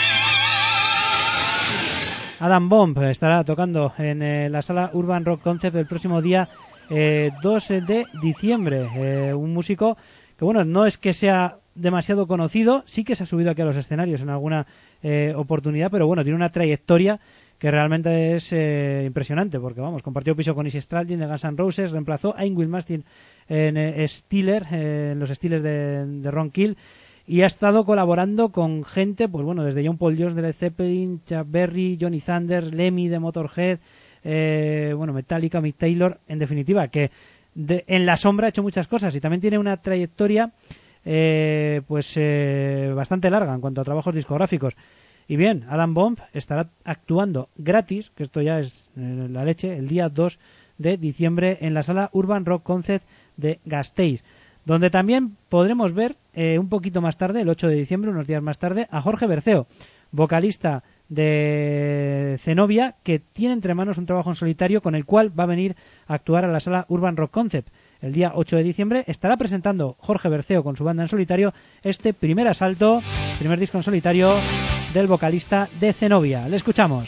Speaker 1: Adam Bomb estará tocando en eh, la sala Urban Rock Concept el próximo día eh, dos de diciembre. Eh, un músico que, bueno, no es que sea demasiado conocido, sí que se ha subido aquí a los escenarios en alguna eh, oportunidad, pero bueno, tiene una trayectoria que realmente es eh, impresionante, porque vamos, compartió piso con Izzy Stradlin de Guns N' Roses, reemplazó a Ingrid Mastin en eh, Steeler, eh, en los Steelers de, de Ron Keel, y ha estado colaborando con gente, pues bueno, desde John Paul Jones de Led Zeppelin, Chuck Berry, Johnny Thunders, Lemmy de Motorhead, eh, bueno, Metallica, Mick Taylor, en definitiva, que de, en la sombra ha hecho muchas cosas y también tiene una trayectoria eh, pues eh, bastante larga en cuanto a trabajos discográficos. Y bien, Adam Bomb estará actuando gratis, que esto ya es eh, la leche, el día dos de diciembre en la sala Urban Rock Concert de Gasteiz, donde también podremos ver eh, un poquito más tarde, el ocho de diciembre, unos días más tarde, a Jorge Berceo, vocalista de Zenobia, que tiene entre manos un trabajo en solitario con el cual va a venir a actuar a la sala Urban Rock Concept. El día ocho de diciembre estará presentando Jorge Berceo con su banda en solitario este primer asalto, primer disco en solitario del vocalista de Zenobia. Le escuchamos.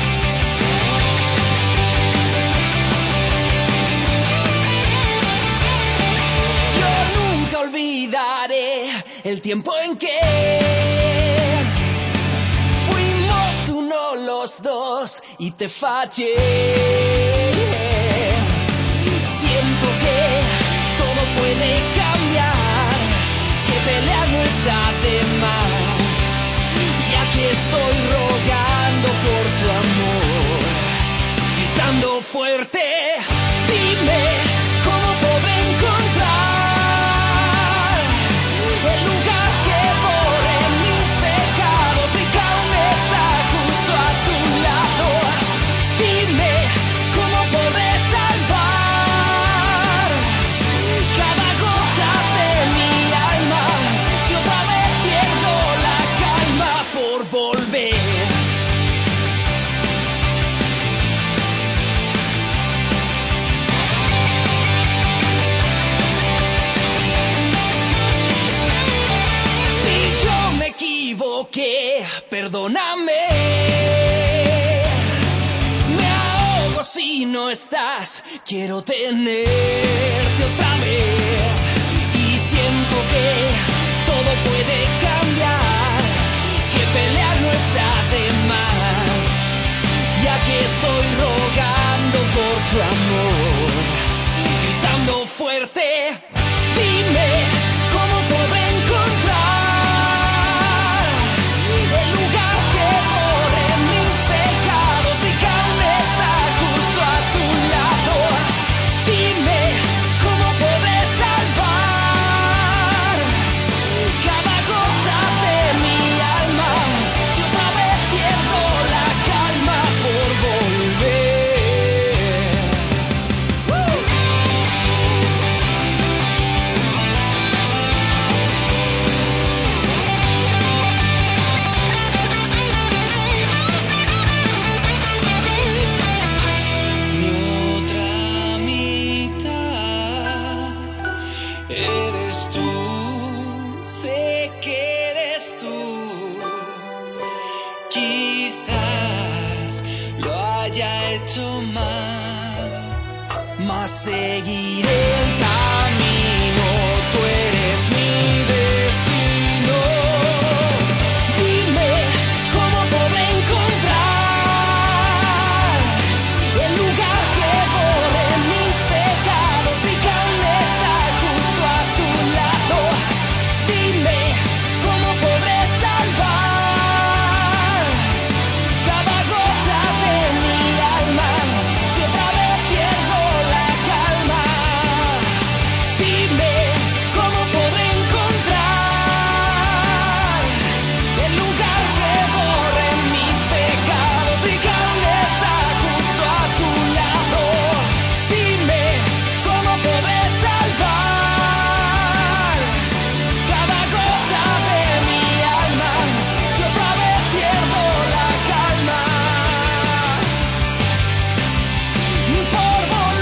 Speaker 11: Yo nunca olvidaré el tiempo en que fuimos uno los dos y te fallé. Siento que todo puede cambiar, que pelear no está de más. Y aquí estoy rogando por tu amor, gritando fuerte. Dime cómo podré encontrar el lugar que borre mis pecados y que aún está justo a tu lado. Dime cómo podré salvar cada gota de mi alma si otra vez pierdo la calma por volver. Si yo me equivoqué, perdóname. Me ahogo si no estás, quiero tenerte otra vez. Y siento que todo puede cambiar, que pelear no está de más. Y aquí estoy rogando por tu amor, gritando fuerte. Dime cómo podré encontrar el lugar que borre mis pecados y que aún está justo a tu lado. Dime cómo podré salvar cada gota de mi alma si otra vez pierdo la calma por volver. ¡Uh! Mi otra mitad eres tú, sé que eres tú. Quizás lo haya hecho mal, mas seguiré el camino. Tú eres mi destino. Dime cómo podré encontrar el lugar que borre mis pecados y que aún está justo a tu lado. Dime cómo podré salvar cada gota de mi alma si otra vez pierdo la calma. Dime cómo podré encontrar el lugar que borre mis pecados y que aún está justo a tu lado. Dime cómo podré salvar cada gota de mi alma si otra vez pierdo la calma por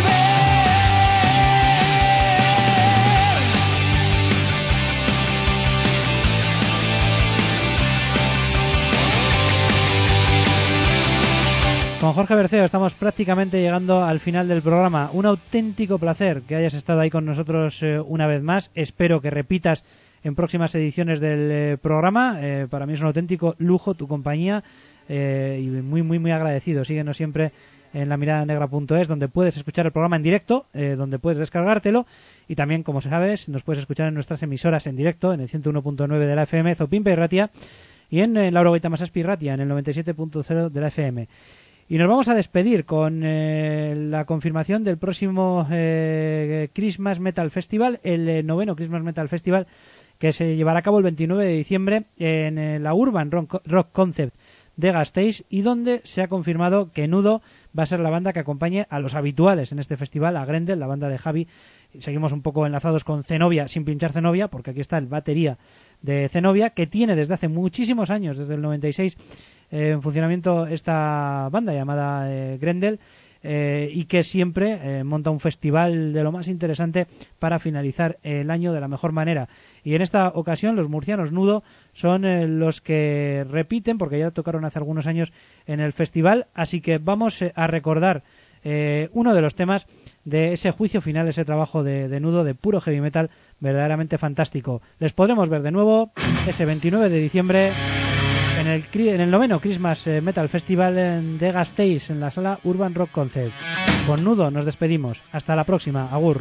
Speaker 11: volver.
Speaker 1: Con Jorge Berceo estamos prácticamente llegando al final del programa. Un auténtico placer que hayas estado ahí con nosotros eh, una vez más. Espero que repitas en próximas ediciones del eh, programa. Eh, para mí es un auténtico lujo tu compañía. eh, y muy, muy, muy agradecido. Síguenos siempre en la mirada negra punto es, donde puedes escuchar el programa en directo, eh, donde puedes descargártelo, y también, como sabes, nos puedes escuchar en nuestras emisoras en directo, en el ciento uno punto nueve de la F M, Zopimpe y Ratia, y en, en Lauro Gaita Masaspi Ratia, en el noventa y siete punto cero de la F M. Y nos vamos a despedir con eh, la confirmación del próximo eh, Christmas Metal Festival, el eh, noveno Christmas Metal Festival, que se llevará a cabo el veintinueve de diciembre en eh, la Urban Rock, Rock Concept de Gasteiz, y donde se ha confirmado que Nudo va a ser la banda que acompañe a los habituales en este festival, a Grendel, la banda de Javi. Seguimos un poco enlazados con Zenobia, sin pinchar Zenobia, porque aquí está el batería de Zenobia, que tiene desde hace muchísimos años, desde el noventa y seis, eh, en funcionamiento esta banda llamada eh, Grendel, eh, y que siempre eh, monta un festival de lo más interesante para finalizar el año de la mejor manera. Y en esta ocasión los murcianos Nudo son eh, los que repiten, porque ya tocaron hace algunos años en el festival, así que vamos eh, a recordar eh, uno de los temas de ese juicio final, ese trabajo de, de Nudo, de puro heavy metal verdaderamente fantástico. Les podremos ver de nuevo ese veintinueve de diciembre en el, en el noveno Christmas Metal Festival de Gasteiz, en la sala Urban Rock Concept. Con Nudo nos despedimos. Hasta la próxima. Agur.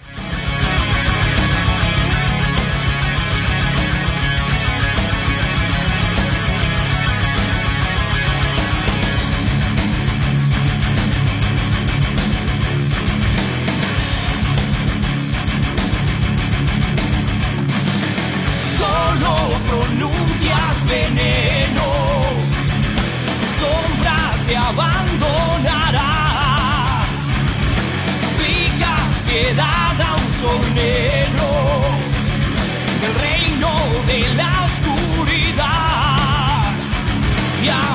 Speaker 11: Pronuncias veneno, sombra te abandonará, picas piedad a un sol negro, el reino de la oscuridad. Y